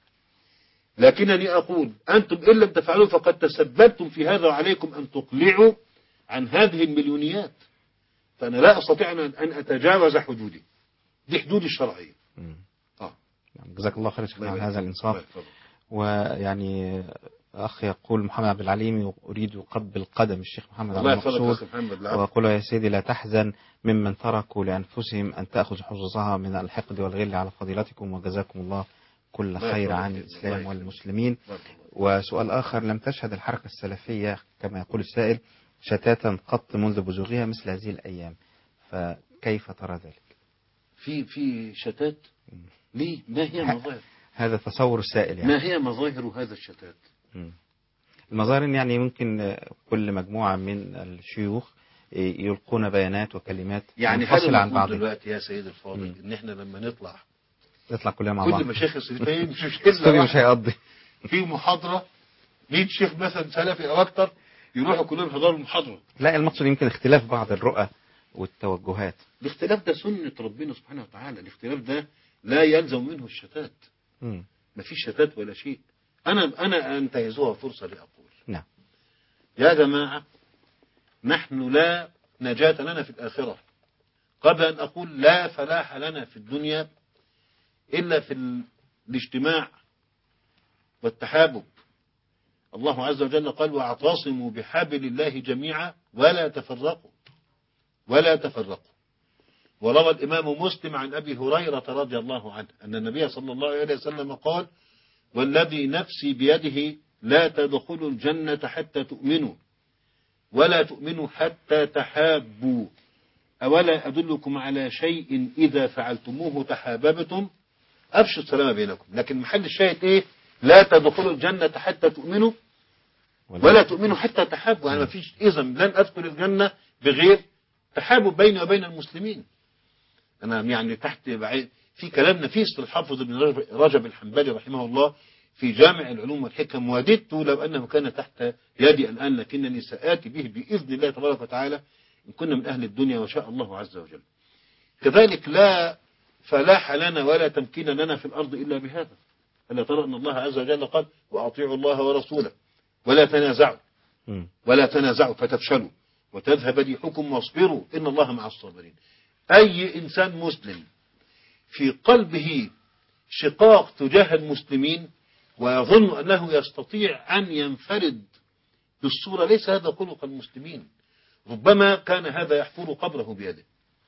لكنني أقول أنتم إن لم تفعلوا فقد تسببتم في هذا وعليكم أن تقلعوا عن هذه المليونيات. فأنا لا أستطيع أن أتجاوز حدودي، دي حدودي الشرعية. آه. جزاك الله خير شكرا على هذا الإنصاف. ويعني أخ يقول محمد عبد العليم: أريد قبل قدم الشيخ محمد عبد المقصود وأقول يا سيدي لا تحزن ممن تركوا لأنفسهم أن تأخذ حظوظها من الحقد والغل على فضيلتكم وجزاكم الله كل خير عن الإسلام والمسلمين. وسؤال آخر: لم تشهد الحركة السلفية كما يقول السائل شتاتا قط منذ بزوغها مثل هذه الأيام، فكيف ترى ذلك؟ في في شتات ليه؟ ما هي مظاهر هذا تصور السائل يعني. ما هي مظاهر هذا الشتات؟ المظاهر يعني ممكن كل مجموعة من الشيوخ يلقون بيانات وكلمات يعني منفصلة عن بعض. دلوقتي يا سيد الفاضل ان احنا لما نطلع نطلع كلنا مع بعض، كل مشايخ السلفيين مش مشكلة مش هيقضي في محاضرة مية شيخ مثلا سلفي او اكتر يروحوا كلهم يحضروا المحاضرة. لا، المقصود يمكن اختلاف بعض الرؤى والتوجهات. الاختلاف ده سنة ربنا سبحانه وتعالى، الاختلاف ده لا يلزم منه الشتات. ما فيش شتات ولا شيء. أنا أنا أنتهزها فرصة لأقول نعم يا جماعة، نحن لا نجاة لنا في الآخرة قبل أن أقول لا فلاح لنا في الدنيا إلا في الاجتماع والتحابب. الله عز وجل قال: واعتصموا بحبل الله جميعا ولا تفرقوا ولا تفرقوا. وروى الإمام مسلم عن أبي هريرة رضي الله عنه أن النبي صلى الله عليه وسلم قال: والذي نفسي بيده لا تدخلوا الجنة حتى تؤمنوا ولا تؤمنوا حتى تحابوا أولا أدلكم على شيء إذا فعلتموه تحاببتم أفشوا السلام بينكم. لكن محل الشاهد إيه؟ لا تدخلوا الجنة حتى تؤمنوا ولا تؤمنوا حتى تحابوا. يعني ما فيش إذن لن أدخل الجنة بغير تحابب بيني وبين المسلمين. أنا يعني تحت بعيد في كلام نفيس للحافظ ابن رجب الحنبلي رحمه الله في جامع العلوم والحكم: وددت لو أنه كان تحت يدي الآن لكنني سآتي به بإذن الله تبارك وتعالى إن كنا من أهل الدنيا وشاء الله عز وجل. كذلك لا فلاح لنا ولا تمكين لنا في الأرض إلا بهذا. ألا ترى أن الله عز وجل قال: وأطيعوا الله ورسوله ولا تنازعوا ولا تنازعوا فتفشلوا وتذهب ريحكم واصبروا إن الله مع الصابرين. أي إنسان مسلم في قلبه شقاق تجاه المسلمين ويظن أنه يستطيع أن ينفرد بالصورة، ليس هذا خلق المسلمين. ربما كان هذا يحفر قبره بيده،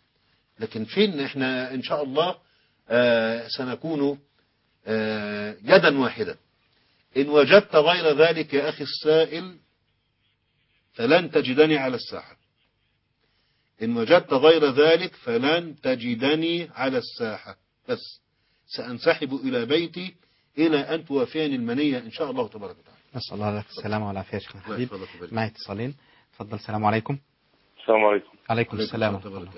لكن فين احنا إن شاء الله آه سنكون آه يدا واحدة. إن وجدت غير ذلك يا أخي السائل فلن تجدني على الساحة. إن وجدت غير ذلك فلن تجدني على الساحة، بس سأنسحب إلى بيتي إلى أن توافيني المنية إن شاء الله تبارك وتعالى. نسأل الله لك السلامة والعافية يا شيخ الحبيب. معي اتصالين، تفضل. السلام عليكم. السلام عليكم. عليكم السلام ورحمة الله.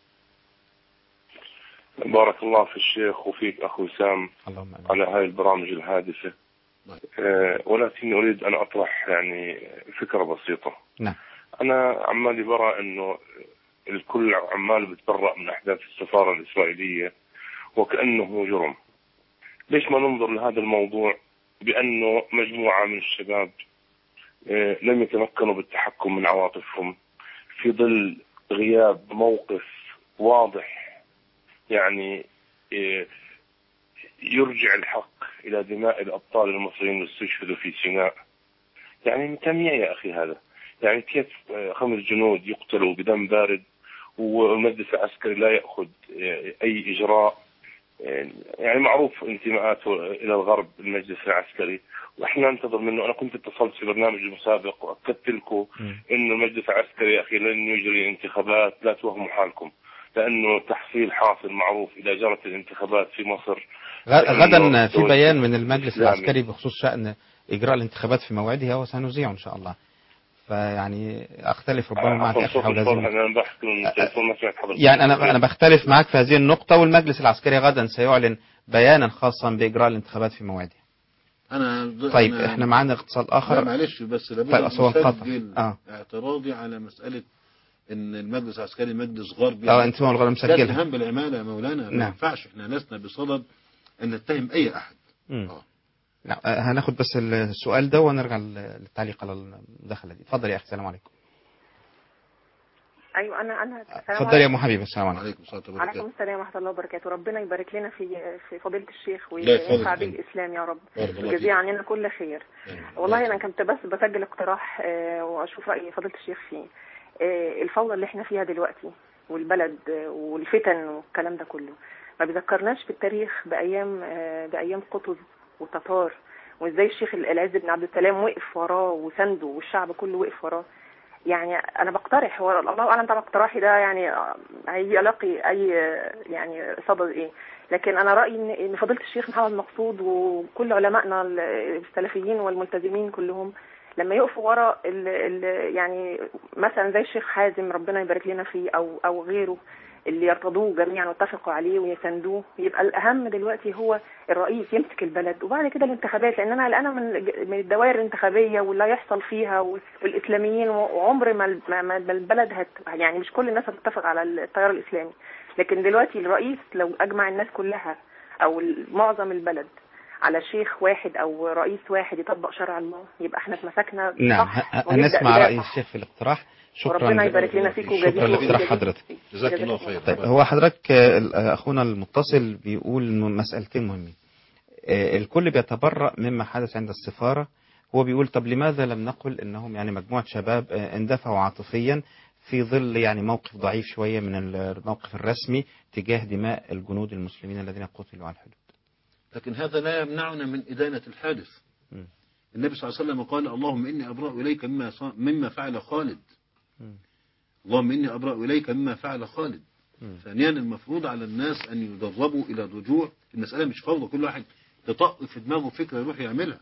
بارك الله في الشيخ وفيك أخو وسام على هاي البرامج الهادفة. أه ولكني أريد أن أطرح يعني فكرة بسيطة. نعم. أنا عمالي برى أنه الكل عمال بتبرأ من أحداث السفارة الإسرائيلية وكأنه جرم. ليش ما ننظر لهذا الموضوع بأنه مجموعة من الشباب أه لم يتمكنوا بالتحكم من عواطفهم في ظل غياب موقف واضح يعني يرجع الحق إلى دماء الأبطال المصريين اللي استشهدوا في سيناء. يعني تمييع يا أخي هذا، يعني كيف خمس جنود يقتلوا بدم بارد والمجلس العسكري لا يأخذ أي إجراء؟ يعني معروف انتماءاته إلى الغرب المجلس العسكري، وإحنا ننتظر منه. أنا كنت اتصلت في برنامج المسابق وأكدت لكم إنه المجلس العسكري يا أخي لن يجري انتخابات، لا توهموا حالكم، لأنه تحصيل حاصل معروف إذا جرت الانتخابات في مصر. غدا في بيان من المجلس العسكري بخصوص شأن إجراء الانتخابات في موعدها وسنذيعه إن شاء الله. فيعني أختلف ربما معك أخي حول هذه يعني أنا أنا بختلف معك في هذه النقطة، والمجلس العسكري غدا سيعلن بيانا خاصا بإجراء الانتخابات في موعدها. أنا طيب أنا إحنا معنا اتصال آخر. لا معلش بس لابد طيب أسجل آه. اعتراضي على مسألة إن المجلس العسكري مجلس غربي. اه أنت الغرب مسجلها. ده أهم بالعمالة يا مولانا. ما ينفعش إحنا لسنا بصدد أن نتهم أي أحد. اه لا هناخد بس السؤال ده ونرجع للتعليق على المداخلة دي. اتفضل يا أخي. السلام عليكم. ايوه انا انا اتفضل يا ام حبيبي. السلام عليكم. وعليكم السلام ورحمه الله وبركاته. ربنا يبارك لنا في في فضيله الشيخ وينفع بالاسلام يا رب ويجزيه عننا كل خير. والله انا كنت بس بسجل اقتراح واشوف راي فضيله الشيخ فيه. الفوضى اللي احنا فيها دلوقتي والبلد والفتن والكلام ده كله ما بيذكرناش في التاريخ بايام بايام قطز وتتار، وازاي الشيخ العز بن عبد السلام وقف وراه وسنده والشعب كله وقف وراه. يعني انا بقترح، هو الله اعلم طبعا اقتراحي ده يعني هيلاقي اي يعني صدد ايه، لكن انا رايي ان فضيله الشيخ محمد مقصود وكل علمائنا السلفيين والملتزمين كلهم لما يقفوا ورا ال ال يعني مثلا زي الشيخ حازم ربنا يبارك لنا فيه او او غيره اللي يرتضوه جميعا واتفقوا عليه ويساندوه، يبقى الاهم دلوقتي هو الرئيس يمسك البلد وبعد كده الانتخابات، لان انا قلقانه من من الدوائر الانتخابيه واللي يحصل فيها والاسلاميين، وعمر ما ما البلد هت يعني مش كل الناس هتتفق على التيار الاسلامي، لكن دلوقتي الرئيس لو اجمع الناس كلها او معظم البلد على شيخ واحد او رئيس واحد يطبق شرع الله يبقى احنا اتمسكنا. نعم هنسمع راي الشيخ في الاقتراح. شكرا. ربنا يبارك لنا فيك وجزاك شكرا لاقتراح حضرتك. جزاك الله خير. طيب هو حضرتك اخونا المتصل بيقول مسألتين مهمين. الكل بيتبرأ مما حدث عند السفارة. هو بيقول طب لماذا لم نقل انهم يعني مجموعة شباب اندفعوا عاطفيا في ظل يعني موقف ضعيف شوية من الموقف الرسمي تجاه دماء الجنود المسلمين الذين قتلوا على الحدود. لكن هذا لا يمنعنا من إدانة الحادث. م. النبي صلى الله عليه وسلم قال اللهم إني أبرأ إليك مما مما فعل خالد. م. اللهم إني أبرأ إليك مما فعل خالد. م. ثانيا المفروض على الناس أن يدربوا إلى رجوع. المسألة مش فوضى كل واحد تطق في دماغه فكرة يروح يعملها.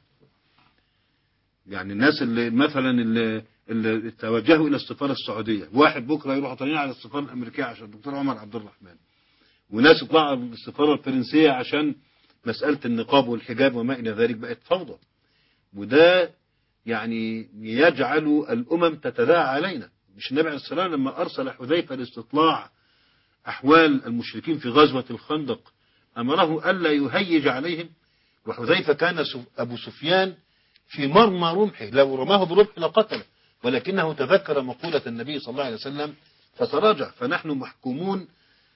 يعني الناس اللي مثلا اللي, اللي توجهوا إلى السفارة السعودية، واحد بكرة يروحوا طالعين على السفارة الأمريكية عشان الدكتور عمر عبد الرحمن، وناس يطلعوا السفارة الفرنسية عشان مسألة النقاب والحجاب وما إلى ذلك، بقت فوضى. وده يعني يجعل الأمم تتداعى علينا. مش النبي عليه الصلاة والسلام لما أرسل حذيفة لاستطلاع أحوال المشركين في غزوة الخندق أمره ألا يهيج عليهم، وحذيفة كان أبو سفيان في مرمى رمحه، لو رماه برمح لقتله، ولكنه تذكر مقولة النبي صلى الله عليه وسلم فتراجع. فنحن محكومون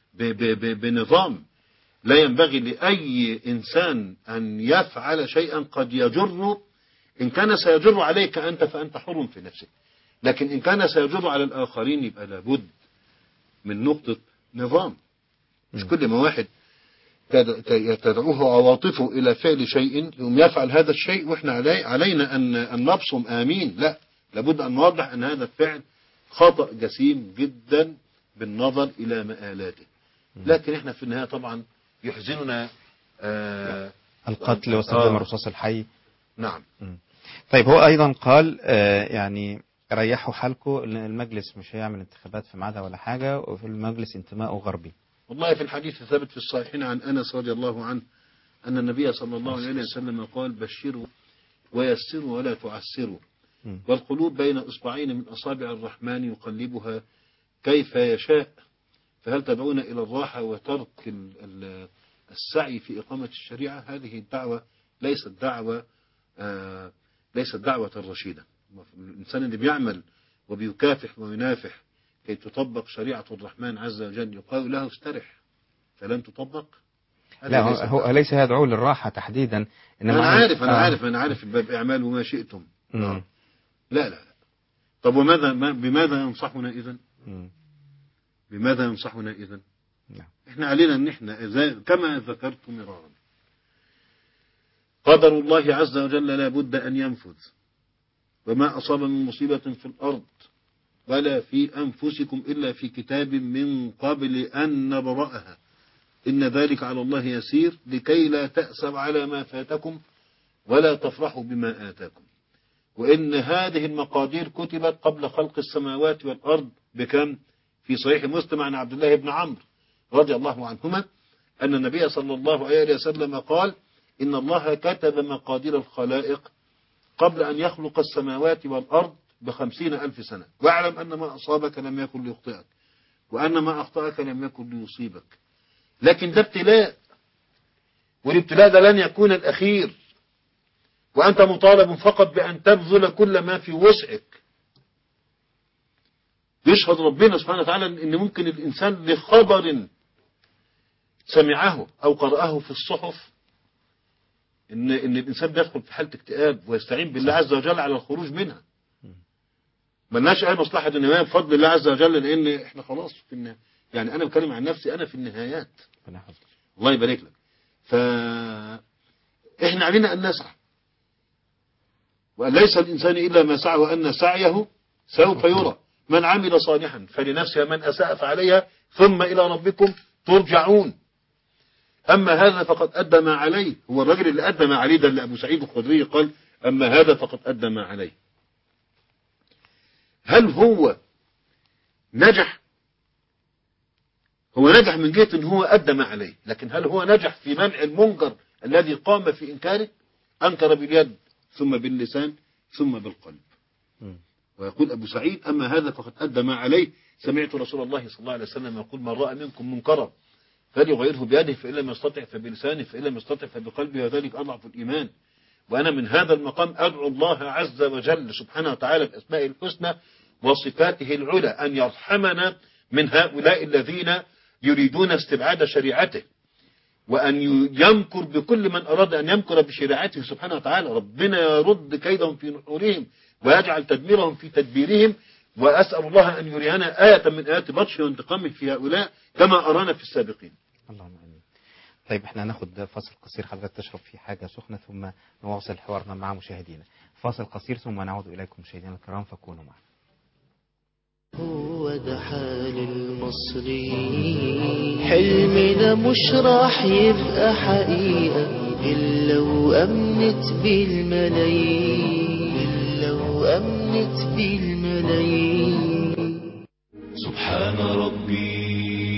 بنظام لا ينبغي لأي إنسان أن يفعل شيئا قد يجر. إن كان سيجر عليك أنت فأنت حر في نفسك، لكن إن كان سيجر على الآخرين يبقى لابد من نقطة نظام. مش كل ما واحد تدعوه عواطفه إلى فعل شيء يوم يفعل هذا الشيء وإحنا علي علينا أن أن نبصم آمين. لا، لابد أن نوضح أن هذا الفعل خطأ جسيم جدا بالنظر إلى مآلاته. لكن إحنا في النهاية طبعا يحزننا آه القتل واستخدام الرصاص الحي. نعم. طيب هو أيضا قال آه يعني ريحوا حالكم، المجلس مش هيعمل انتخابات في ميعادها ولا حاجة، وفي المجلس انتماءه غربي. والله في الحديث الثابت في الصحيحين عن أنس رضي الله عنه أن النبي صلى الله عليه وسلم قال بشروا ويسروا ولا تعسروا، والقلوب بين إصبعين من أصابع الرحمن يقلبها كيف يشاء، فهل تدعون إلى الراحة وترك السعي في إقامة الشريعة؟ هذه الدعوة ليست دعوة آه ليست دعوة رشيدة. الإنسان اللي بيعمل وبيكافح وينافح كي تطبق شريعة الرحمن عز وجل يقال له استرح، فلن تطبق. لا هو ليس يدعو للراحة تحديدا، إنما أنا عارف أنا آه. عارف أنا عارف الباب إعمال وما شئتم. لا لا لا. طب وماذا بماذا ينصحنا إذن؟ بماذا ينصحنا إذن؟ إحنا علينا أن إحنا كما ذكرت مرارا قدر الله عز وجل لا بد أن ينفذ، وما أصاب من مصيبة في الأرض ولا في أنفسكم إلا في كتاب من قبل أن نبرأها إن ذلك على الله يسير لكي لا تأسوا على ما فاتكم ولا تفرحوا بما آتاكم. وإن هذه المقادير كتبت قبل خلق السماوات والأرض بكم؟ في صحيح مسلم عن عبد الله بن عمرو رضي الله عنهما أن النبي صلى الله عليه وسلم قال إن الله كتب مقادير الخلائق قبل أن يخلق السماوات والأرض بخمسين ألف سنة، واعلم أن ما أصابك لم يكن ليخطئك وأن ما أخطأك لم يكن ليصيبك. لكن ده ابتلاء، والابتلاء ده لن يكون الأخير، وأنت مطالب فقط بأن تبذل كل ما في وسعك. يشهد ربنا سبحانه وتعالى أن ممكن الإنسان لخبر سمعه أو قرأه في الصحف إن إن الإنسان بيدخل في حالة اكتئاب ويستعين بالله عز وجل على الخروج منها. ملناش أي مصلحة دنيوية بفضل الله عز وجل، لأن إحنا خلاص في النهاية. يعني أنا بتكلم عن نفسي أنا في النهايات. الله يبارك لك. فإحنا علينا أن نسعى، وأن ليس الإنسان إلا ما سعى وأن سعيه سوف يرى. من عمل صالحا فلنفسه من أساء فعليها ثم إلى ربكم ترجعون. أما هذا فقد أدى ما عليه. هو الرجل اللي أدى ما عليه ده اللي أبو سعيد الخدري قال أما هذا فقد أدى ما عليه. هل هو نجح؟ هو نجح من جهة أن هو أدى ما عليه، لكن هل هو نجح في منع المنكر الذي قام في إنكاره؟ أنكر باليد ثم باللسان ثم بالقلب. ويقول أبو سعيد أما هذا فقد أدى ما عليه. سمعت رسول الله صلى الله عليه وسلم يقول من رأى منكم منكرا فليغيره بيده فإن لم يستطع فبلسانه فإن لم يستطع فبقلبه وذلك أضعف الإيمان. وأنا من هذا المقام أدعو الله عز وجل سبحانه وتعالى بأسمائه الحسنى وصفاته العلى أن يرحمنا من هؤلاء الذين يريدون استبعاد شريعته، وأن يمكر بكل من أراد أن يمكر بشريعته سبحانه وتعالى. ربنا يرد كيدهم في نحورهم ويجعل تدميرهم في تدبيرهم. وأسأل الله أن يرينا آية من آيات بطشه وانتقامه في هؤلاء كما أرانا في السابقين. اللهم آمين. طيب احنا هناخد فاصل قصير، حضرتك تشرب فيه حاجة سخنة ثم نواصل حوارنا مع مشاهدينا. فاصل قصير ثم نعود إليكم مشاهدينا الكرام، فكونوا معنا. هو ده حال المصري، حلمنا مش راح يبقى حقيقة إلا وأمنت بالملايين، إلا وأمنت بالملايين. سبحان ربي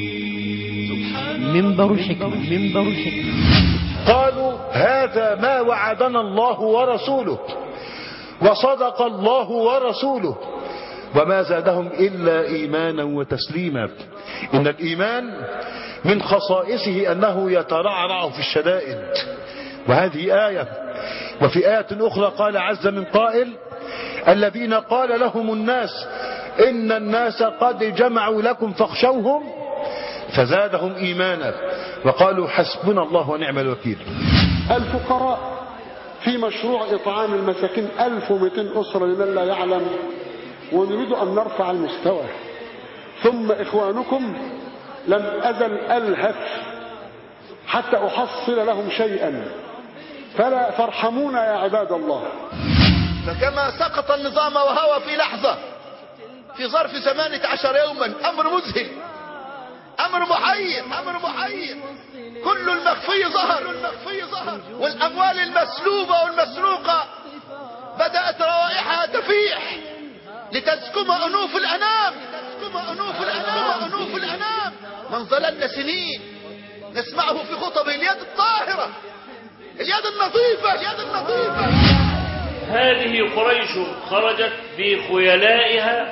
منبر الحكمة، منبر الحكمة. قالوا هذا ما وعدنا الله ورسوله وصدق الله ورسوله وما زادهم إلا إيمانا وتسليما. إن الإيمان من خصائصه أنه يترعرع في الشدائد، وهذه آية. وفي آية أخرى قال عز من قائل الذين قال لهم الناس إن الناس قد جمعوا لكم فاخشوهم فزادهم إيمانا وقالوا حسبنا الله ونعم الوكيل. الفقراء في مشروع إطعام المساكين ألف ومئتين أسرة لمن لا يعلم، ونريد أن نرفع المستوى. ثم إخوانكم لم أزل ألهف حتى أحصل لهم شيئا، فلا فارحمونا يا عباد الله. فكما سقط النظام وهوى في لحظة في ظرف ثمانية عشر يوما، أمر مذهل، أمر محير، أمر محير. كل المخفي ظهر، والأموال المسلوبة والمسروقة بدأت روائحها تفيح لتسكم أنوف الأنام، أنوف الأنام، أنوف الأنام. من ظللنا سنين نسمعه في خطبه: اليد الطاهرة، اليد النظيفة، اليد النظيفة. هذه قريش خرجت بخيلائها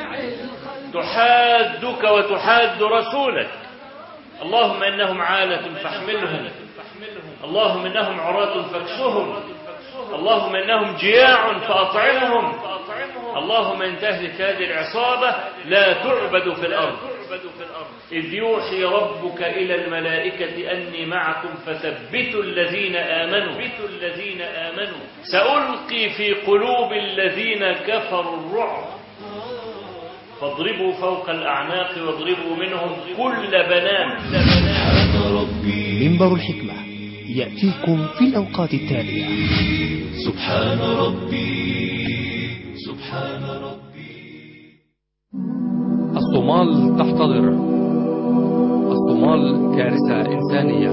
تحادك وتحاد رسولك. اللهم إنهم عالة فاحملهم، اللهم إنهم عراة فاكسهم، اللهم إنهم جياع فأطعمهم، اللهم إن تهلك هذه العصابة لا تعبد في الأرض. إذ يوحي ربك إلى الملائكة أني معكم فثبتوا الذين آمنوا الذين آمنوا سألقي في قلوب الذين كفروا الرعب فاضربوا فوق الأعناق واضربوا منهم كل بنان. منبر الحكمة يأتيكم في الأوقات التالية. سبحان ربي سبحان ربي. الصومال تحتضر. الصومال كارثة إنسانية.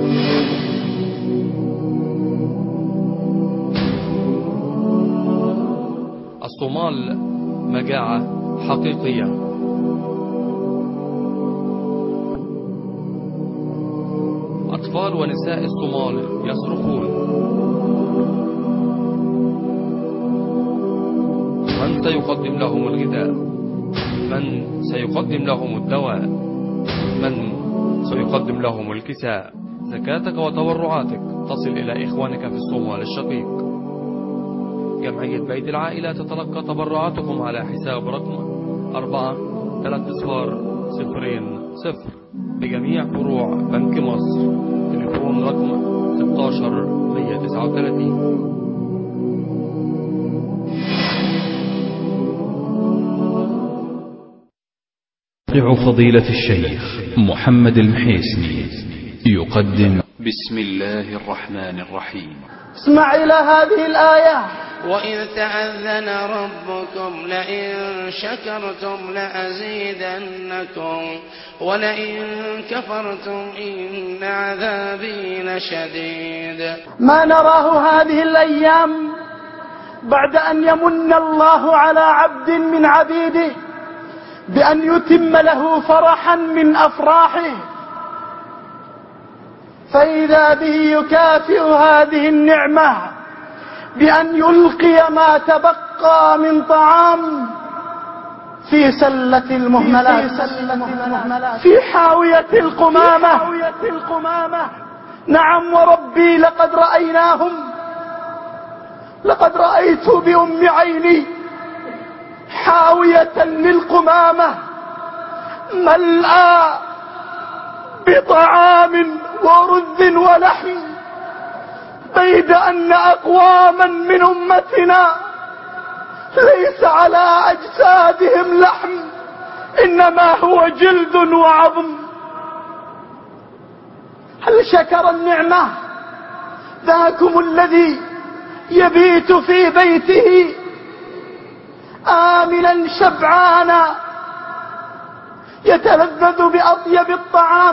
الصومال مجاعة حقيقية. أطفال ونساء الصومال يصرخون. من سيقدم لهم الغذاء؟ من سيقدم لهم الدواء؟ من سيقدم لهم الكساء؟ زكاتك وتبرعاتك تصل إلى إخوانك في الصومال الشقيق. جمعية بيت العائلة تتلقى تبرعاتكم على حساب رقم أربعة ثلاثة صفار صفرين صفر بجميع فروع بنك مصر. تليفون رقم ستة عشر مية وتسعة وثلاثين. فضيلة الشيخ محمد المحيسني يقدم بسم الله الرحمن الرحيم. اسمع إلى هذه الآية: وإذ تأذن ربكم لئن شكرتم لأزيدنكم ولئن كفرتم إن عذابي لشديد. ما نراه هذه الأيام بعد أن يمن الله على عبد من عبيده بأن يتم له فرحا من أفراحه، فإذا به يكافئ هذه النعمة بأن يلقي ما تبقى من طعام في سلة المهملات، في حاوية القمامة. نعم وربي لقد رأيناهم، لقد رأيت بأم عيني حاوية للقمامة ملأى بطعام ورز ولحم، بيد أن أقواما من أمتنا ليس على أجسادهم لحم، إنما هو جلد وعظم. هل شكر النعمة؟ ذاكم الذي يبيت في بيته آمنا شبعانا يتلذذ بأطيب الطعام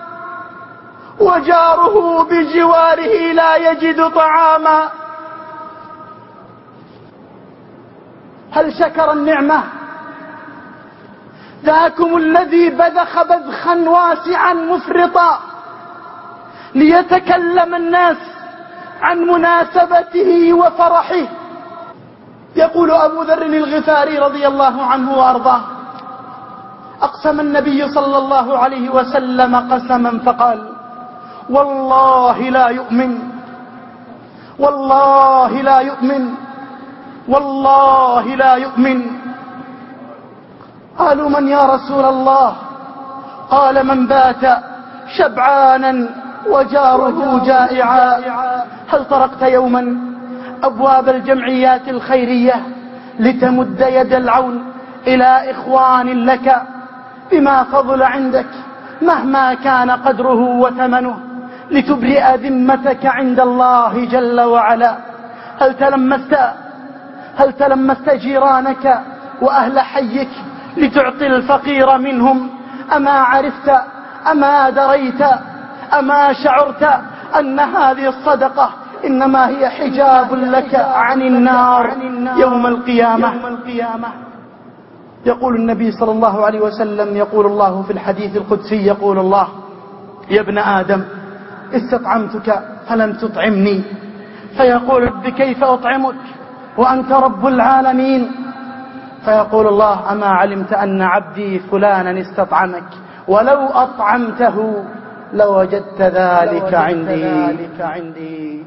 وجاره بجواره لا يجد طعاما. هل شكر النعمة؟ ذاكم الذي بذخ بذخا واسعا مفرطا ليتكلم الناس عن مناسبته وفرحه. يقول أبو ذر الغفاري رضي الله عنه وأرضاه: أقسم النبي صلى الله عليه وسلم قسما فقال: والله لا يؤمن، والله لا يؤمن، والله لا يؤمن. قالوا: من يا رسول الله؟ قال: من بات شبعانا وجاره جائعا. هل طرقت يوما أبواب الجمعيات الخيرية لتمد يد العون إلى إخوان لك بما فضل عندك مهما كان قدره وثمنه؟ لتبرئ ذمتك عند الله جل وعلا. هل تلمست هل تلمست جيرانك وأهل حيك لتعطي الفقير منهم؟ أما عرفت أما دريت أما شعرت أن هذه الصدقة إنما هي حجاب لك عن النار يوم القيامة؟ يقول النبي صلى الله عليه وسلم، يقول الله في الحديث القدسي، يقول الله: يا ابن آدم استطعمتك فلم تطعمني. فيقول: رب كيف أطعمك وأنت رب العالمين؟ فيقول الله: أما علمت أن عبدي فلانا استطعمك ولو أطعمته لوجدت ذلك عندي.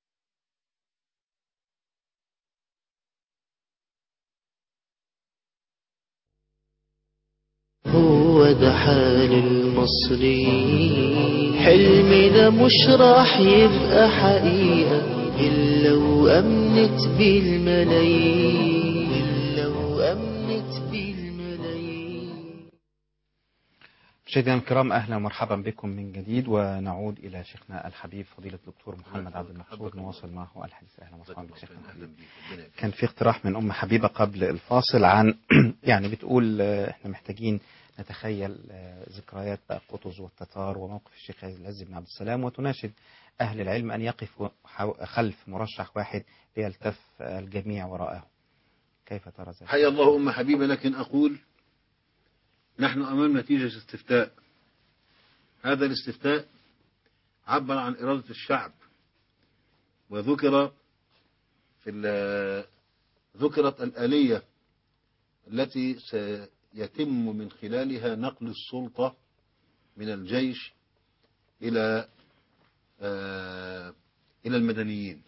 هو ده حال المصري، حلمي ده مش راح يبقى حقيقة إلا وأمنت بالملايين، إلا وأمنت بالملايين. مشاهدينا الكرام، أهلا ومرحبا بكم من جديد، ونعود إلى شيخنا الحبيب فضيلة الدكتور محمد عبد المقصود نواصل معه الحديث. أهلا ومرحبا بك شيخنا الحبيب. كان في اقتراح من أم حبيبة قبل الفاصل عن يعني بتقول احنا محتاجين نتخيل ذكريات قطز والتتار وموقف الشيخ العز بن عبد السلام، وتناشد أهل العلم أن يقفوا خلف مرشح واحد ليلتف الجميع وراءه. كيف ترى ذلك؟ حيا الله أم حبيبة، لكن أقول نحن أمام نتيجة استفتاء. هذا الاستفتاء عبر عن إرادة الشعب، وذكر في ذكرت الآلية التي سيتم من خلالها نقل السلطة من الجيش إلى إلى المدنيين.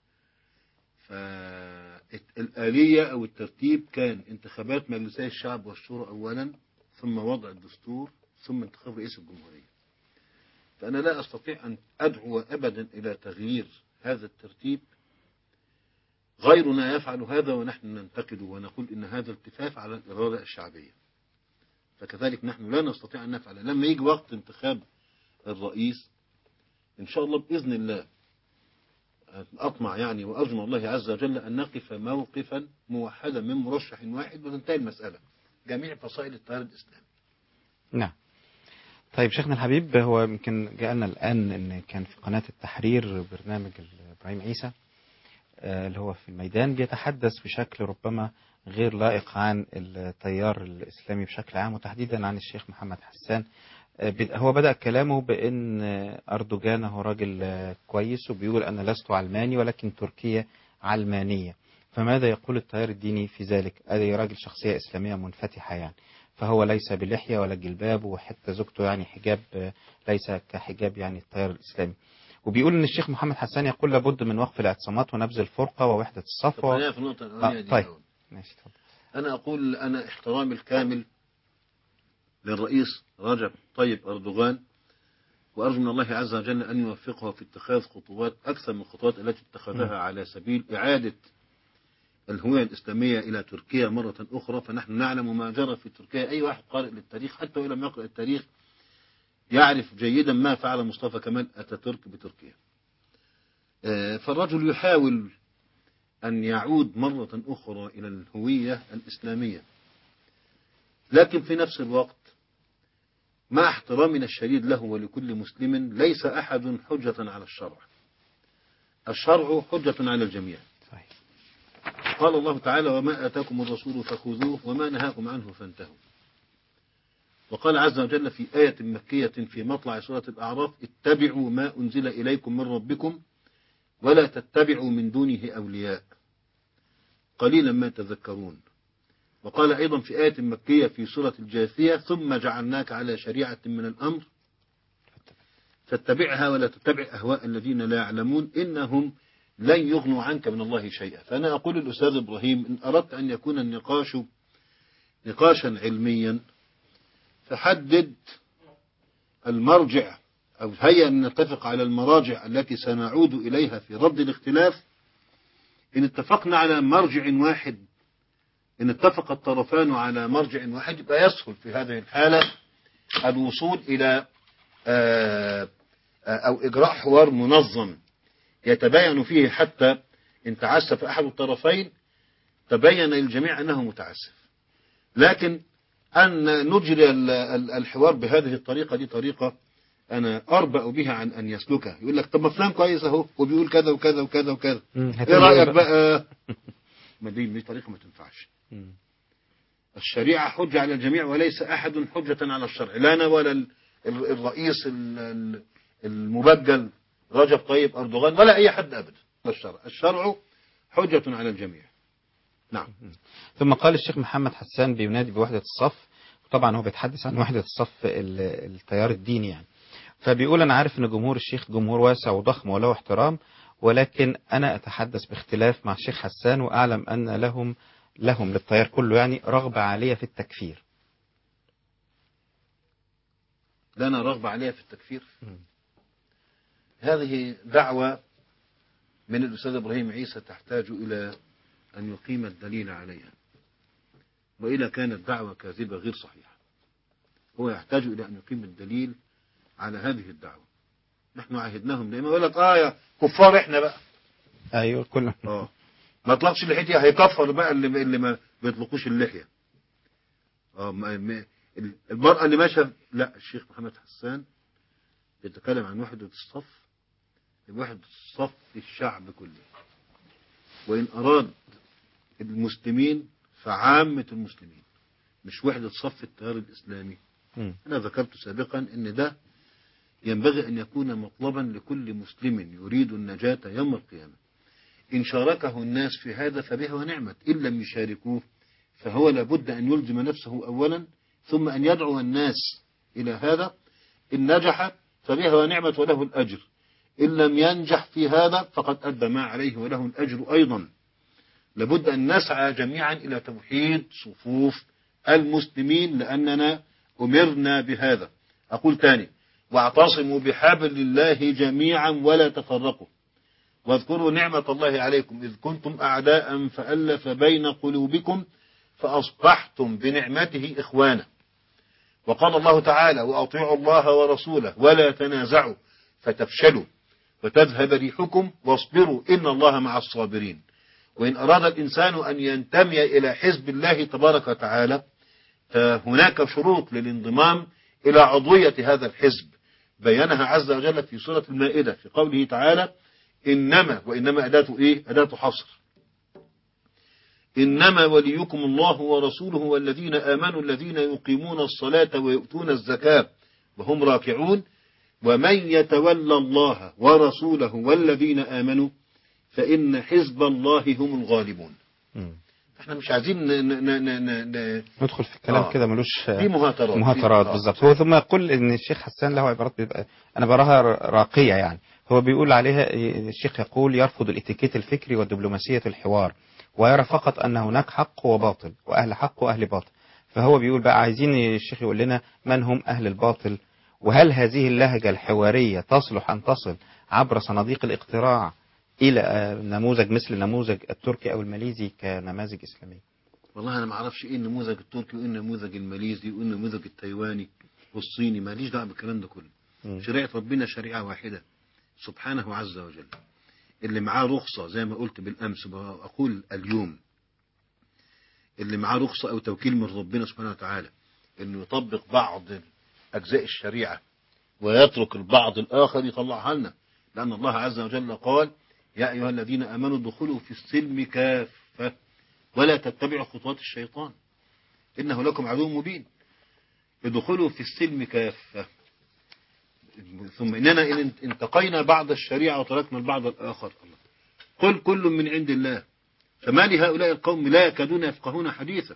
فالآلية أو الترتيب كان انتخابات مجلسي الشعب والشورى أولا، ثم وضع الدستور، ثم انتخاب رئيس الجمهورية. فأنا لا أستطيع أن أدعو أبدا إلى تغيير هذا الترتيب. غيرنا يفعل هذا ونحن ننتقده ونقول إن هذا التفاف على الإرادة الشعبية، فكذلك نحن لا نستطيع أن نفعل. لما يجي وقت انتخاب الرئيس إن شاء الله بإذن الله أطمع يعني وأرجو الله عز وجل أن نقف موقفا موحدا من مرشح واحد وتنتهي المسألة جميع فصائل التيار الإسلامي. نعم. طيب شيخنا الحبيب، هو يمكن جاءنا الآن أن كان في قناة التحرير برنامج إبراهيم عيسى اللي هو في الميدان بيتحدث بشكل ربما غير لائق عن التيار الإسلامي بشكل عام، وتحديدا عن الشيخ محمد حسان. هو بدأ كلامه بأن أردوغان هو راجل كويس، وبيقول أنا لست علماني ولكن تركيا علمانية. فماذا يقول التيار الديني في ذلك؟ هذا راجل شخصية إسلامية منفتحة يعني، فهو ليس بلحية ولا جلباب، وحتى زوجته يعني حجاب ليس كحجاب يعني التيار الإسلامي. وبيقول ان الشيخ محمد حسان يقول لابد من وقف الاعتصامات ونبذ الفرقة ووحدة الصف. و... آه طيب ماشي. أنا أقول أنا احترامي الكامل للرئيس رجب طيب أردوغان، وأرجو من الله عز وجل أن يوفقه في اتخاذ خطوات أكثر من الخطوات التي اتخذها م. على سبيل إعادة الهوية الإسلامية إلى تركيا مرة أخرى. فنحن نعلم ما جرى في تركيا، أي واحد قارئ للتاريخ حتى ولم يقرأ التاريخ يعرف جيدا ما فعل مصطفى كمال أتاتورك بتركيا. فالرجل يحاول أن يعود مرة أخرى إلى الهوية الإسلامية، لكن في نفس الوقت مع احترامنا الشديد له ولكل مسلم ليس أحد حجة على الشرع، الشرع حجة على الجميع. قال الله تعالى: وما آتاكم الرسول فخذوه وما نهاكم عنه فانتهوا. وقال عز وجل في آية مكية في مطلع سورة الأعراف: اتبعوا ما أنزل إليكم من ربكم ولا تتبعوا من دونه أولياء قليلا ما تذكرون. وقال أيضا في آية مكية في سورة الجاثية: ثم جعلناك على شريعة من الأمر فاتبعها ولا تتبع أهواء الذين لا يعلمون إنهم لن يغنوا عنك من الله شيئا. فأنا أقول للأستاذ إبراهيم إن أردت أن يكون النقاش نقاشا علميا فحدد المرجع، أو هيا أن نتفق على المراجع التي سنعود إليها في رد الاختلاف. إن اتفقنا على مرجع واحد، إن اتفق الطرفان على مرجع واحد، يبقى يسهل في هذه الحالة الوصول إلى أو إجراء حوار منظم يتبين فيه حتى إن تعسف أحد الطرفين تبين للجميع أنه متعسف. لكن أن نجري الحوار بهذه الطريقة دي طريقة أنا أربأ بها عن أن يسلكها. يقول لك طب ما فلان كويس أهو وبيقول كذا وكذا وكذا وكذا، إيه رأيك بقى؟ ما دي دي طريقة ما تنفعش. الشريعة حجة على الجميع وليس أحد حجة على الشرع، لا أنا ولا الرئيس المبجل رجب طيب أردوغان ولا أي حد أبدا. الشرع الشرع حجة على الجميع. نعم. ثم قال الشيخ محمد حسان بينادي بوحدة الصف، طبعا هو بيتحدث عن وحدة الصف التيار الديني يعني، فبيقول أنا عارف أن جمهور الشيخ جمهور واسع وضخم وله احترام، ولكن أنا أتحدث باختلاف مع الشيخ حسان وأعلم أن لهم لهم للتيار كله يعني رغبة عالية في التكفير. لنا رغبة عالية في التكفير. م. هذه دعوة من الأستاذ إبراهيم عيسى تحتاج إلى أن يقيم الدليل عليها، وإذا كانت دعوة كاذبة غير صحيحة هو يحتاج إلى أن يقيم الدليل على هذه الدعوة. نحن عهدناهم دائما يقول لك آه يا كفار إحنا بقى. أيوة كلهم. آه ما طلقش اللحية هيكفر بقى اللي, اللي ما بيطلقوش اللحية. آه ما المرأة اللي ماشى، لا الشيخ محمد حسان يتكلم عن وحدة الصف، وحدة الصف الشعب كله، وإن أراد المسلمين فعامة المسلمين، مش وحدة صف التيار الإسلامي. م. أنا ذكرت سابقا أن ده ينبغي أن يكون مطلبا لكل مسلم يريد النجاة يوم القيامة. إن شاركه الناس في هذا فبه ونعمت، إن لم يشاركوه فهو لابد أن يلزم نفسه أولا ثم أن يدعو الناس إلى هذا. إن نجح فبه ونعمت وله الأجر، إن لم ينجح في هذا فقد أدى ما عليه وله الأجر أيضا. لابد أن نسعى جميعا إلى توحيد صفوف المسلمين لأننا أمرنا بهذا. أقول تاني: واعتصموا بحبل الله جميعا ولا تفرقوا، واذكروا نعمة الله عليكم إذ كنتم أعداء فألف بين قلوبكم فأصبحتم بنعمته إخوانا. وقال الله تعالى: وأطيعوا الله ورسوله ولا تنازعوا فتفشلوا وتذهب ريحكم واصبروا إن الله مع الصابرين. وإن أراد الإنسان أن ينتمي إلى حزب الله تبارك وتعالى فهناك شروط للانضمام إلى عضوية هذا الحزب بينها عز وجل في سورة المائدة في قوله تعالى: إنما، وإنما أداة إيه؟ أداة حصر. إنما وليكم الله ورسوله والذين آمنوا الذين يقيمون الصلاة ويؤتون الزكاة وهم راكعون ومن يتولى الله ورسوله والذين آمنوا فإن حزب الله هم الغالبون. م. احنا مش عايزين ن ن ن ن ندخل في الكلام آه. كده ملوش دي مهاترات مهاترات آه. بالظبط. هو ثم يقول ان الشيخ حسان له عبارات بيبقى انا براها راقيه يعني. هو بيقول عليها الشيخ يقول يرفض الاتيكيت الفكري والدبلوماسيه الحوار ويرى فقط ان هناك حق وباطل واهل حق واهل باطل. فهو بيقول بقى عايزين الشيخ يقول لنا من هم اهل الباطل، وهل هذه اللهجه الحواريه تصلح ان تصل عبر صناديق الاقتراع الى نموذج مثل النموذج التركي او الماليزي كنماذج اسلاميه؟ والله انا ما اعرفش ايه النموذج التركي وايه النموذج الماليزي وايه النموذج التايواني والصيني، ماليش دعوه بالكلام ده كله. م. شريعه ربنا شريعه واحده سبحانه عز وجل. اللي معاه رخصه زي ما قلت بالامس واقول اليوم، اللي معاه رخصه او توكيل من ربنا سبحانه وتعالى انه يطبق بعض اجزاء الشريعه ويترك البعض الاخر يطلعها لنا، لان الله عز وجل قال: يا ايها الذين امنوا ادخلوا في السلم كافه ولا تتبعوا خطوات الشيطان إنه لكم عدو مبين. ادخلوا في السلم كافة. ثم إننا إن انتقينا بعض الشريعة وتركنا البعض الآخر. قل كل من عند الله فما لهؤلاء القوم لا يكادون يفقهون حديثا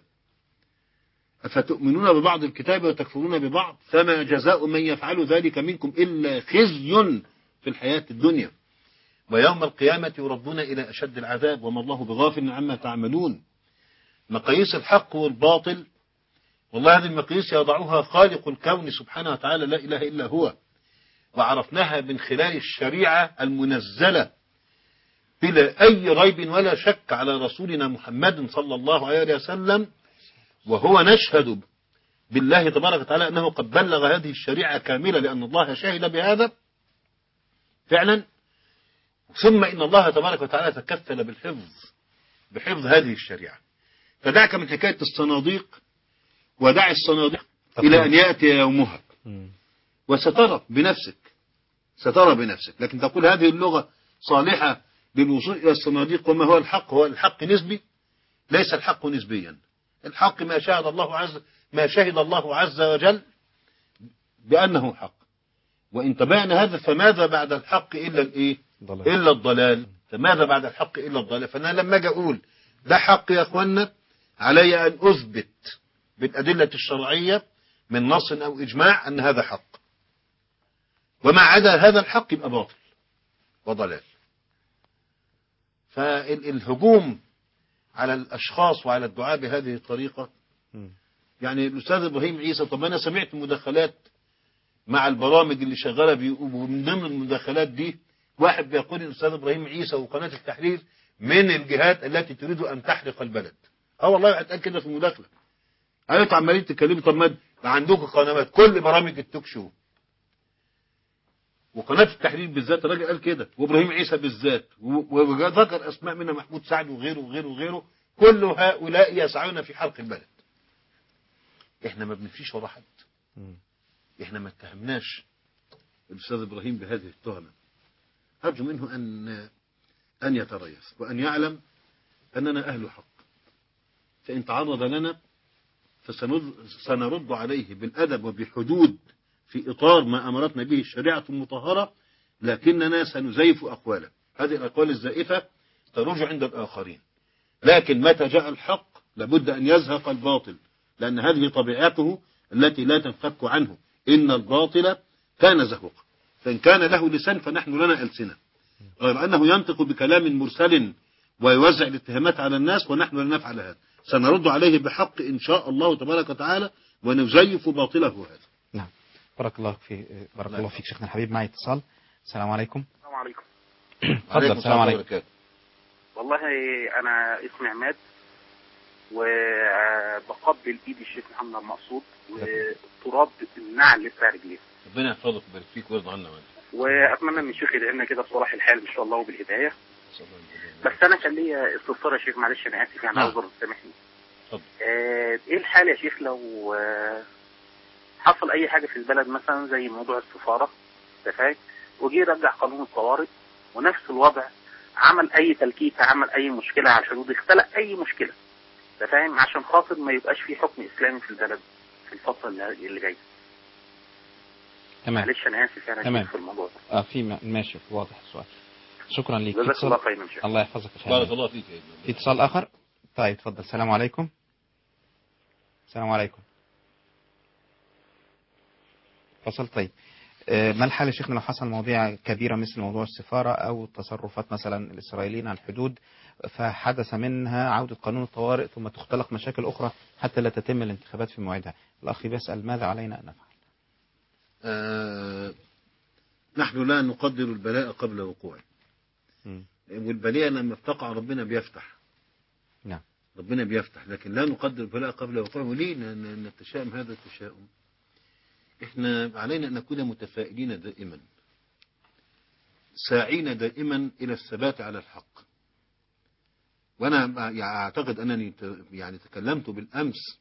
أفتؤمنون ببعض الكتاب وتكفرون ببعض فما جزاء من يفعل ذلك منكم إلا خزي في الحياة الدنيا ويوم القيامة يردون إلى أشد العذاب وما الله بغافل عما تعملون. مقاييس الحق والباطل والله هذه المقاييس يضعها خالق الكون سبحانه وتعالى لا إله إلا هو، وعرفناها من خلال الشريعة المنزلة بلا أي ريب ولا شك على رسولنا محمد صلى الله عليه وسلم، وهو نشهد بالله تبارك وتعالى أنه قد بلغ هذه الشريعة كاملة لأن الله شهد بهذا. فعلا. ثم إن الله تبارك وتعالى تكفل بالحفظ بحفظ هذه الشريعة. فدعك من حكاية الصناديق، ودع الصناديق إلى أن يأتي يومها، وسترى بنفسك سترى بنفسك. لكن تقول هذه اللغة صالحة للوصول إلى الصناديق، وما هو الحق؟ هو الحق نسبي؟ ليس الحق نسبيا. الحق ما شهد الله عز ما شهد الله عز وجل بأنه حق. وإن تبعنا هذا فماذا بعد الحق إلا الإيه؟ إلا الضلال. فماذا بعد الحق إلا الضلال. فأنا لما أجي أقول ده حق يا أخوانا، علي أن أثبت بالأدلة الشرعية من نص أو إجماع أن هذا حق، وما عدا هذا الحق يبقى باطل وضلال. فالهجوم على الأشخاص وعلى الدعاء بهذه الطريقة، يعني الأستاذ إبراهيم عيسى، طب أنا سمعت مداخلات مع البرامج اللي شغالة، ومن ضمن المداخلات دي واحد بيقول الأستاذ إبراهيم عيسى وقناة التحرير من الجهات التي تريد أن تحرق البلد. اه والله واحد قال كده في المداخلة. قالت عمالين تتكلموا، طب ما عندكم قنوات كل برامج التوك شو، وقناة التحرير بالذات الراجل قال كده، وإبراهيم عيسى بالذات، وذكر أسماء منها محمود سعد وغيره وغيره وغيره، كل هؤلاء يسعون في حرق البلد. احنا ما بنمشيش ورا حد، احنا ما اتهمناش الأستاذ إبراهيم بهذه التهمة. أرجو منه أن أن يتريث وأن يعلم أننا أهل حق، فإن تعرض لنا فسنرد عليه بالأدب وبحدود في إطار ما أمرتنا به الشريعة المطهرة، لكننا سنزيف أقواله. هذه الأقوال الزائفة تروج عند الآخرين، لكن متى جاء الحق لابد أن يزهق الباطل، لأن هذه طبيعته التي لا تنفك عنه. إن الباطل كان زهوقا، فإن كان له لسان فنحن لنا ألسنة، غير أنه ينطق بكلام مرسل ويوزع الاتهامات على الناس، ونحن لا نفعل هذا. سنرد عليه بحق إن شاء الله تبارك وتعالى، ونزيف باطله هذا. نعم. بارك الله في بارك الله فيك شيخنا الحبيب. معي اتصال. السلام عليكم. السلام عليكم. تفضل. السلام عليكم. والله أنا اسمي عماد، وبقبل إيد الشيخ محمد المقصود وتراب النعل بتاع رجليه. ربنا يحفظك ويبارك فيك ويرضى عنا. وأتمنى من الشيخ يدعي لنا كده بصلاح الحال إن شاء الله وبالهداية. بس أنا كان ليا استفسار يا شيخ، معلش أنا آسف يعني، أعذر سامحني. آه إيه الحال يا شيخ لو آه حصل أي حاجة في البلد مثلا زي موضوع السفارة تفاهم، وجي يرجع قانون الطوارئ ونفس الوضع، عمل أي تلكيكة، عمل أي مشكلة على الحدود، اختلق أي مشكلة تفاهم، عشان خاطر ما يبقاش في حكم إسلامي في البلد في الفترة اللي جاية. تمام. معلش أنا آسف يعني في الموضوع ده. اه في ماشي واضح السؤال. شكرا لك. جزاك الله خيرا. الله يحفظك. بارك الله فيك. في اتصال آخر. طيب تفضل. السلام عليكم. السلام عليكم. فصل. طيب ما الحال يا شيخنا لو حصل مواضيع كبيرة مثل موضوع السفارة أو تصرفات مثلا الإسرائيليين على الحدود، فحدث منها عودة قانون الطوارئ ثم تختلق مشاكل أخرى حتى لا تتم الانتخابات في موعدها؟ الأخ بيسأل ماذا علينا أن نفعل؟ آه نحن لا نقدر البلاء قبل وقوعه، والبلاء لما بتقع ربنا بيفتح. نعم. ربنا بيفتح، لكن لا نقدر البلاء قبل وقوعه. وليه نتشائم هذا التشاؤم؟ احنا علينا أن نكون متفائلين دائما، ساعين دائما إلى الثبات على الحق. وأنا أعتقد أنني يعني تكلمت بالأمس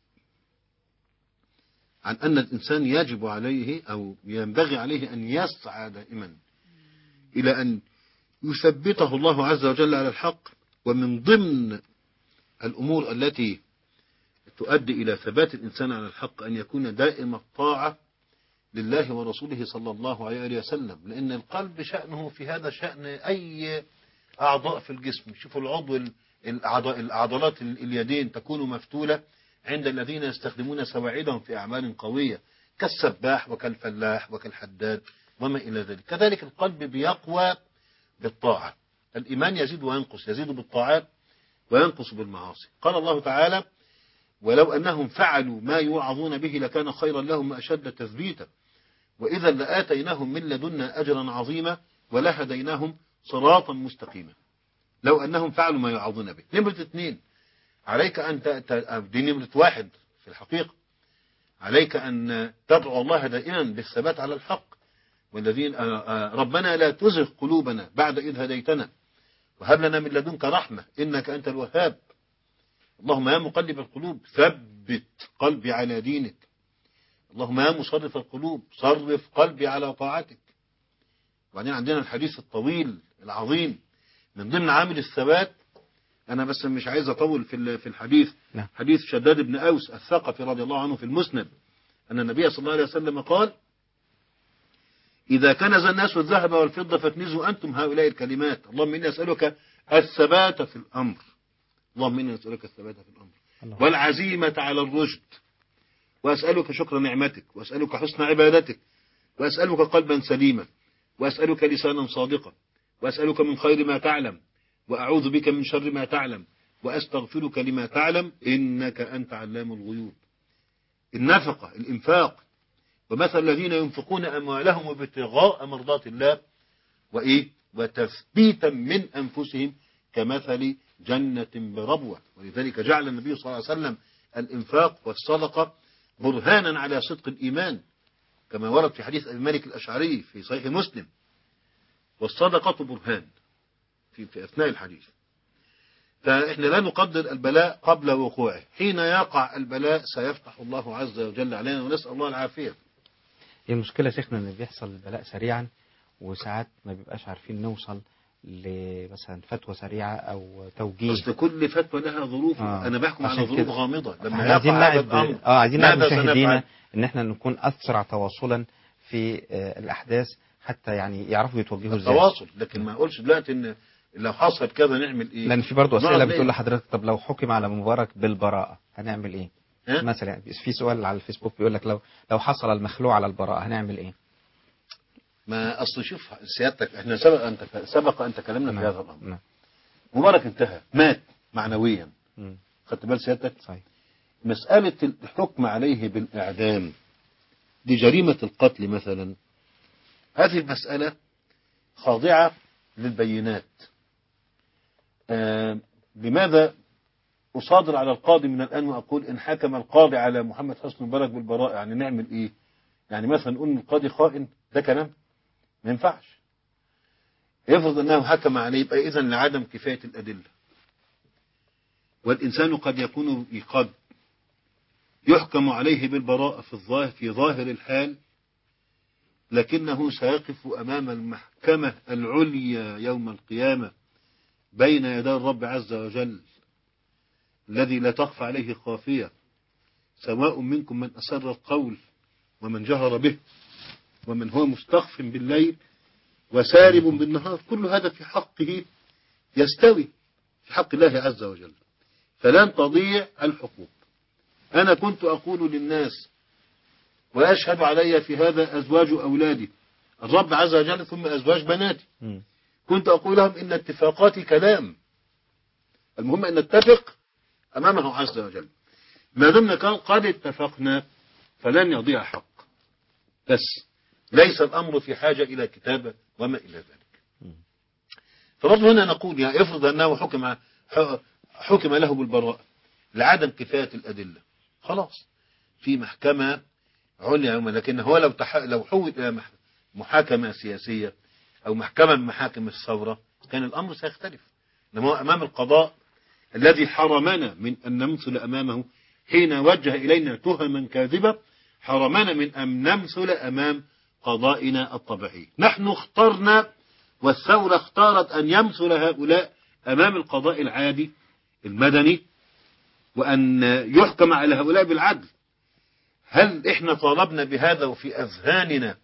عن أن الإنسان يجب عليه أو ينبغي عليه أن يسعى دائما إلى أن يثبته الله عز وجل على الحق. ومن ضمن الأمور التي تؤدي إلى ثبات الإنسان على الحق أن يكون دائم الطاعة لله ورسوله صلى الله عليه وسلم، لأن القلب شأنه في هذا شأن أي أعضاء في الجسم. شوفوا العضو العضلات اليدين تكون مفتولة عند الذين يستخدمون سواعدهم في أعمال قوية كالسباح وكالفلاح وكالحداد وما إلى ذلك. كذلك القلب بيقوى بالطاعة. الإيمان يزيد وينقص، يزيد بالطاعات وينقص بالمعاصي. قال الله تعالى: ولو أنهم فعلوا ما يوعظون به لكان خيرا لهم وأشد تثبيتا وإذا لآتيناهم من لدنا أجرا عظيما ولهديناهم صراطا مستقيما. لو أنهم فعلوا ما يوعظون به. نمرة اثنين، عليك أن دي نمرة واحد في الحقيقة، عليك أن تدعو الله دائما بالثبات على الحق. والذين ربنا لا تزغ قلوبنا بعد إذ هديتنا وهب لنا من لدنك رحمة إنك أنت الوهاب. اللهم يا مقلب القلوب ثبت قلبي على دينك. اللهم يا مصرف القلوب صرف قلبي على طاعتك. وبعدين عندنا الحديث الطويل العظيم من ضمن عامل الثبات. أنا بس مش عايز أطول في في الحديث. نعم. حديث شداد بن أوس الثقفي رضي الله عنه في المسند أن النبي صلى الله عليه وسلم قال: إذا كنز الناس الذهب والفضة فاكنزوا أنتم هؤلاء الكلمات. اللهم إني أسألك الثبات في الأمر. اللهم إني أسألك الثبات في الأمر الله. والعزيمة على الرشد، وأسألك شكر نعمتك، وأسألك حسن عبادتك، وأسألك قلبا سليما، وأسألك لسانا صادقا، وأسألك من خير ما تعلم، وأعوذ بك من شر ما تعلم، وأستغفرك لما تعلم إنك أنت علام الغيوب. النفقة، الإنفاق، ومثل الذين ينفقون أموالهم ابتغاء مرضات الله وإيه وتثبيتا من أنفسهم كمثل جنة بربوة. ولذلك جعل النبي صلى الله عليه وسلم الإنفاق والصدقة برهانا على صدق الإيمان كما ورد في حديث أبي مالك الأشعري في صحيح مسلم: والصدقة برهان في, في أثناء الحديث. فإحنا لا نقدر البلاء قبل وقوعه. حين يقع البلاء سيفتح الله عز وجل علينا ونسأل الله العافية. هي المشكلة شيخنا أن بيحصل البلاء سريعا وساعات ما بيبقاش عارفين نوصل لمثلا فتوى سريعة أو توجيه. أصل كل فتوى لها ظروف. آه. أنا بحكم على ظروف غامضة. لما عايزين نعد اه عايزين نعد مشاهدينا ان احنا نكون أسرع تواصلا في آه الأحداث حتى يعني يعرفوا يتوجهوا ازاي. التواصل، لكن ما أقولش دلوقتي ان لو حصل كذا نعمل ايه. لأن في برضه أسئلة بتقول لحضرتك طب لو حكم على مبارك بالبراءة هنعمل ايه؟ أه؟ مثلا يعني في سؤال على الفيسبوك بيقول لك لو لو حصل المخلوع على البراءة هنعمل ايه؟ ما أصل شوف سيادتك احنا سبق أن سبق أن تكلمنا في هذا الأمر. مبارك انتهى مات معنويا. خدت بال سيادتك؟ صحيح. مسألة الحكم عليه بالإعدام دي جريمة القتل مثلا، هذه المسألة خاضعة للبينات. آه لماذا أصادر على القاضي من الآن وأقول إن حكم القاضي على محمد حسني مبارك بالبراءة يعني نعمل إيه؟ يعني مثلا نقول القاضي خائن، ده كلام ما ينفعش. يفرض أنه حكم عليه يبقى إذن لعدم كفاية الأدلة. والإنسان قد يكون قد يحكم عليه بالبراءة في الظاهر في ظاهر الحال، لكنه سيقف أمام المحكمة العليا يوم القيامة بين يدي الرب عز وجل الذي لا تخفى عليه خافية، سواء منكم من أسر القول ومن جهر به ومن هو مستخف بالليل وسارب بالنهار، كل هذا في حقه يستوي في حق الله عز وجل، فلن تضيع الحقوق. أنا كنت أقول للناس وأشهد علي في هذا أزواج أولادي الرب عز وجل ثم أزواج بناتي. كنت أقول لهم إن اتفاقاتي كلام، المهم أن نتفق أمامه عز وجل. ما دمنا كان قد اتفقنا فلن يضيع حق، بس ليس الأمر في حاجة إلى كتابة وما إلى ذلك. فبرضه هنا نقول يا افرض أنه حكم حكم له بالبراءة لعدم كفاية الأدلة، خلاص في محكمة عليا، لكن هو لو تح... لو حول إلى محاكمة سياسية أو محكمة من محاكم الثورة كان الأمر سيختلف. إنما هو أمام القضاء الذي حرمنا من أن نمثل أمامه حين وجه إلينا تهما كاذبة، حرمنا من أن نمثل أمام قضائنا الطبيعي. نحن اخترنا والثورة اختارت أن يمثل هؤلاء أمام القضاء العادي المدني وأن يحكم على هؤلاء بالعدل. هل إحنا طالبنا بهذا وفي أذهاننا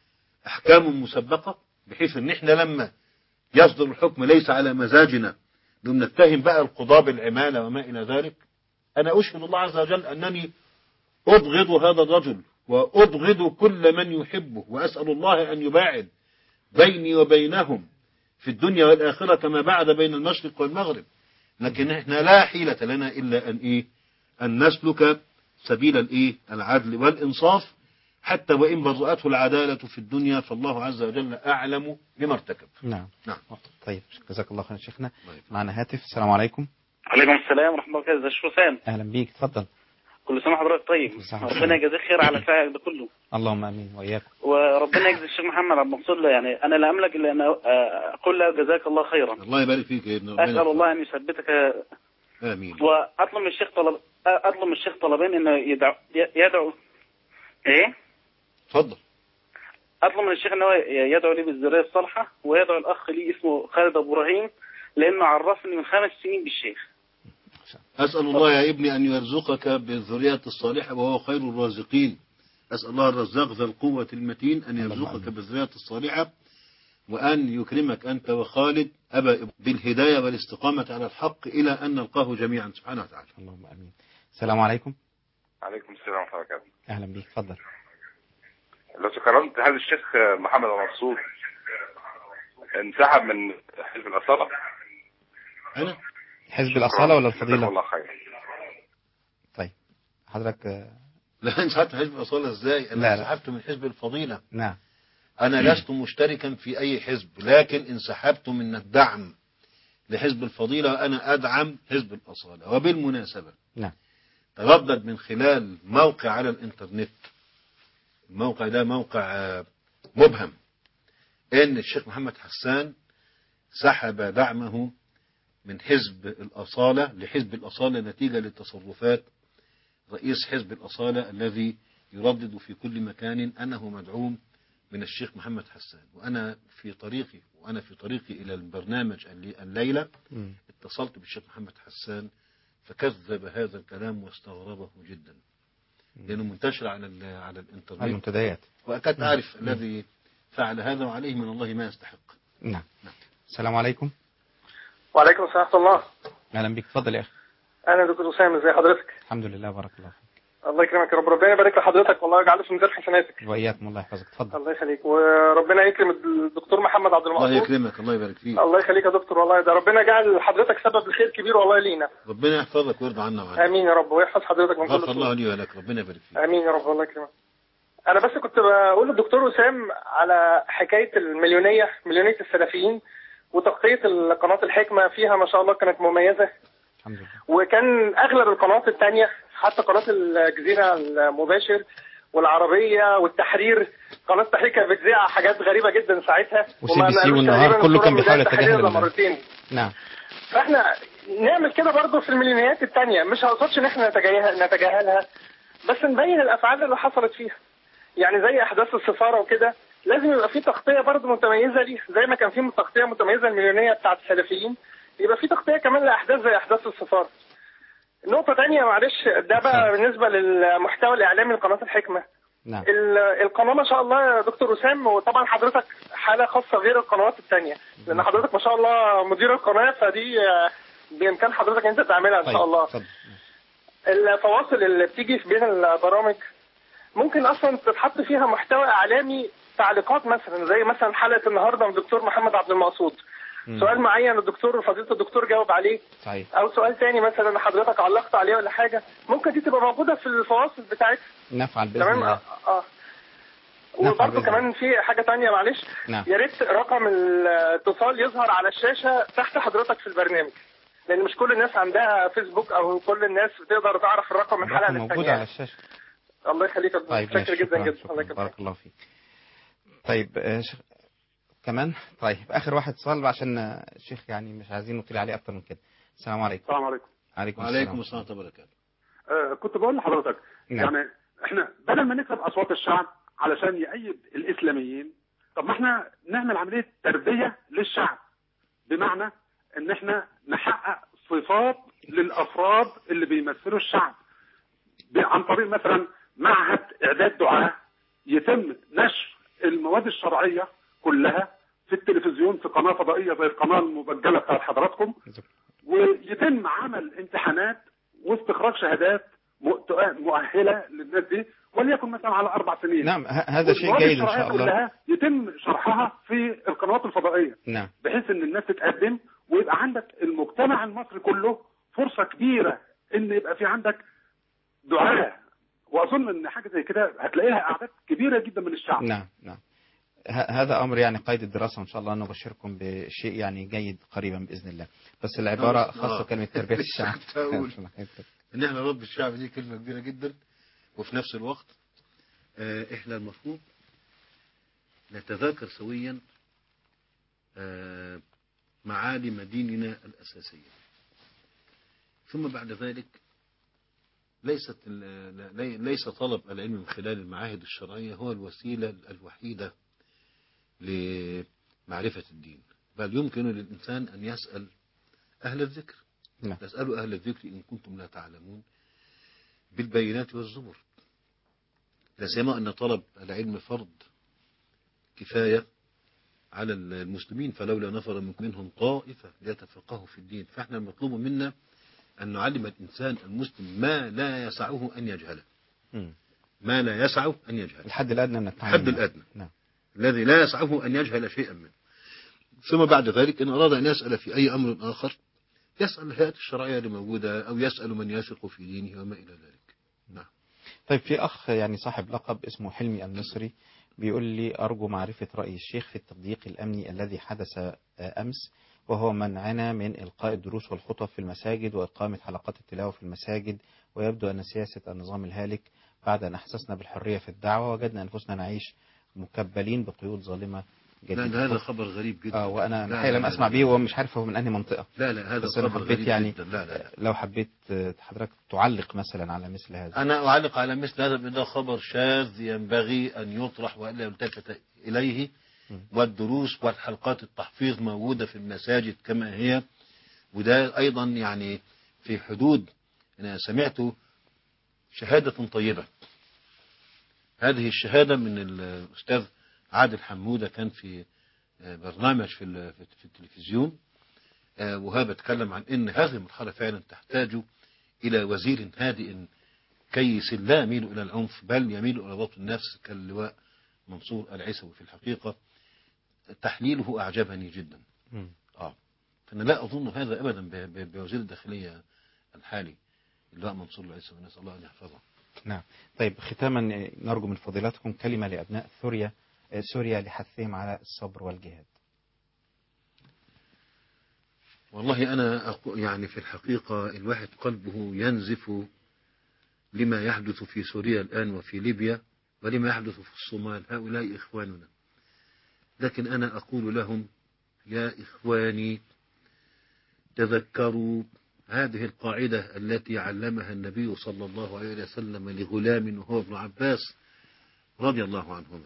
أحكام مسبقة بحيث أن إحنا لما يصدر الحكم ليس على مزاجنا دون نتهم بقى القضاء بالعمالة وما إلى ذلك؟ أنا أشهد الله عز وجل أنني أبغض هذا الرجل وأبغض كل من يحبه، وأسأل الله أن يباعد بيني وبينهم في الدنيا والآخرة كما بعد بين المشرق والمغرب. لكن إحنا لا حيلة لنا إلا أن إيه أن نسلك سبيل الإيه العدل والإنصاف، حتى وإن برأته العدالة في الدنيا فالله عز وجل أعلم بما ارتكب. نعم نعم. طيب جزاك الله خير شيخنا. معنا هاتف. السلام عليكم. عليكم السلام ورحمة الله وبركاته. ازيك يا حسام؟ أهلا بيك، اتفضل. كل سنة وحضرتك طيب. ربنا يجازيك خير على سعيك ده كله. اللهم امين واياكم. وربنا يجزي الشيخ محمد عبد المنصور. يعني انا لا املك الا ان اقول له جزاك الله خيرا. الله يبارك فيك يا ابن. اسال الله ان يثبتك. امين. واطلب من الشيخ طلب اطلب من الشيخ طلبين انه يدعو يدعو ايه؟ اتفضل. اطلب من الشيخ انه يدعو لي بالذريه الصالحه، ويدعو الاخ لي اسمه خالد ابو ابراهيم لانه عرفني من خمس سنين بالشيخ. أسأل الله يا ابني أن يرزقك بالذرية الصالحة وهو خير الرازقين. أسأل الله الرزاق ذا القوة المتين أن يرزقك بالذرية الصالحة، وأن يكرمك أنت وخالد أبا بالهداية والاستقامة على الحق إلى أن نلقاه جميعا سبحانه وتعالى. اللهم آمين. السلام عليكم. عليكم السلام ورحمة الله وبركاته. أهلا بك، اتفضل. لو تكرمت، هل الشيخ محمد المنصور انسحب من حزب الأصالة؟ أنا حزب الأصالة ولا الفضيلة؟ الله خير. طيب حضرتك. لا انسحبت من حزب الأصالة ازاي؟ أنا انسحبت من حزب الفضيلة. نعم. أنا لست مشتركا في أي حزب، لكن انسحبت من الدعم لحزب الفضيلة، وأنا أدعم حزب الأصالة. وبالمناسبة نعم تردد من خلال موقع على الإنترنت، الموقع ده موقع مبهم، إن الشيخ محمد حسان سحب دعمه من حزب الأصالة لحزب الأصالة نتيجة لتصرفات رئيس حزب الأصالة الذي يردد في كل مكان أنه مدعوم من الشيخ محمد حسان. وأنا في طريقي وأنا في طريقي إلى البرنامج الليلة اتصلت بالشيخ محمد حسان فكذب هذا الكلام واستغربه جدا، لأنه منتشر على على الإنترنت المنتديات، وأكاد أعرف الذي فعل هذا وعليه من الله ما يستحق. نعم. نعم. السلام عليكم. وعليكم السلام ورحمة الله. أهلا بك، اتفضل يا أخي. أنا دكتور أسامة، ازي حضرتك؟ الحمد لله، بارك الله فيك. الله يكرمك يا رب، ربنا يبارك لحضرتك والله ويجعله في ميزان حسناتك. وإياكم، الله يحفظك، اتفضل. الله يخليك، وربنا يكرم الدكتور محمد عبد المنصور. الله يكرمك، الله يبارك فيك. الله يخليك يا دكتور، والله ده ربنا جعل حضرتك سبب لخير كبير والله لينا. ربنا يحفظك ويرضى عنا وعنك. آمين يا رب، ويحفظ حضرتك من كل غفر الله لي ولك، ربنا يبارك فيك. آمين يا رب، الله يكرمك. أنا بس كنت بقول للدكتور وسام على حكاية المليونية، مليونية السلفيين، وتغطية القناة الحكمة فيها ما شاء الله كانت مميزة. الحمد لله. وكان أغلب القنوات الثانية حتى قناة الجزيرة المباشر والعربية والتحرير، قناة التحرير كانت بتذيع حاجات غريبة جدا ساعتها، وسي بي سي والنهار كله كان بيحاول يتجاهل مرتين. نعم. فاحنا نعمل كده برضه في المليونيات الثانية، مش هقصدش ان احنا نتجاهل نتجاهلها، بس نبين الافعال اللي حصلت فيها. يعني زي احداث السفارة وكده لازم يبقى في تغطية برضه متميزة ليه، زي ما كان في تغطية متميزة المليونية بتاعت السلفيين، يبقى في تغطية كمان لأحداث زي أحداث السفارة. نقطة تانية معلش، ده بقى بالنسبة للمحتوى الإعلامي لقناة الحكمة. نعم. القناة ما شاء الله يا دكتور وسام، وطبعا حضرتك حالة خاصة غير القنوات التانية، لأن حضرتك ما شاء الله مدير القناة، فدي بإمكان حضرتك أنت تعملها إن شاء الله. طيب. الفواصل اللي بتيجي بين البرامج ممكن أصلا تتحط فيها محتوى إعلامي، تعليقات مثلا زي مثلا حلقة النهاردة من الدكتور محمد عبد المقصود، سؤال معين الدكتور فضيلة الدكتور جاوب عليه. صحيح. او سؤال تاني مثلا حضرتك علقت عليه ولا حاجة، ممكن دي تبقى موجودة في الفواصل بتاعتها. نفعل بإذن الله. اه وبرضه كمان في حاجة تانية معلش. نعم. يا ريت رقم الاتصال يظهر على الشاشة تحت حضرتك في البرنامج، لان مش كل الناس عندها فيسبوك او كل الناس تقدر تعرف الرقم من حلقة للتانية. موجود على الشاشة. الله يخليك يا دكتور. طيب شكرا جدا جدا. الله يكرمك. بارك الله فيك. طيب آه ش... كمان طيب اخر واحد اتصال عشان الشيخ يعني مش عايزين نطيل عليه اكتر من كده. السلام عليكم. السلام عليكم. عليكم السلام. وعليكم السلام ورحمه الله وبركاته. آه كنت بقول لحضرتك نعم. يعني احنا بدل ما نكسب اصوات الشعب علشان يأيد الاسلاميين، طب ما احنا نعمل عمليه تربيه للشعب، بمعنى ان احنا نحقق صفات للافراد اللي بيمثلوا الشعب عن طريق مثلا معهد اعداد دعاة، يتم نشر المواد الشرعيه كلها في التلفزيون في قناه فضائيه زي القناه المبجله بتاعت حضراتكم، ويتم عمل امتحانات واستخراج شهادات مؤهله للناس دي، وليكن مثلا على اربع سنين. نعم هذا شيء جيد ان شاء الله. كلها يتم شرحها في القنوات الفضائيه. نعم. بحيث ان الناس تتقدم ويبقى عندك المجتمع المصري كله فرصه كبيره ان يبقى في عندك دعاة، واظن ان حاجه زي كده هتلاقيها اعداد كبيره جدا من الشعب. نعم نعم. هذا امر يعني قيد الدراسه، وان شاء الله نبشركم بشيء يعني جيد قريبا باذن الله. بس العباره خاصه كلمه تربيه الشعب. ان احنا رب الشعب دي كلمة كبيرة جدا، وفي نفس الوقت اه احنا المفروض نتذاكر سويا اه معالم ديننا الأساسية. ثم بعد ذلك ليست ليس طلب العلم من خلال المعاهد الشرعية هو الوسيلة الوحيدة لمعرفة الدين، بل يمكن للإنسان أن يسأل أهل الذكر. نعم. يسألوا أهل الذكر إن كنتم لا تعلمون بالبينات والزبر، لا سيما أن طلب العلم فرض كفاية على المسلمين، فلولا نفر منهم طائفة ليتفقهوا في الدين. فإحنا المطلوب منا أن نعلم الإنسان المسلم ما لا يسعه أن يجهله، ما لا يسعه أن يجهله، الحد الأدنى من التعلم، الحد الأدنى نعم. الذي لا يسعه أن يجهل شيئا منه. ثم بعد ذلك إن أراد أن يسأل في أي أمر آخر يسأل الهيئات الشرعية اللي موجودة، أو يسأل من يثق في دينه وما إلى ذلك. نعم. طيب في أخ يعني صاحب لقب اسمه حلمي المصري بيقول لي أرجو معرفة رأي الشيخ في التضييق الأمني الذي حدث أمس، وهو منعنا من إلقاء الدروس والخطب في المساجد وإقامة حلقات التلاوة في المساجد، ويبدو أن سياسة النظام الهالك بعد أن أحسسنا بالحرية في الدعوة وجدنا أنفسنا نعيش مكبلين بقيود ظالمة جديدة. لا هذا خبر غريب جدا. آه وأنا الحقيقة لم أسمع به ومش عارف هو من أنهي منطقة. لا لا هذا بس أنا خبر حبيت غريب يعني جدا. لا, لا, لا. لو حبيت حضرتك تعلق مثلا على مثل هذا. أنا أعلق على مثل هذا بأنه خبر شاذ ينبغي أن يطرح وألا يلتفت إليه، والدروس والحلقات التحفيظ موجودة في المساجد كما هي، وده أيضا يعني في حدود. أنا سمعت شهادة طيبة، هذه الشهادة من الأستاذ عادل حمودة، كان في برنامج في في التلفزيون، وهذا بتكلم عن أن هذه المرحلة فعلا تحتاج إلى وزير هادئ كيس لا يميل إلى العنف بل يميل إلى ضبط النفس كاللواء منصور العيسوي. في الحقيقة تحليله أعجبني جدا. آه. فأنا لا أظن هذا أبدا بوزير الداخلية الحالي اللواء منصور العيسوي، نسأل الله أن يحفظه. نعم. طيب ختاما نرجو من فضيلتكم كلمة لأبناء سوريا سوريا لحثهم على الصبر والجهاد. والله أنا أقول يعني في الحقيقة الواحد قلبه ينزف لما يحدث في سوريا الآن وفي ليبيا ولما يحدث في الصومال. هؤلاء إخواننا، لكن أنا أقول لهم يا إخواني تذكروا هذه القاعدة التي علمها النبي صلى الله عليه وسلم لغلام وهو ابن عباس رضي الله عنهما،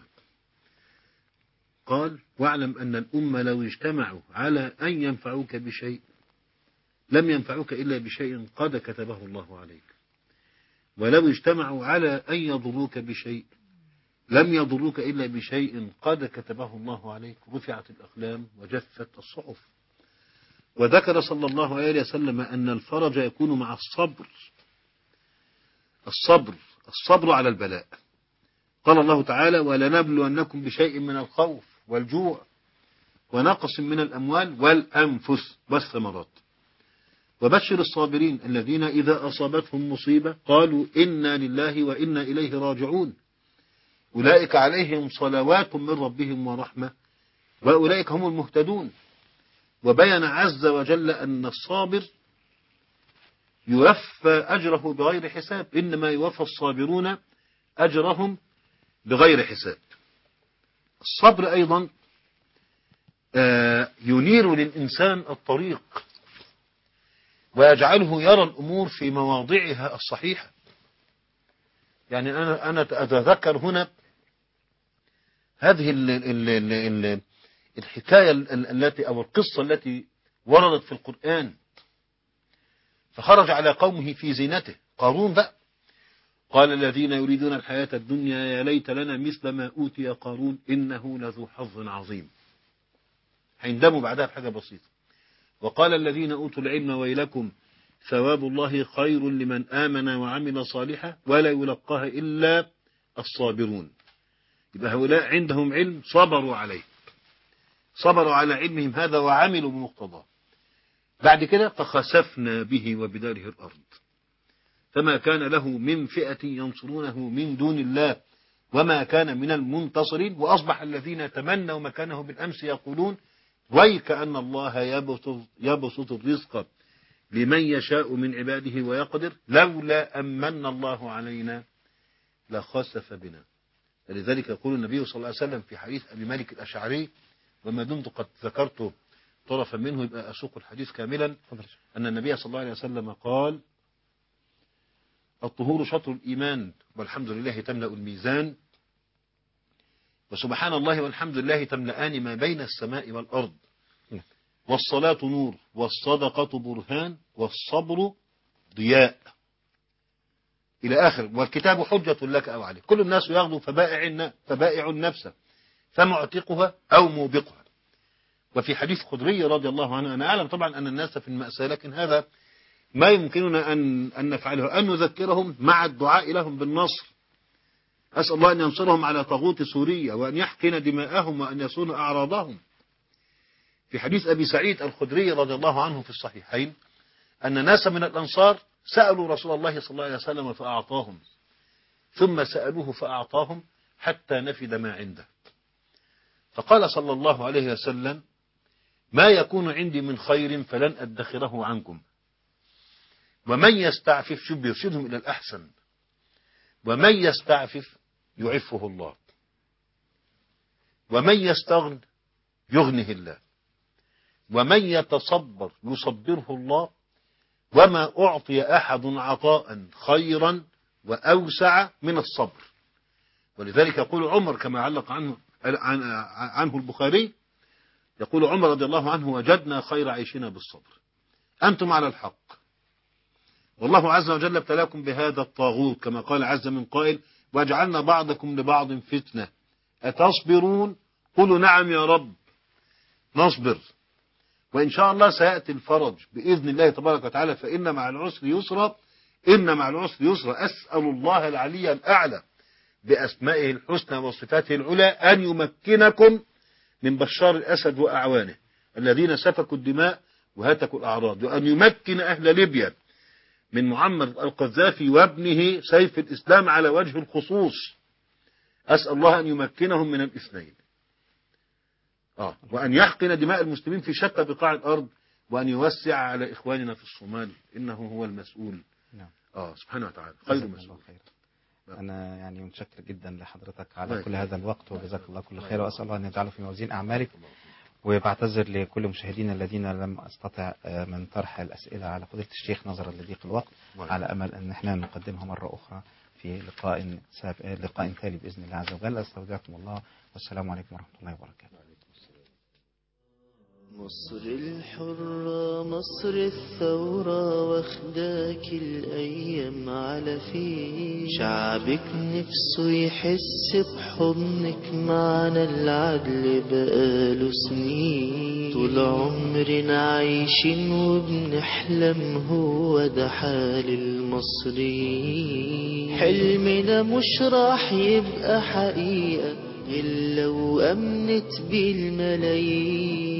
قال واعلم أن الأمة لو اجتمعوا على أن ينفعوك بشيء لم ينفعوك إلا بشيء قد كتبه الله عليك، ولو اجتمعوا على أن يضروك بشيء لم يضروك إلا بشيء قد كتبه الله عليك، رفعت الأقلام وجفت الصحف. وذكر صلى الله عليه وسلم أن الفرج يكون مع الصبر، الصبر الصبر على البلاء. قال الله تعالى ولنبلونكم بشيء من الخوف والجوع ونقص من الأموال والأنفس والثمرات وبشر الصابرين الذين إذا أصابتهم مصيبة قالوا إنا لله وإنا إليه راجعون أولئك عليهم صلوات من ربهم ورحمة وأولئك هم المهتدون. وبين عز وجل أن الصابر يوفى أجره بغير حساب، إنما يوفى الصابرون أجرهم بغير حساب. الصبر أيضا ينير للإنسان الطريق ويجعله يرى الأمور في مواضعها الصحيحة. يعني أنا أنا أتذكر هنا هذه ال ال ال ال الحكاية التي أو القصة التي وردت في القرآن، فخرج على قومه في زينته قارون بقى، قال الذين يريدون الحياة الدنيا يا ليت لنا مثل ما أوتي قارون إنه لذو حظ عظيم، هيندموا بعدها بحاجة بسيطة. وقال الذين أوتوا العلم ويلكم ثواب الله خير لمن آمن وعمل صالحا ولا يلقاها إلا الصابرون. يبقى هؤلاء عندهم علم صبروا عليه، صبروا على علمهم هذا وعملوا بمقتضاه. بعد كده فخسفنا به وبداره الأرض فما كان له من فئة ينصرونه من دون الله وما كان من المنتصرين. وأصبح الذين تمنوا مكانه بالأمس يقولون ويك أن الله يبسط, يبسط الرزق لمن يشاء من عباده ويقدر لولا أمن الله علينا لخسف بنا. لذلك يقول النبي صلى الله عليه وسلم في حديث أبي مالك الأشعري، وما دمت قد ذكرت طرفا منه يبقى أسوق الحديث كاملا، أن النبي صلى الله عليه وسلم قال: الطهور شطر الإيمان والحمد لله تملأ الميزان، وسبحان الله والحمد لله تملأان ما بين السماء والأرض، والصلاة نور، والصدقة برهان، والصبر ضياء، إلى آخر. والكتاب حجة لك أو عليك، كل الناس يغدو فبائع فبائع النفس فمعتقها أو موبقها. وفي حديث خدري رضي الله عنه: أنا أعلم طبعا أن الناس في المأساة، لكن هذا ما يمكننا أن أن نفعله، أن نذكرهم مع الدعاء لهم بالنصر. أسأل الله أن ينصرهم على طاغوت سوريا، وأن يحقن دماءهم، وأن يصون أعراضهم. في حديث أبي سعيد الخدري رضي الله عنه في الصحيحين أن ناس من الأنصار سألوا رسول الله صلى الله عليه وسلم فأعطاهم، ثم سألوه فأعطاهم حتى نفد ما عنده، فقال صلى الله عليه وسلم: ما يكون عندي من خير فلن أدخره عنكم، ومن يستعفف، شوف بيرشدهم إلى الأحسن، ومن يستعفف يعفه الله، ومن يستغن يغنه الله، ومن يتصبر يصبره الله، وما أعطي أحد عطاء خيرا وأوسع من الصبر. ولذلك يقول عمر كما علق عنه عنه البخاري، يقول عمر رضي الله عنه: وجدنا خير عيشنا بالصبر. أنتم على الحق، والله عز وجل ابتلاكم بهذا الطاغوت، كما قال عز من قائل: وجعلنا بعضكم لبعض فتنة أتصبرون؟ قولوا نعم يا رب نصبر، وإن شاء الله سيأتي الفرج بإذن الله تبارك وتعالى، فإن مع العسر يسرا، إن مع العسر يسرا. أسأل الله العلي الأعلى بأسمائه الحسنى وصفاته العلى أن يمكنكم من بشار الأسد وأعوانه الذين سفكوا الدماء وهتكوا الأعراض، وأن يمكن أهل ليبيا من معمر القذافي وابنه سيف الإسلام على وجه الخصوص. أسأل الله أن يمكنهم من الاثنين، آه وأن يحقن دماء المسلمين في شتى بقاع الأرض، وأن يوسع على إخواننا في الصومال، إنه هو المسؤول. نعم. آه سبحانه وتعالى خير مسؤول. أنا يعني متشكر جدا لحضرتك على كل هذا الوقت، وجزاك الله كل خير، وأسأل الله أن يجعله في موازين أعمالك. وبعتذر لكل مشاهدينا الذين لم أستطع من طرح الأسئلة على فضيلة الشيخ نظرا لضيق الوقت، على أمل أن احنا نقدمها مرة أخرى في لقاء لقاء تالي بإذن الله عز وجل. أستودعكم الله، والسلام عليكم ورحمة الله وبركاته. مصر الحرة، مصر الثورة، واخداك الأيام على فيه، شعبك نفسه يحس بحضنك، معنا العدل بقاله سنين، طول عمرنا عايشين وبنحلم، هو ده حال المصريين. حلمنا مش راح يبقى حقيقة إلا وأمنت بالملايين،